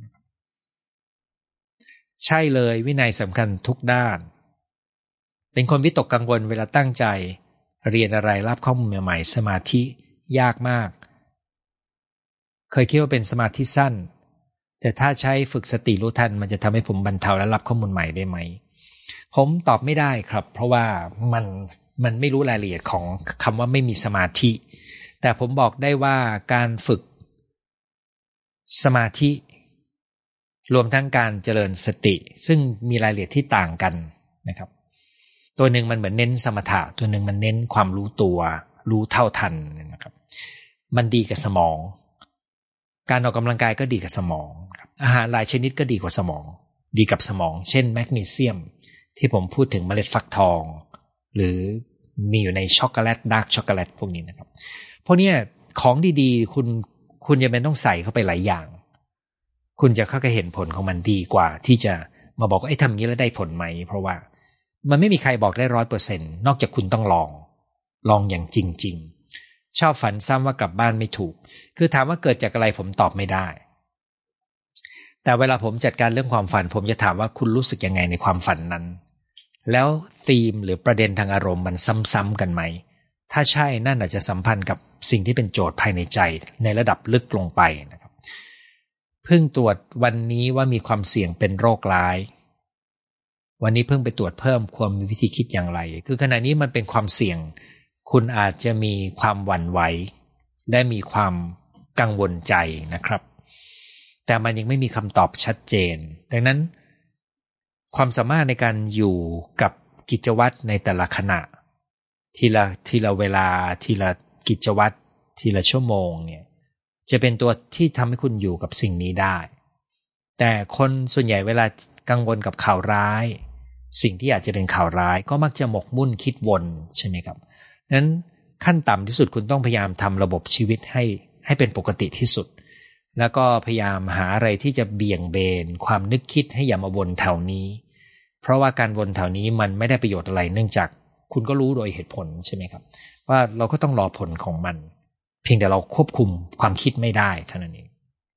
ใช่เลยวินัยสำคัญทุกด้านเป็นคนวิตกกังวลเวลาตั้งใจเรียนอะไรรับข้อมูลใหม่ๆสมาธิยากมากเคยคิดว่าเป็นสมาธิสั้นแต่ถ้าใช้ฝึกสติรู้ทันมันจะทำให้ผมบรรเทาและรับข้อมูลใหม่ได้ไหมผมตอบไม่ได้ครับเพราะว่ามันไม่รู้รายละเอียดของคำว่าไม่มีสมาธิแต่ผมบอกได้ว่าการฝึกสมาธิรวมทั้งการเจริญสติซึ่งมีรายละเอียดที่ต่างกันนะครับตัวหนึ่งมันเหมือนเน้นสมถะตัวหนึ่งมันเน้นความรู้ตัวรู้เท่าทันนะครับมันดีกับสมองการออกกำลังกายก็ดีกับสมองอาหารหลายชนิดก็ดีกว่าสมองดีกับสมองเช่นแมกนีเซียมที่ผมพูดถึงเมล็ดฟักทองหรือมีอยู่ในช็อกโกแลตดาร์กช็อกโกแลตพวกนี้นะครับเพราะเนี่ยของดีๆคุณจะเป็นต้องใส่เข้าไปหลายอย่างคุณจะเข้าไปเห็นผลของมันดีกว่าที่จะมาบอกว่าทำอย่างนี้แล้วได้ผลไหมเพราะว่ามันไม่มีใครบอกได้ 100% นอกจากคุณต้องลองอย่างจริงๆชอบฝันซ้ำว่ากลับบ้านไม่ถูกคือถามว่าเกิดจากอะไรผมตอบไม่ได้แต่เวลาผมจัดการเรื่องความฝันผมจะถามว่าคุณรู้สึกยังไงในความฝันนั้นแล้วธีมหรือประเด็นทางอารมณ์มันซ้ำๆกันไหมถ้าใช่นั่นอาจจะสัมพันธ์กับสิ่งที่เป็นโจทย์ภายในใจในระดับลึกลงไปนะครับเพิ่งตรวจวันนี้ว่ามีความเสี่ยงเป็นโรคร้ายวันนี้เพิ่งไปตรวจเพิ่มควรมีวิธีคิดอย่างไรคือขณะนี้มันเป็นความเสี่ยงคุณอาจจะมีความหวั่นไหวและมีความกังวลใจนะครับแต่มันยังไม่มีคำตอบชัดเจนดังนั้นความสามารถในการอยู่กับกิจวัตรในแต่ละขณะทีละเวลาทีละกิจวัตรทีละชั่วโมงเนี่ยจะเป็นตัวที่ทำให้คุณอยู่กับสิ่งนี้ได้แต่คนส่วนใหญ่เวลากังวลกับข่าวร้ายสิ่งที่อาจจะเป็นข่าวร้ายก็มักจะหมกมุ่นคิดวนใช่ไหมครับนั้นขั้นต่ำที่สุดคุณต้องพยายามทำระบบชีวิตให้เป็นปกติที่สุดแล้วก็พยายามหาอะไรที่จะเบี่ยงเบนความนึกคิดให้อย่ามาวนแถวนี้เพราะว่าการวนแถวนี้มันไม่ได้ประโยชน์อะไรเนื่องจากคุณก็รู้โดยเหตุผลใช่ไหมครับว่าเราก็ต้องรอผลของมันเพียงแต่เราควบคุมความคิดไม่ได้เท่านั้นเอง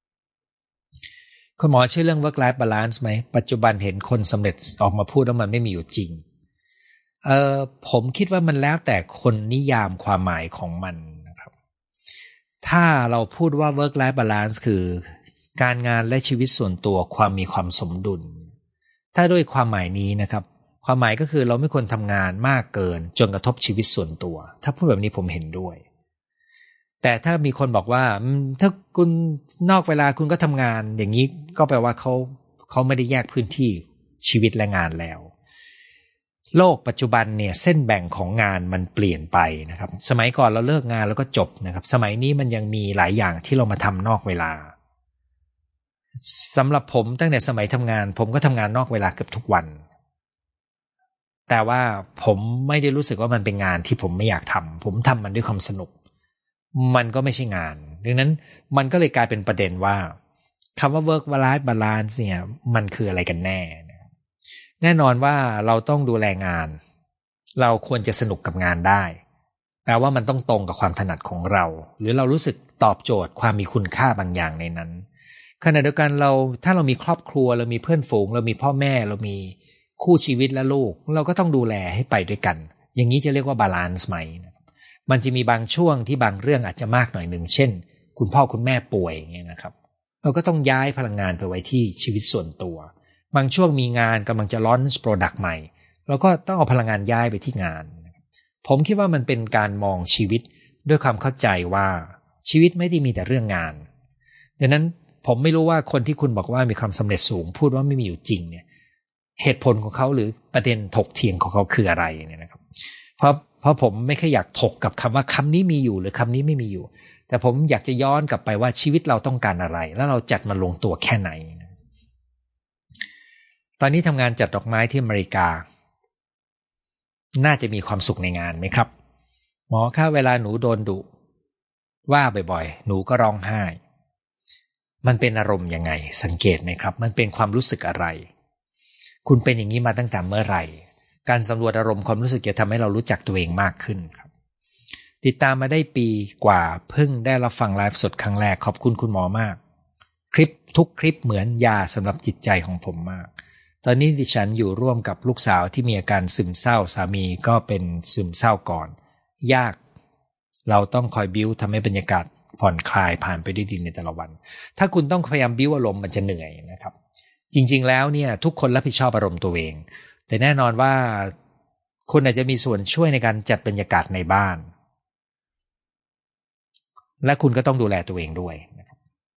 คุณหมอเชื่อเรื่อง work life balance ไหมปัจจุบันเห็นคนสำเร็จออกมาพูดว่ามันไม่มีอยู่จริงผมคิดว่ามันแล้วแต่คนนิยามความหมายของมันนะครับถ้าเราพูดว่า work life balance คือการงานและชีวิตส่วนตัวความมีความสมดุลถ้าด้วยความหมายนี้นะครับความหมายก็คือเราไม่ควรทำงานมากเกินจนกระทบชีวิตส่วนตัวถ้าพูดแบบนี้ผมเห็นด้วยแต่ถ้ามีคนบอกว่าถ้าคุณนอกเวลาคุณก็ทำงานอย่างนี้ก็แปลว่าเขาไม่ได้แยกพื้นที่ชีวิตและงานแล้วโลกปัจจุบันเนี่ยเส้นแบ่งของงานมันเปลี่ยนไปนะครับสมัยก่อนเราเลิกงานแล้วก็จบนะครับสมัยนี้มันยังมีหลายอย่างที่เรามาทำนอกเวลาสำหรับผมตั้งแต่สมัยทำงานผมก็ทำงานนอกเวลาเกือบทุกวันแต่ว่าผมไม่ได้รู้สึกว่ามันเป็นงานที่ผมไม่อยากทำผมทำมันด้วยความสนุกมันก็ไม่ใช่งานดังนั้นมันก็เลยกลายเป็นประเด็นว่าคำว่า work life balance เนี่ยมันคืออะไรกันแน่แน่นอนว่าเราต้องดูแลงานเราควรจะสนุกกับงานได้แปลว่ามันต้องตรงกับความถนัดของเราหรือเรารู้สึกตอบโจทย์ความมีคุณค่าบางอย่างในนั้นขณะเดียวกันถ้าเรามีครอบครัวเรามีเพื่อนฝูงเรามีพ่อแม่เรามีคู่ชีวิตและลูกเราก็ต้องดูแลให้ไปด้วยกันอย่างนี้จะเรียกว่าบาลานซ์ไหมมันจะมีบางช่วงที่บางเรื่องอาจจะมากหน่อยหนึ่งเช่นคุณพ่อคุณแม่ป่วยอย่างเงี้ยนะครับเราก็ต้องย้ายพลังงานไปไว้ที่ชีวิตส่วนตัวบางช่วงมีงานกำลังจะลอนช์โปรดักต์ใหม่เราก็ต้องเอาพลังงานย้ายไปที่งานผมคิดว่ามันเป็นการมองชีวิตด้วยความเข้าใจว่าชีวิตไม่ได้มีแต่เรื่องงานดังนั้นผมไม่รู้ว่าคนที่คุณบอกว่ามีความสำเร็จสูงพูดว่าไม่มีอยู่จริงเนี่ยเหตุผลของเขาหรือประเด็นถกเถียงของเขาคืออะไรเนี่ยนะครับเพราะผมไม่ค่อยอยากถกกับคำว่าคำนี้มีอยู่หรือคำนี้ไม่มีอยู่แต่ผมอยากจะย้อนกลับไปว่าชีวิตเราต้องการอะไรแล้วเราจัดมันลงตัวแค่ไหนตอนนี้ทำงานจัดดอกไม้ที่อเมริกาน่าจะมีความสุขในงานไหมครับหมอคะเวลาหนูโดนดุว่าบ่อยๆหนูก็ร้องไห้มันเป็นอารมณ์ยังไงสังเกตไหมครับมันเป็นความรู้สึกอะไรคุณเป็นอย่างนี้มาตั้งแต่เมื่อไหร่การสำรวจอารมณ์ความรู้สึกจะทำให้เรารู้จักตัวเองมากขึ้นครับติดตามมาได้ปีกว่าเพิ่งได้รับฟังไลฟ์สดครั้งแรกขอบคุณคุณหมอมากคลิปทุกคลิปเหมือนยาสำหรับจิตใจของผมมากตอนนี้ดิฉันอยู่ร่วมกับลูกสาวที่มีอาการซึมเศร้าสามีก็เป็นซึมเศร้าก่อนยากเราต้องคอยบิ้วทำให้บรรยากาศผ่อนคลายผ่านไปด้วยดีในแต่ละวันถ้าคุณต้องพยายามบิ้วอารมณ์มันจะเหนื่อยนะครับจริงๆแล้วเนี่ยทุกคนรับผิดชอบอารมณ์ตัวเองแต่แน่นอนว่าคุณอาจจะมีส่วนช่วยในการจัดบรรยากาศในบ้านและคุณก็ต้องดูแลตัวเองด้วยนะครับ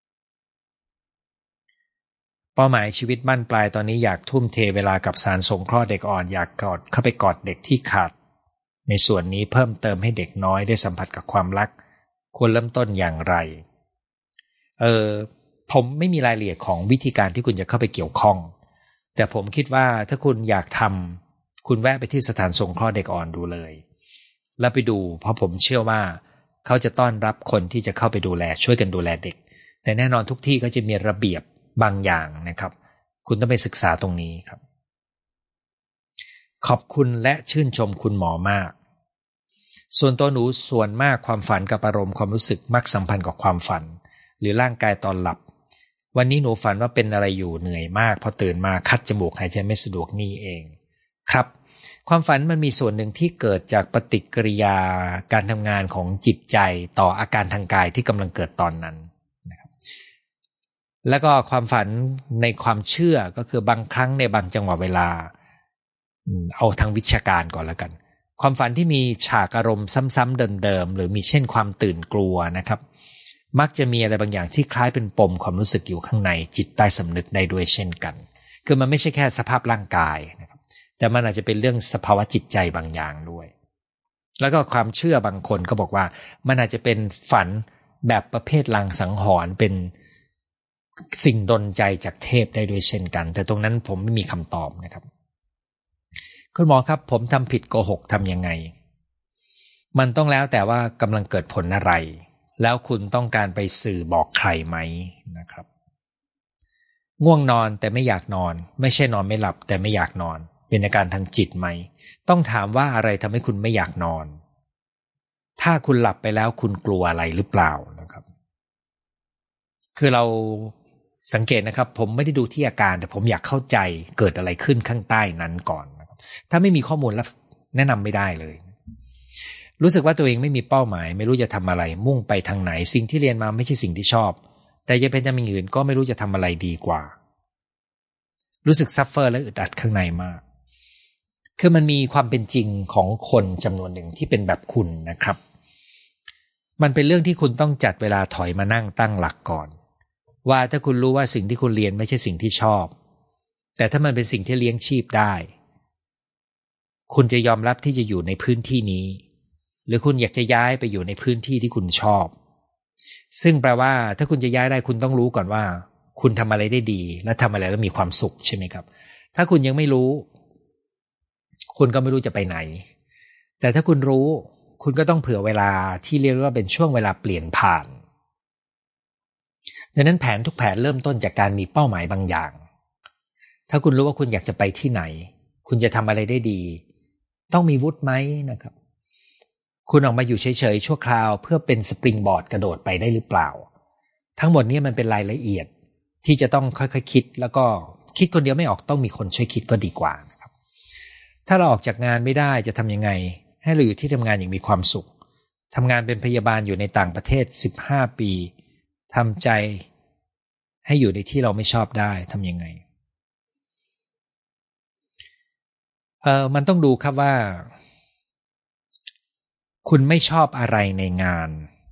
เป้าหมายชีวิตบั้นปลายตอนนี้อยากทุ่มเทเวลากับสารสงเคราะห์เด็กอ่อนอยากเข้าไปกอดเด็กที่ขาดในส่วนนี้เพิ่มเติมให้เด็กน้อยได้สัมผัสกับความรักควรเริ่มต้นอย่างไรผมไม่มีรายละเอียดของวิธีการที่คุณจะเข้าไปเกี่ยวข้องแต่ผมคิดว่าถ้าคุณอยากทำคุณแวะไปที่สถานสงเคราะห์เด็กอ่อนดูเลยแล้วไปดูเพราะผมเชื่อว่าเขาจะต้อนรับคนที่จะเข้าไปดูแลช่วยกันดูแลเด็กแต่แน่นอนทุกที่ก็จะมีระเบียบบางอย่างนะครับคุณต้องไปศึกษาตรงนี้ครับขอบคุณและชื่นชมคุณหมอมากส่วนตัวหนูส่วนมากความฝันกับอารมณ์ความรู้สึกมักสัมพันธ์กับความฝันหรือร่างกายตอนหลับวันนี้หนูฝันว่าเป็นอะไรอยู่เหนื่อยมากพอตื่นมาคัดจมูกหายใจไม่สะดวกนี่เองครับความฝันมันมีส่วนหนึ่งที่เกิดจากปฏิกิริยาการทำงานของจิตใจต่ออาการทางกายที่กำลังเกิดตอนนั้นนะครับแล้วก็ความฝันในความเชื่อก็คือบางครั้งในบางจังหวะเวลาเอาทางวิชาการก่อนแล้วกันความฝันที่มีฉากอารมณ์ซ้ำๆเดิมๆหรือมีเช่นความตื่นกลัวนะครับมักจะมีอะไรบางอย่างที่คล้ายเป็นปมความรู้สึกอยู่ข้างในจิตใต้สำนึกได้ด้วยเช่นกันคือมันไม่ใช่แค่สภาพร่างกายนะครับแต่มันอาจจะเป็นเรื่องสภาวะจิตใจบางอย่างด้วยแล้วก็ความเชื่อบางคนก็บอกว่ามันอาจจะเป็นฝันแบบประเภทลางสังหรณ์เป็นสิ่งดลใจจากเทพได้ด้วยเช่นกันแต่ตรงนั้นผมไม่มีคำตอบนะครับคุณหมอครับผมทำผิดโกหกทำยังไงมันต้องแล้วแต่ว่ากำลังเกิดผลอะไรแล้วคุณต้องการไปสื่อบอกใครไหมนะครับง่วงนอนแต่ไม่อยากนอนไม่ใช่นอนไม่หลับแต่ไม่อยากนอนเป็นอาการทางจิตไหมต้องถามว่าอะไรทำให้คุณไม่อยากนอนถ้าคุณหลับไปแล้วคุณกลัวอะไรหรือเปล่านะครับคือเราสังเกตนะครับผมไม่ได้ดูที่อาการแต่ผมอยากเข้าใจเกิดอะไรขึ้นข้างใต้นั้นก่อนนะครับถ้าไม่มีข้อมูลแนะนำไม่ได้เลยรู้สึกว่าตัวเองไม่มีเป้าหมายไม่รู้จะทำอะไรมุ่งไปทางไหนสิ่งที่เรียนมาไม่ใช่สิ่งที่ชอบแต่จะเป็นทำอย่างอื่นก็ไม่รู้จะทำอะไรดีกว่ารู้สึกซัฟเฟอร์และอึดอัดข้างในมากคือมันมีความเป็นจริงของคนจำนวนหนึ่งที่เป็นแบบคุณนะครับมันเป็นเรื่องที่คุณต้องจัดเวลาถอยมานั่งตั้งหลักก่อนว่าถ้าคุณรู้ว่าสิ่งที่คุณเรียนไม่ใช่สิ่งที่ชอบแต่ถ้ามันเป็นสิ่งที่เลี้ยงชีพได้คุณจะยอมรับที่จะอยู่ในพื้นที่นี้หรือคุณอยากจะย้ายไปอยู่ในพื้นที่ที่คุณชอบซึ่งแปลว่าถ้าคุณจะย้ายได้คุณต้องรู้ก่อนว่าคุณทำอะไรได้ดีและทำอะไรแล้วมีความสุขใช่ไหมครับถ้าคุณยังไม่รู้คุณก็ไม่รู้จะไปไหนแต่ถ้าคุณรู้คุณก็ต้องเผื่อเวลาที่เรียกว่าเป็นช่วงเวลาเปลี่ยนผ่านดังนั้นแผนทุกแผนเริ่มต้นจากการมีเป้าหมายบางอย่างถ้าคุณรู้ว่าคุณอยากจะไปที่ไหนคุณจะทำอะไรได้ดีต้องมีวุฒิไหมนะครับคุณออกมาอยู่เฉยๆชั่วคราวเพื่อเป็นสปริงบอร์ดกระโดดไปได้หรือเปล่าทั้งหมดนี้มันเป็นรายละเอียดที่จะต้องค่อยๆคิดแล้วก็คิดคนเดียวไม่ออกต้องมีคนช่วยคิดก็ดีกว่านะครับถ้าเราออกจากงานไม่ได้จะทำยังไงให้เราอยู่ที่ทำงานอย่างมีความสุขทำงานเป็นพยาบาลอยู่ในต่างประเทศ15 ปีทำใจให้อยู่ในที่เราไม่ชอบได้ทำยังไงมันต้องดูครับว่าคุณไม่ชอบอะไรในงาน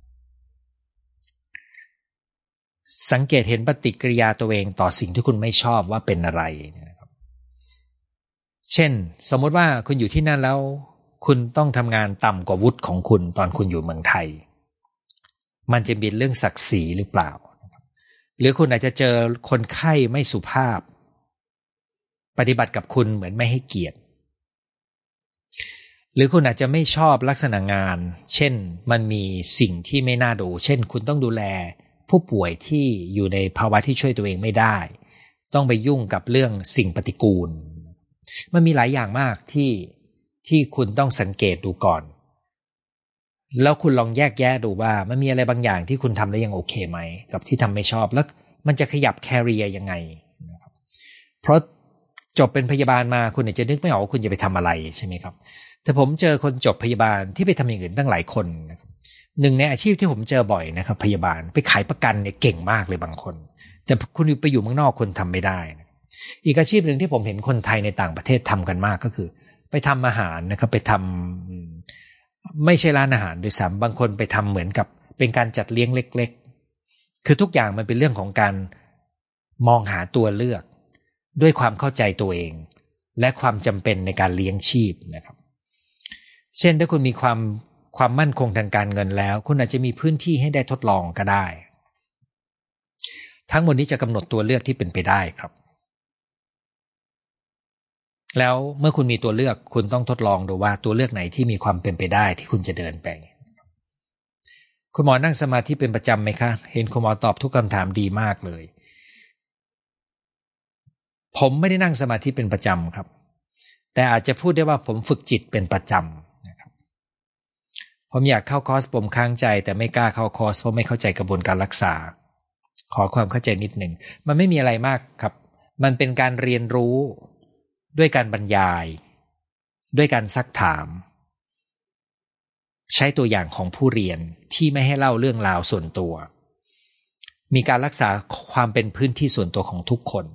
สังเกตเห็นปฏิกิริยาตัวเองต่อสิ่งที่คุณไม่ชอบว่าเป็นอะไรนะครับเช่นสมมติว่าคุณอยู่ที่นั่นแล้วคุณต้องทำงานต่ำกว่าวุฒิของคุณตอนคุณอยู่เมืองไทยมันจะเป็นเรื่องศักดิ์ศรีหรือเปล่าหรือคุณอาจจะเจอคนไข้ไม่สุภาพปฏิบัติกับคุณเหมือนไม่ให้เกียรติหรือคุณอาจจะไม่ชอบลักษณะงานเช่นมันมีสิ่งที่ไม่น่าดูเช่นคุณต้องดูแลผู้ป่วยที่อยู่ในภาวะที่ช่วยตัวเองไม่ได้ต้องไปยุ่งกับเรื่องสิ่งปฏิกูลมันมีหลายอย่างมากที่คุณต้องสังเกตดูก่อนแล้วคุณลองแยกแยะดูว่ามันมีอะไรบางอย่างที่คุณทำแล้วยังโอเคไหมกับที่ทำไม่ชอบแล้วมันจะขยับแคริเอร์ยังไงนะครับเพราะจบเป็นพยาบาลมาคุณอาจจะนึกไม่ออกว่าคุณจะไปทำอะไรใช่ไหมครับแต่ผมเจอคนจบพยาบาลที่ไปทำอย่างอื่นตั้งหลายคนนะครับหนึ่งในอาชีพที่ผมเจอบ่อยนะครับพยาบาลไปขายประกันเนี่ยเก่งมากเลยบางคนแต่คุณไปอยู่เมืองนอกคุณทำไม่ได้นะอีกอาชีพหนึ่งที่ผมเห็นคนไทยในต่างประเทศทำกันมากก็คือไปทำอาหารนะครับไปทำไม่ใช่ร้านอาหารโดยซ้ำบางคนไปทำเหมือนกับเป็นการจัดเลี้ยงเล็กๆคือทุกอย่างมันเป็นเรื่องของการมองหาตัวเลือกด้วยความเข้าใจตัวเองและความจำเป็นในการเลี้ยงชีพนะครับเช่นถ้าคุณมีความมั่นคงทางการเงินแล้วคุณอาจจะมีพื้นที่ให้ได้ทดลองก็ได้ทั้งหมดนี้จะกำหนดตัวเลือกที่เป็นไปได้ครับแล้วเมื่อคุณมีตัวเลือกคุณต้องทดลองดูว่าตัวเลือกไหนที่มีความเป็นไปได้ที่คุณจะเดินไปคุณหมอนั่งสมาธิเป็นประจำไหมคะเห็นคุณหมอตอบทุกคำถามดีมากเลยผมไม่ได้นั่งสมาธิเป็นประจำครับแต่อาจจะพูดได้ว่าผมฝึกจิตเป็นประจำนะครับผมอยากเข้าคอร์สปมค้างใจแต่ไม่กล้าเข้าคอร์สเพราะไม่เข้าใจกระบวนการรักษาขอความเข้าใจนิดหนึ่งมันไม่มีอะไรมากครับมันเป็นการเรียนรู้ด้วยการบรรยายด้วยการซักถามใช้ตัวอย่างของผู้เรียนที่ไม่ให้เล่าเรื่องราวส่วนตัวมีการรักษาความเป็นพื้นที่ส่วนตัวของทุกคน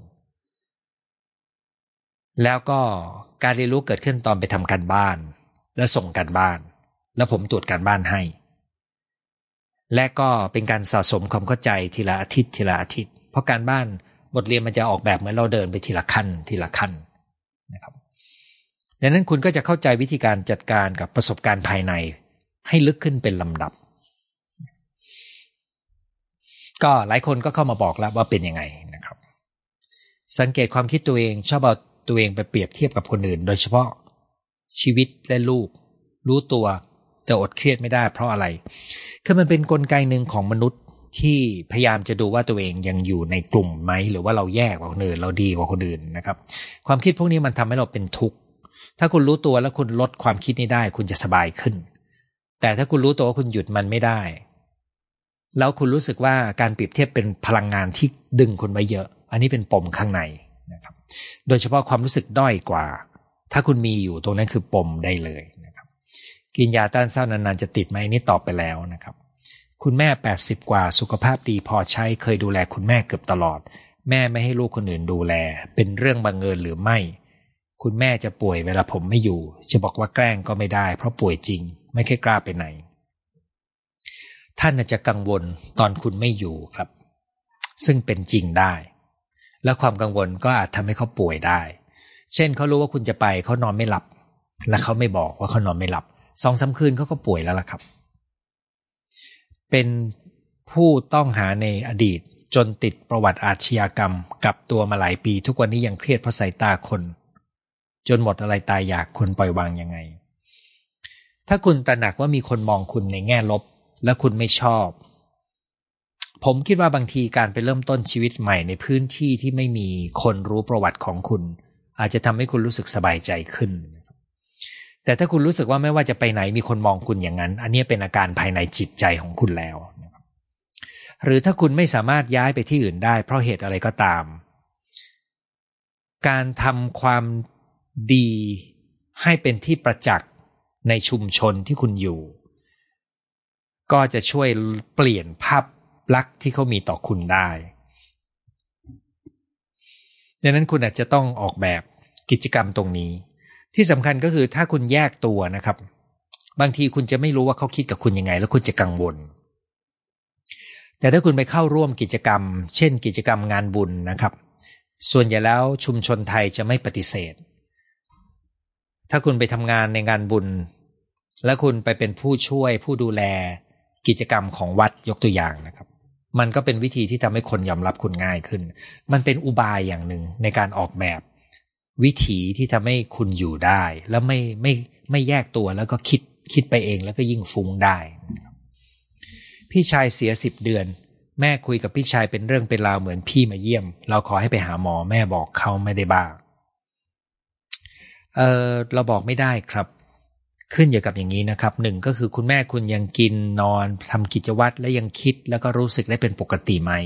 แล้วก็การเรียนรู้เกิดขึ้นตอนไปทำการบ้านและส่งการบ้านแล้วผมตรวจการบ้านให้และก็เป็นการสะสมความเข้าใจทีละอาทิตย์ทีละอาทิตย์เพราะการบ้านบทเรียนมันจะออกแบบเหมือนเราเดินไปทีละขั้นทีละขั้นนะครับดังนั้นคุณก็จะเข้าใจวิธีการจัดการกับประสบการณ์ภายในให้ลึกขึ้นเป็นลำดับก็หลายคนก็เข้ามาบอกแล้วว่าเป็นยังไงนะครับสังเกตความคิดตัวเองชอบเอาตัวเองไปเปรียบเทียบกับคนอื่นโดยเฉพาะชีวิตและลูกรู้ตัวแต่อดเครียดไม่ได้เพราะอะไรคือมันเป็นกลไกหนึ่งของมนุษย์ที่พยายามจะดูว่าตัวเองยังอยู่ในกลุ่มไหมหรือว่าเราแยกกว่าคนอื่นเราดีกว่าคนอื่นนะครับความคิดพวกนี้มันทำให้เราเป็นทุกข์ถ้าคุณรู้ตัวแล้วคุณลดความคิดนี้ได้คุณจะสบายขึ้นแต่ถ้าคุณรู้ตัวว่าคุณหยุดมันไม่ได้แล้วคุณรู้สึกว่าการเปรียบเทียบเป็นพลังงานที่ดึงคุณไว้เยอะอันนี้เป็นปมข้างในนะครับโดยเฉพาะความรู้สึกด้อยกว่าถ้าคุณมีอยู่ตรงนั้นคือปมได้เลยนะครับกินยาต้านเศร้านานๆจะติดไหมนี่ตอบไปแล้วนะครับคุณแม่80กว่าสุขภาพดีพอใช้เคยดูแลคุณแม่เกือบตลอดแม่ไม่ให้ลูกคนอื่นดูแลเป็นเรื่องบังเอิญหรือไม่คุณแม่จะป่วยเวลาผมไม่อยู่จะบอกว่าแกล้งก็ไม่ได้เพราะป่วยจริงไม่เคยกล้าไปไหนท่านอาจจะกังวลตอนคุณไม่อยู่ครับซึ่งเป็นจริงได้และความกังวลก็อาจทำให้เขาป่วยได้เช่นเขารู้ว่าคุณจะไปเขานอนไม่หลับและเขาไม่บอกว่าเขานอนไม่หลับ 2-3 คืนเขาก็ป่วยแล้วล่ะครับเป็นผู้ต้องหาในอดีตจนติดประวัติอาชญากรรมกลับตัวมาหลายปีทุกวันนี้ยังเครียดเพราะสายตาคนจนหมดอะไรตายอยากคุณปล่อยวางยังไงถ้าคุณตระหนักว่ามีคนมองคุณในแง่ลบและคุณไม่ชอบผมคิดว่าบางทีการไปเริ่มต้นชีวิตใหม่ในพื้นที่ที่ไม่มีคนรู้ประวัติของคุณอาจจะทำให้คุณรู้สึกสบายใจขึ้นแต่ถ้าคุณรู้สึกว่าไม่ว่าจะไปไหนมีคนมองคุณอย่างนั้นอันนี้เป็นอาการภายในจิตใจของคุณแล้วนะครับหรือถ้าคุณไม่สามารถย้ายไปที่อื่นได้เพราะเหตุอะไรก็ตามการทำความดีให้เป็นที่ประจักษ์ในชุมชนที่คุณอยู่ก็จะช่วยเปลี่ยนภาพลักษณ์ที่เขามีต่อคุณได้ดังนั้นคุณอาจจะต้องออกแบบกิจกรรมตรงนี้ที่สำคัญก็คือถ้าคุณแยกตัวนะครับบางทีคุณจะไม่รู้ว่าเขาคิดกับคุณยังไงแล้วคุณจะกังวลแต่ถ้าคุณไปเข้าร่วมกิจกรรมเช่นกิจกรรมงานบุญนะครับส่วนใหญ่แล้วชุมชนไทยจะไม่ปฏิเสธถ้าคุณไปทำงานในงานบุญและคุณไปเป็นผู้ช่วยผู้ดูแลกิจกรรมของวัดยกตัวอย่างนะครับมันก็เป็นวิธีที่ทำให้คนยอมรับคุณง่ายขึ้นมันเป็นอุบายอย่างหนึ่งในการออกแบบวิถีที่ทำให้คุณอยู่ได้แล้วไม่แยกตัวแล้วก็คิดไปเองแล้วก็ยิ่งฟุ้งได้พี่ชายเสีย10 เดือนแม่คุยกับพี่ชายเป็นเรื่องเป็นราวเหมือนพี่มาเยี่ยมเราขอให้ไปหาหมอแม่บอกเขาไม่ได้บ้าเราบอกไม่ได้ครับขึ้นอยู่กับอย่างนี้นะครับหนึ่งก็คือคุณแม่คุณยังกินนอนทำกิจวัตรและยังคิดแล้วก็รู้สึกได้เป็นปกติไหม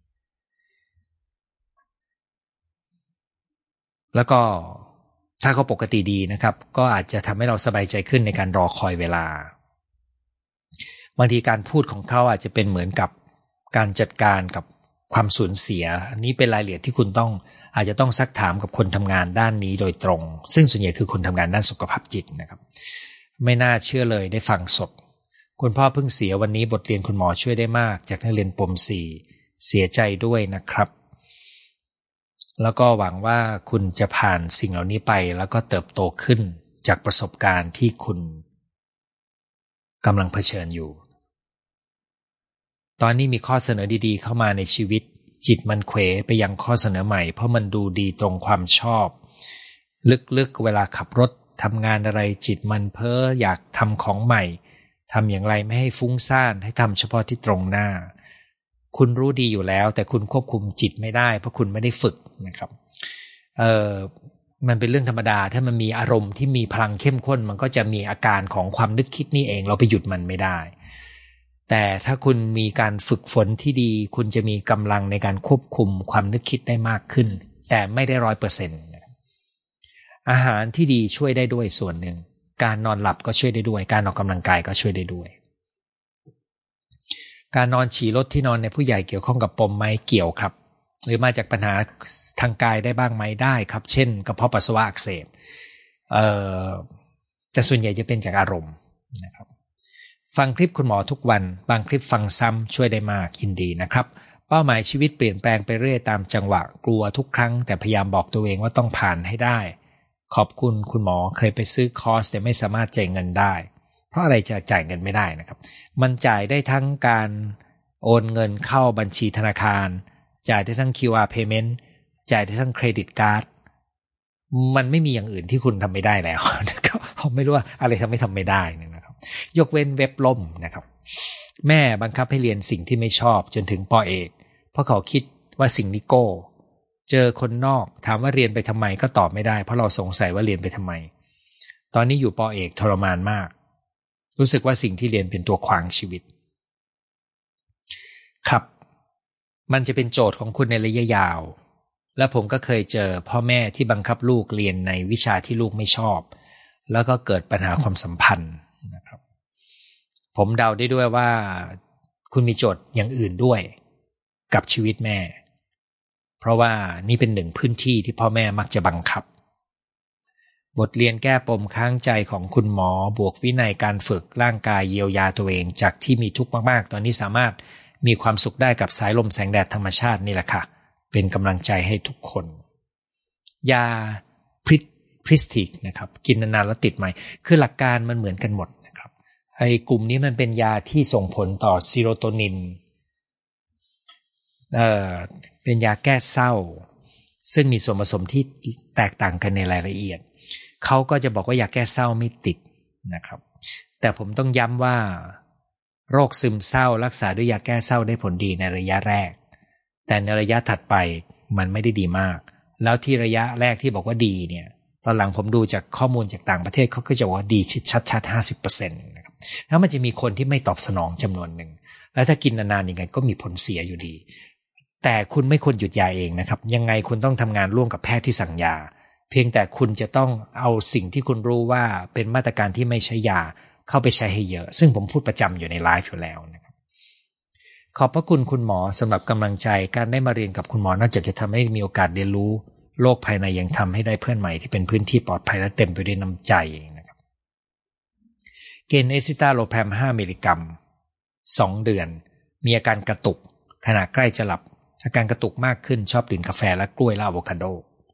แล้วก็ถ้าเขาปกติดีนะครับก็อาจจะทำให้เราสบายใจขึ้นในการรอคอยเวลาบางทีการพูดของเขาอาจจะเป็นเหมือนกับการจัดการกับความสูญเสียอันนี้เป็นรายละเอียดที่คุณอาจจะต้องซักถามกับคนทำงานด้านนี้โดยตรงซึ่งส่วนใหญ่คือคนทำงานด้านสุขภาพจิตนะครับไม่น่าเชื่อเลยได้ฟังสดคุณพ่อเพิ่งเสียวันนี้บทเรียนคุณหมอช่วยได้มากจากนักเรียนปม4เสียใจด้วยนะครับแล้วก็หวังว่าคุณจะผ่านสิ่งเหล่านี้ไปแล้วก็เติบโตขึ้นจากประสบการณ์ที่คุณกำลังเผชิญอยู่ตอนนี้มีข้อเสนอดีๆเข้ามาในชีวิตจิตมันเขวไปยังข้อเสนอใหม่เพราะมันดูดีตรงความชอบลึกๆเวลาขับรถทำงานอะไรจิตมันเพ้ออยากทำของใหม่ทำอย่างไรไม่ให้ฟุ้งซ่านให้ทำเฉพาะที่ตรงหน้าคุณรู้ดีอยู่แล้วแต่คุณควบคุมจิตไม่ได้เพราะคุณไม่ได้ฝึกนะครับมันเป็นเรื่องธรรมดาถ้ามันมีอารมณ์ที่มีพลังเข้มข้นมันก็จะมีอาการของความนึกคิดนี่เองเราไปหยุดมันไม่ได้แต่ถ้าคุณมีการฝึกฝนที่ดีคุณจะมีกำลังในการควบคุมความนึกคิดได้มากขึ้นแต่ไม่ได้ 100% อาหารที่ดีช่วยได้ด้วยส่วนหนึ่งการนอนหลับก็ช่วยได้ด้วยการออกกำลังกายก็ช่วยได้ด้วยการนอนฉี่รถที่นอนในผู้ใหญ่เกี่ยวข้องกับปมไหมเกี่ยวครับหรือมาจากปัญหาทางกายได้บ้างไหมได้ครับเช่นกระเพาะปัสสาวะอักเสบแต่ส่วนใหญ่จะเป็นจากอารมณ์นะครับฟังคลิปคุณหมอทุกวันบางคลิปฟังซ้ำช่วยได้มากยินดีนะครับเป้าหมายชีวิตเปลี่ยนแปลงไปเรื่อยตามจังหวะกลัวทุกครั้งแต่พยายามบอกตัวเองว่าต้องผ่านให้ได้ขอบคุณคุณหมอเคยไปซื้อคอร์สแต่ไม่สามารถจ่ายเงินได้เพราะอะไรจะจ่ายเงินไม่ได้นะครับมันจ่ายได้ทั้งการโอนเงินเข้าบัญชีธนาคารจ่ายได้ทั้ง QR payment จ่ายได้ทั้งเครดิตการ์ดมันไม่มีอย่างอื่นที่คุณทำไม่ได้แล้วนะครับผมไม่รู้ว่าอะไรทำไม่ได้นะครับยกเว้นเว็บล่มนะครับแม่บังคับให้เรียนสิ่งที่ไม่ชอบจนถึงป.เอกเพราะเขาคิดว่าสิ่งนี้โก้เจอคนนอกถามว่าเรียนไปทำไมก็ตอบไม่ได้เพราะเราสงสัยว่าเรียนไปทำไมตอนนี้อยู่ป.เอกทรมานมากรู้สึกว่าสิ่งที่เรียนเป็นตัวขวางชีวิตครับมันจะเป็นโจทย์ของคุณในระยะยาวและผมก็เคยเจอพ่อแม่ที่บังคับลูกเรียนในวิชาที่ลูกไม่ชอบแล้วก็เกิดปัญหาความสัมพันธ์นะครับผมเดาได้ด้วยว่าคุณมีโจทย์อย่างอื่นด้วยกับชีวิตแม่เพราะว่านี่เป็นหนึ่งพื้นที่ที่พ่อแม่มักจะบังคับบทเรียนแก้ปมค้างใจของคุณหมอบวกวินัยการฝึกร่างกายเยียวยาตัวเองจากที่มีทุกข์มากๆตอนนี้สามารถมีความสุขได้กับสายลมแสงแดดธรรมชาตินี่แหละค่ะเป็นกำลังใจให้ทุกคนยาพริสติกนะครับกินนานๆแล้วติดไหมคือหลักการมันเหมือนกันหมดนะครับไอ้กลุ่มนี้มันเป็นยาที่ส่งผลต่อซีโรโทนินเป็นยาแก้เศร้าซึ่งมีส่วนผสมที่แตกต่างกันในรายละเอียดเขาก็จะบอกว่ายาแก้เศร้าไม่ติดนะครับแต่ผมต้องย้ำว่าโรคซึมเศร้ารักษาด้วยยาแก้เศร้าได้ผลดีในระยะแรกแต่ในระยะถัดไปมันไม่ได้ดีมากแล้วที่ระยะแรกที่บอกว่าดีเนี่ยตอนหลังผมดูจากข้อมูลจากต่างประเทศเขาก็จะบอกว่าดีชัดๆ 50% นะครับแล้วมันจะมีคนที่ไม่ตอบสนองจำนวนหนึ่งแล้วถ้ากินนานๆยังไงก็มีผลเสียอยู่ดีแต่คุณไม่ควรหยุดยาเองนะครับยังไงคุณต้องทำงานร่วมกับแพทย์ที่สั่งยาเพียงแต่คุณจะต้องเอาสิ่งที่คุณรู้ว่าเป็นมาตรการที่ไม่ใช้ยาเข้าไปใช้ให้เยอะซึ่งผมพูดประจำอยู่ในไลฟ์อยู่แล้วนะครับขอบพระคุณคุณหมอสำหรับกำลังใจการได้มาเรียนกับคุณหมอนอกจากจะทำให้มีโอกาสเรียนรู้โลกภายในยังทำให้ได้เพื่อนใหม่ที่เป็นพื้นที่ปลอดภัยและเต็มไปด้วยน้ำใจนะครับเกณฑ์เอซิตาโลแพรม5 มิลลิกรัม2 เดือนมีอาการกระตุกขณะใกล้จะหลับอาการกระตุกมากขึ้นชอบดื่มกาแฟและกล้วยและอะโวคาโด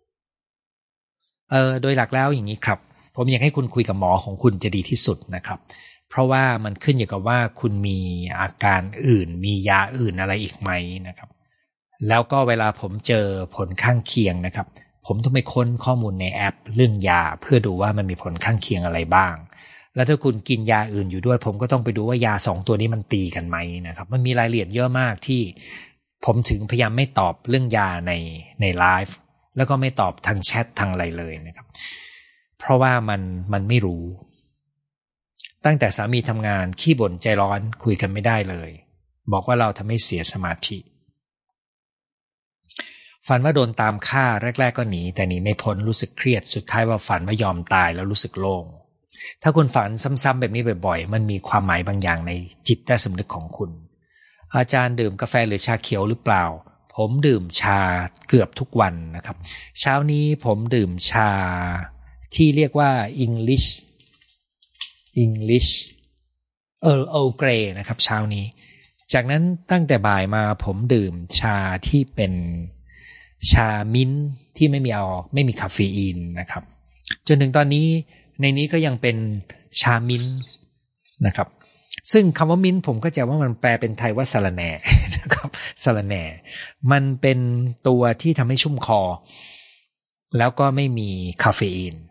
โดยหลักแล้วอย่างนี้ครับผมอยากให้คุณคุยกับหมอของคุณจะดีที่สุดนะครับเพราะว่ามันขึ้นอยู่กับว่าคุณมีอาการอื่นมียาอื่นอะไรอีกไหมนะครับแล้วก็เวลาผมเจอผลข้างเคียงนะครับผมต้องไปค้นข้อมูลในแอปเรื่องยาเพื่อดูว่ามันมีผลข้างเคียงอะไรบ้างแล้วถ้าคุณกินยาอื่นอยู่ด้วยผมก็ต้องไปดูว่ายา2ตัวนี้มันตีกันไหมนะครับมันมีรายละเอียดเยอะมากที่ผมถึงพยายามไม่ตอบเรื่องยาในไลฟ์แล้วก็ไม่ตอบทางแชททางอะไรเลยนะครับเพราะว่ามันไม่รู้ตั้งแต่สามีทำงานขี้บ่นใจร้อนคุยกันไม่ได้เลยบอกว่าเราทำให้เสียสมาธิฝันว่าโดนตามฆ่าแรกๆก็หนีแต่หนีไม่พ้นรู้สึกเครียดสุดท้ายว่าฝันว่ายอมตายแล้วรู้สึกโล่งถ้าคุณฝันซ้ำๆแบบนี้บ่อยๆมันมีความหมายบางอย่างในจิตใต้สำนึกของคุณอาจารย์ดื่มกาแฟหรือชาเขียวหรือเปล่าผมดื่มชาเกือบทุกวันนะครับเช้านี้ผมดื่มชาที่เรียกว่า English Earl Grey นะครับเช้านี้จากนั้นตั้งแต่บ่ายมาผมดื่มชาที่เป็นชามิ้นท์ที่ไม่มีคาเฟอีนนะครับจนถึงตอนนี้ในนี้ก็ยังเป็นชามิ้นท์นะครับซึ่งคำว่ามิ้นท์ผมก็จะว่ามันแปลเป็นไทยว่าสะระแหน่นะครับสะระแหน่มันเป็นตัวที่ทำให้ชุ่มคอแล้วก็ไม่มีคาเฟอีน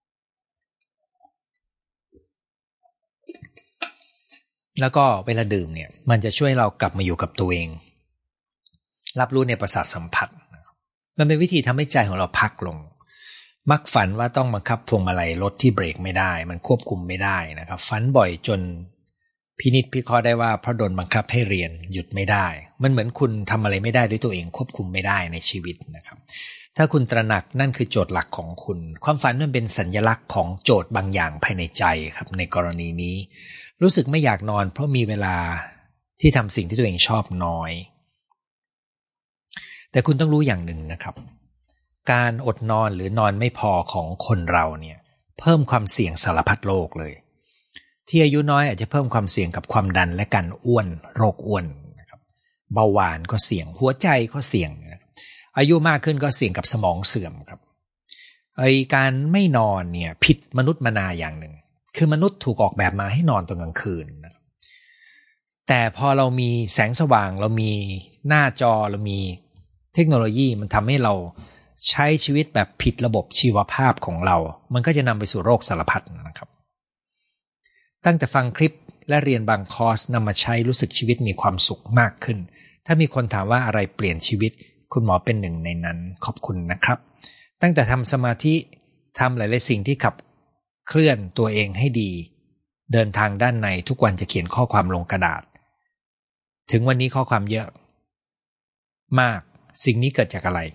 แล้วก็เวลาดื่มเนี่ยมันจะช่วยเรากลับมาอยู่กับตัวเองรับรู้ในประสาทสัมผัสมันเป็นวิธีทำให้ใจของเราพักลงมักฝันว่าต้องบังคับพวงมาลัยรถที่เบรกไม่ได้มันควบคุมไม่ได้นะครับฝันบ่อยจนพินิจพิเคราะห์ได้ว่าเพราะโดนบังคับให้เรียนหยุดไม่ได้มันเหมือนคุณทำอะไรไม่ได้ด้วยตัวเองควบคุมไม่ได้ในชีวิตนะครับถ้าคุณตระหนักนั่นคือโจทย์หลักของคุณความฝันมันเป็นสัญลักษณ์ของโจทย์บางอย่างภายในใจครับในกรณีนี้รู้สึกไม่อยากนอนเพราะมีเวลาที่ทำสิ่งที่ตัวเองชอบน้อยแต่คุณต้องรู้อย่างหนึ่งนะครับการอดนอนหรือนอนไม่พอของคนเราเนี่ยเพิ่มความเสี่ยงสารพัดโรคเลยที่อายุน้อยอาจจะเพิ่มความเสี่ยงกับความดันและการอ้วนโรคอ้วนนะครับเบาหวานก็เสี่ยงหัวใจก็เสี่ยงนะครับอายุมากขึ้นก็เสี่ยงกับสมองเสื่อมครับการไม่นอนเนี่ยผิดมนุษย์มนาอย่างหนึ่งคือมนุษย์ถูกออกแบบมาให้นอนตอนกลางคืนนะครับแต่พอเรามีแสงสว่างเรามีหน้าจอเรามีเทคโนโลยีมันทำให้เราใช้ชีวิตแบบผิดระบบชีวภาพของเรามันก็จะนำไปสู่โรคสารพัดนะครับตั้งแต่ฟังคลิปและเรียนบางคอร์สนำมาใช้รู้สึกชีวิตมีความสุขมากขึ้นถ้ามีคนถามว่าอะไรเปลี่ยนชีวิตคุณหมอเป็นหนึ่งในนั้นขอบคุณนะครับตั้งแต่ทำสมาธิทำหลายๆสิ่งที่ขับเคลื่อนตัวเองให้ดีเดินทางด้านในทุกวันจะเขียนข้อความลงกระดาษถึงวันนี้ข้อความเยอะมากสิ่งนี้เกิดจากอะไร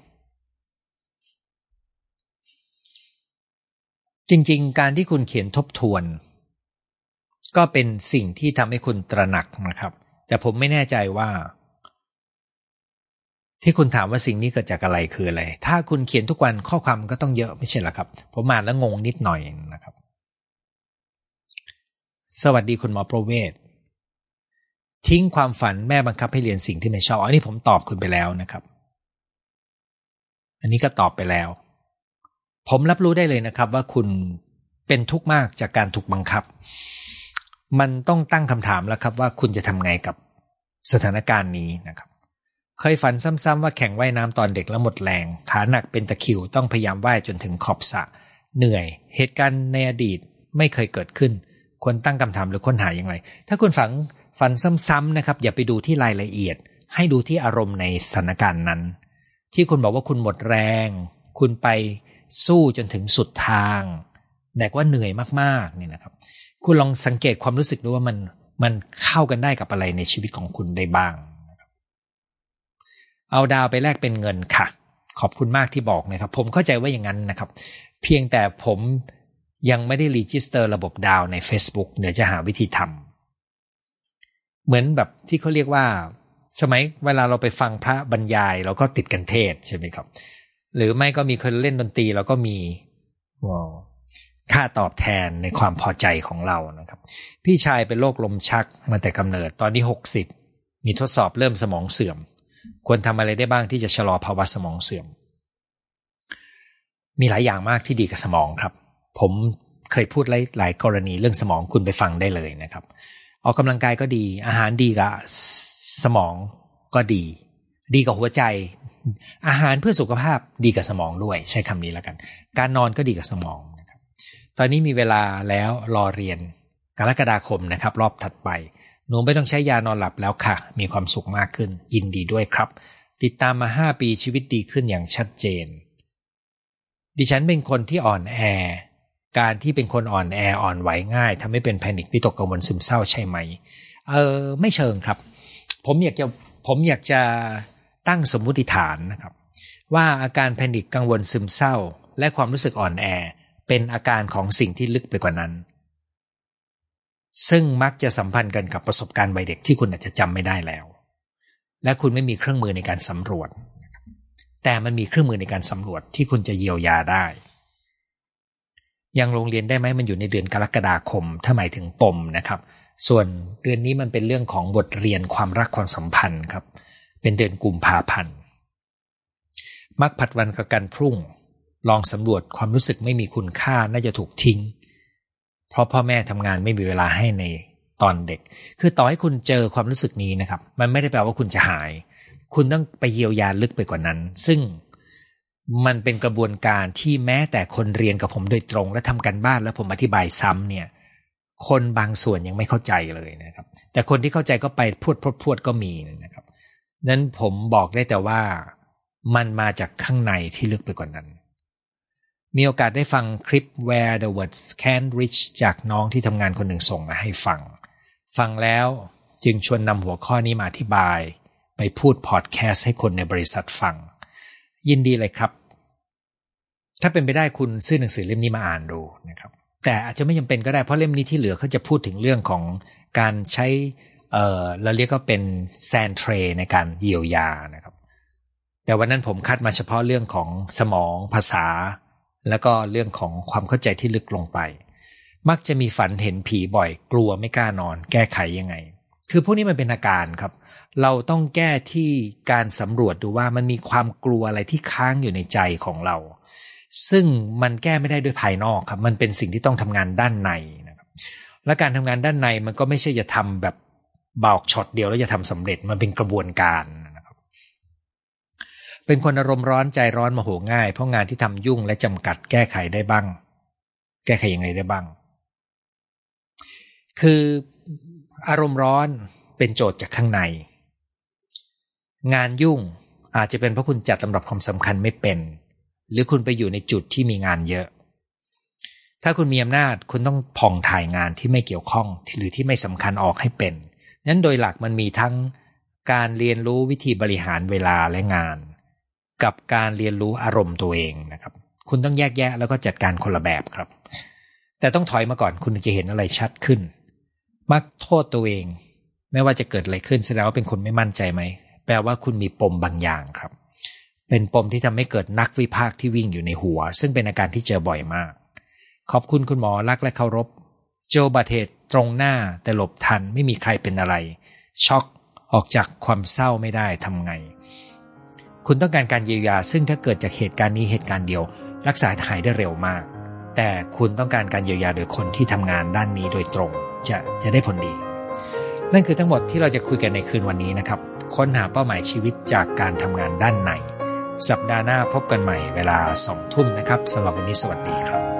จริงๆการที่คุณเขียนทบทวนก็เป็นสิ่งที่ทำให้คุณตระหนักนะครับแต่ผมไม่แน่ใจว่าที่คุณถามว่าสิ่งนี้เกิดจากอะไรคืออะไรถ้าคุณเขียนทุกวันข้อความก็ต้องเยอะไม่ใช่เหรอครับผมอ่านแล้วงงนิดหน่อยนะครับสวัสดีคุณหมอประเวศทิ้งความฝันแม่บังคับให้เรียนสิ่งที่ไม่ชอบอันนี้ผมตอบคุณไปแล้วนะครับอันนี้ก็ตอบไปแล้วผมรับรู้ได้เลยนะครับว่าคุณเป็นทุกข์มากจากการถูกบังคับมันต้องตั้งคำถามแล้วครับว่าคุณจะทำไงกับสถานการณ์นี้นะครับเคยฝันซ้ำๆว่าแข่งว่ายน้ำตอนเด็กแล้วหมดแรงขาหนักเป็นตะคริวต้องพยายามว่ายจนถึงขอบสระเหนื่อยเหตุการณ์ในอดีตไม่เคยเกิดขึ้นควรตั้งคำถามหรือค้นหาอย่างไรถ้าคุณฝันซ้ำๆนะครับอย่าไปดูที่รายละเอียดให้ดูที่อารมณ์ในสถานการณ์นั้นที่คุณบอกว่าคุณหมดแรงคุณไปสู้จนถึงสุดทางแต่ว่าเหนื่อยมากๆเนี่ยนะครับคุณลองสังเกตความรู้สึกดูว่ามันเข้ากันได้กับอะไรในชีวิตของคุณได้บ้างเอาดาวไปแลกเป็นเงินค่ะขอบคุณมากที่บอกนะครับผมเข้าใจว่าอย่างนั้นนะครับเพียงแต่ผมยังไม่ได้รีจิสเตอร์ระบบดาวใน Facebook เดี๋ยวจะหาวิธีทำเหมือนแบบที่เขาเรียกว่าสมัยเวลาเราไปฟังพระบรรยายเราก็ติดกันเทศใช่ไหมครับหรือไม่ก็มีคนเล่นดนตรีเราก็มีค่าตอบแทนในความพอใจของเรานะครับพี่ชายเป็นโรคลมชักมาแต่กำเนิดตอนนี้60มีทดสอบเริ่มสมองเสื่อมควรทำอะไรได้บ้างที่จะชะลอภาวะสมองเสื่อมมีหลายอย่างมากที่ดีกับสมองครับผมเคยพูดหลายกรณีเรื่องสมองคุณไปฟังได้เลยนะครับออกกำลังกายก็ดีอาหารดีกับสมองก็ดีกับหัวใจอาหารเพื่อสุขภาพดีกับสมองด้วยใช้คำนี้แล้วกันการนอนก็ดีกับสมองนะครับตอนนี้มีเวลาแล้วรอเรียนกรกฎาคมนะครับรอบถัดไปหนูไม่ต้องใช้ยานอนหลับแล้วค่ะมีความสุขมากขึ้นยินดีด้วยครับติดตามมา5 ปีชีวิตดีขึ้นอย่างชัดเจนดิฉันเป็นคนที่อ่อนแอการที่เป็นคนอ่อนแออ่อนไหวง่ายทำให้เป็นแพนิควิตกกังวลซึมเศร้าใช่ไหมไม่เชิงครับผมอยากจะตั้งสมมุติฐานนะครับว่าอาการแพนิคกังวลซึมเศร้าและความรู้สึกอ่อนแอเป็นอาการของสิ่งที่ลึกไปกว่านั้นซึ่งมักจะสัมพันธ์กันกับประสบการณ์วัยเด็กที่คุณอาจจะจำไม่ได้แล้วและคุณไม่มีเครื่องมือในการสำรวจแต่มันมีเครื่องมือในการสำรวจที่คุณจะเยียวยาได้ยังโรงเรียนได้ไหมมันอยู่ในเดือนกรกฎาคมถ้าหมายถึงปมนะครับส่วนเดือนนี้มันเป็นเรื่องของบทเรียนความรักความสัมพันธ์ครับเป็นเดือนกุมภาพันธ์มักผัดวันกับกันพรุ่งลองสำรวจความรู้สึกไม่มีคุณค่าน่าจะถูกทิ้งเพราะพ่อแม่ทำงานไม่มีเวลาให้ในตอนเด็กคือต่อให้คุณเจอความรู้สึกนี้นะครับมันไม่ได้แปลว่าคุณจะหายคุณต้องไปเยียวยาลึกไปกว่านั้นซึ่งมันเป็นกระบวนการที่แม้แต่คนเรียนกับผมโดยตรงและทำกันบ้านแล้วผมอธิบายซ้ำเนี่ยคนบางส่วนยังไม่เข้าใจเลยนะครับแต่คนที่เข้าใจก็ไปพูดก็มีนะครับนั้นผมบอกได้แต่ว่ามันมาจากข้างในที่ลึกไปกว่านั้นมีโอกาสได้ฟังคลิป Where the Words Can't Reach จากน้องที่ทำงานคนหนึ่งส่งมาให้ฟังแล้วจึงชวนนำหัวข้อนี้มาอธิบายไปพูดพอดแคสต์ให้คนในบริษัทฟังยินดีเลยครับถ้าเป็นไปได้คุณซื้อหนังสือเล่มนี้มาอ่านดูนะครับแต่อาจจะไม่จำเป็นก็ได้เพราะเล่มนี้ที่เหลือเขาจะพูดถึงเรื่องของการใช้เราเรียกก็เป็นแซนเทรในการเยียวยานะครับแต่วันนั้นผมคัดมาเฉพาะเรื่องของสมองภาษาแล้วก็เรื่องของความเข้าใจที่ลึกลงไปมักจะมีฝันเห็นผีบ่อยกลัวไม่กล้านอนแก้ไขยังไงคือพวกนี้มันเป็นอาการครับเราต้องแก้ที่การสำรวจดูว่ามันมีความกลัวอะไรที่ค้างอยู่ในใจของเราซึ่งมันแก้ไม่ได้ด้วยภายนอกครับมันเป็นสิ่งที่ต้องทำงานด้านในนะครับและการทำงานด้านในมันก็ไม่ใช่จะทำแบบบอกช็อตเดียวแล้วจะทำสำเร็จมันเป็นกระบวนการนะครับเป็นคนอารมณ์ร้อนใจร้อนโมโหง่ายเพราะงานที่ทำยุ่งและจำกัดแก้ไขได้บ้างแก้ไขยังไงได้บ้างคืออารมณ์ร้อนเป็นโจทย์จากข้างในงานยุ่งอาจจะเป็นเพราะคุณจัดลำดับความสำคัญไม่เป็นหรือคุณไปอยู่ในจุดที่มีงานเยอะถ้าคุณมีอำนาจคุณต้องผ่องถ่ายงานที่ไม่เกี่ยวข้องหรือที่ไม่สำคัญออกให้เป็นนั้นโดยหลักมันมีทั้งการเรียนรู้วิธีบริหารเวลาและงานกับการเรียนรู้อารมณ์ตัวเองนะครับคุณต้องแยกแยะแล้วก็จัดการคนละแบบครับแต่ต้องถอยมาก่อนคุณจะเห็นอะไรชัดขึ้นมักโทษตัวเองไม่ว่าจะเกิดอะไรขึ้นแสดงว่าเป็นคนไม่มั่นใจไหมแปลว่าคุณมีปมบางอย่างครับเป็นปมที่ทำให้เกิดนักวิพากษ์ที่วิ่งอยู่ในหัวซึ่งเป็นอาการที่เจอบ่อยมากขอบคุณคุณหมอรักและเคารพเจอบาดเหตุตรงหน้าแต่หลบทันไม่มีใครเป็นอะไรช็อกออกจากความเศร้าไม่ได้ทำไงคุณต้องการการเยียวยาซึ่งถ้าเกิดจากเหตุการณ์นี้เหตุการณ์เดียวรักษาหายได้เร็วมากแต่คุณต้องการการเยียวยาโดยคนที่ทำงานด้านนี้โดยตรงจะได้ผลดีนั่นคือทั้งหมดที่เราจะคุยกันในคืนวันนี้นะครับค้นหาเป้าหมายชีวิตจากการทำงานด้านในสัปดาห์หน้าพบกันใหม่เวลา 20:00 นนะครับสำหรับวันนี้สวัสดีครับ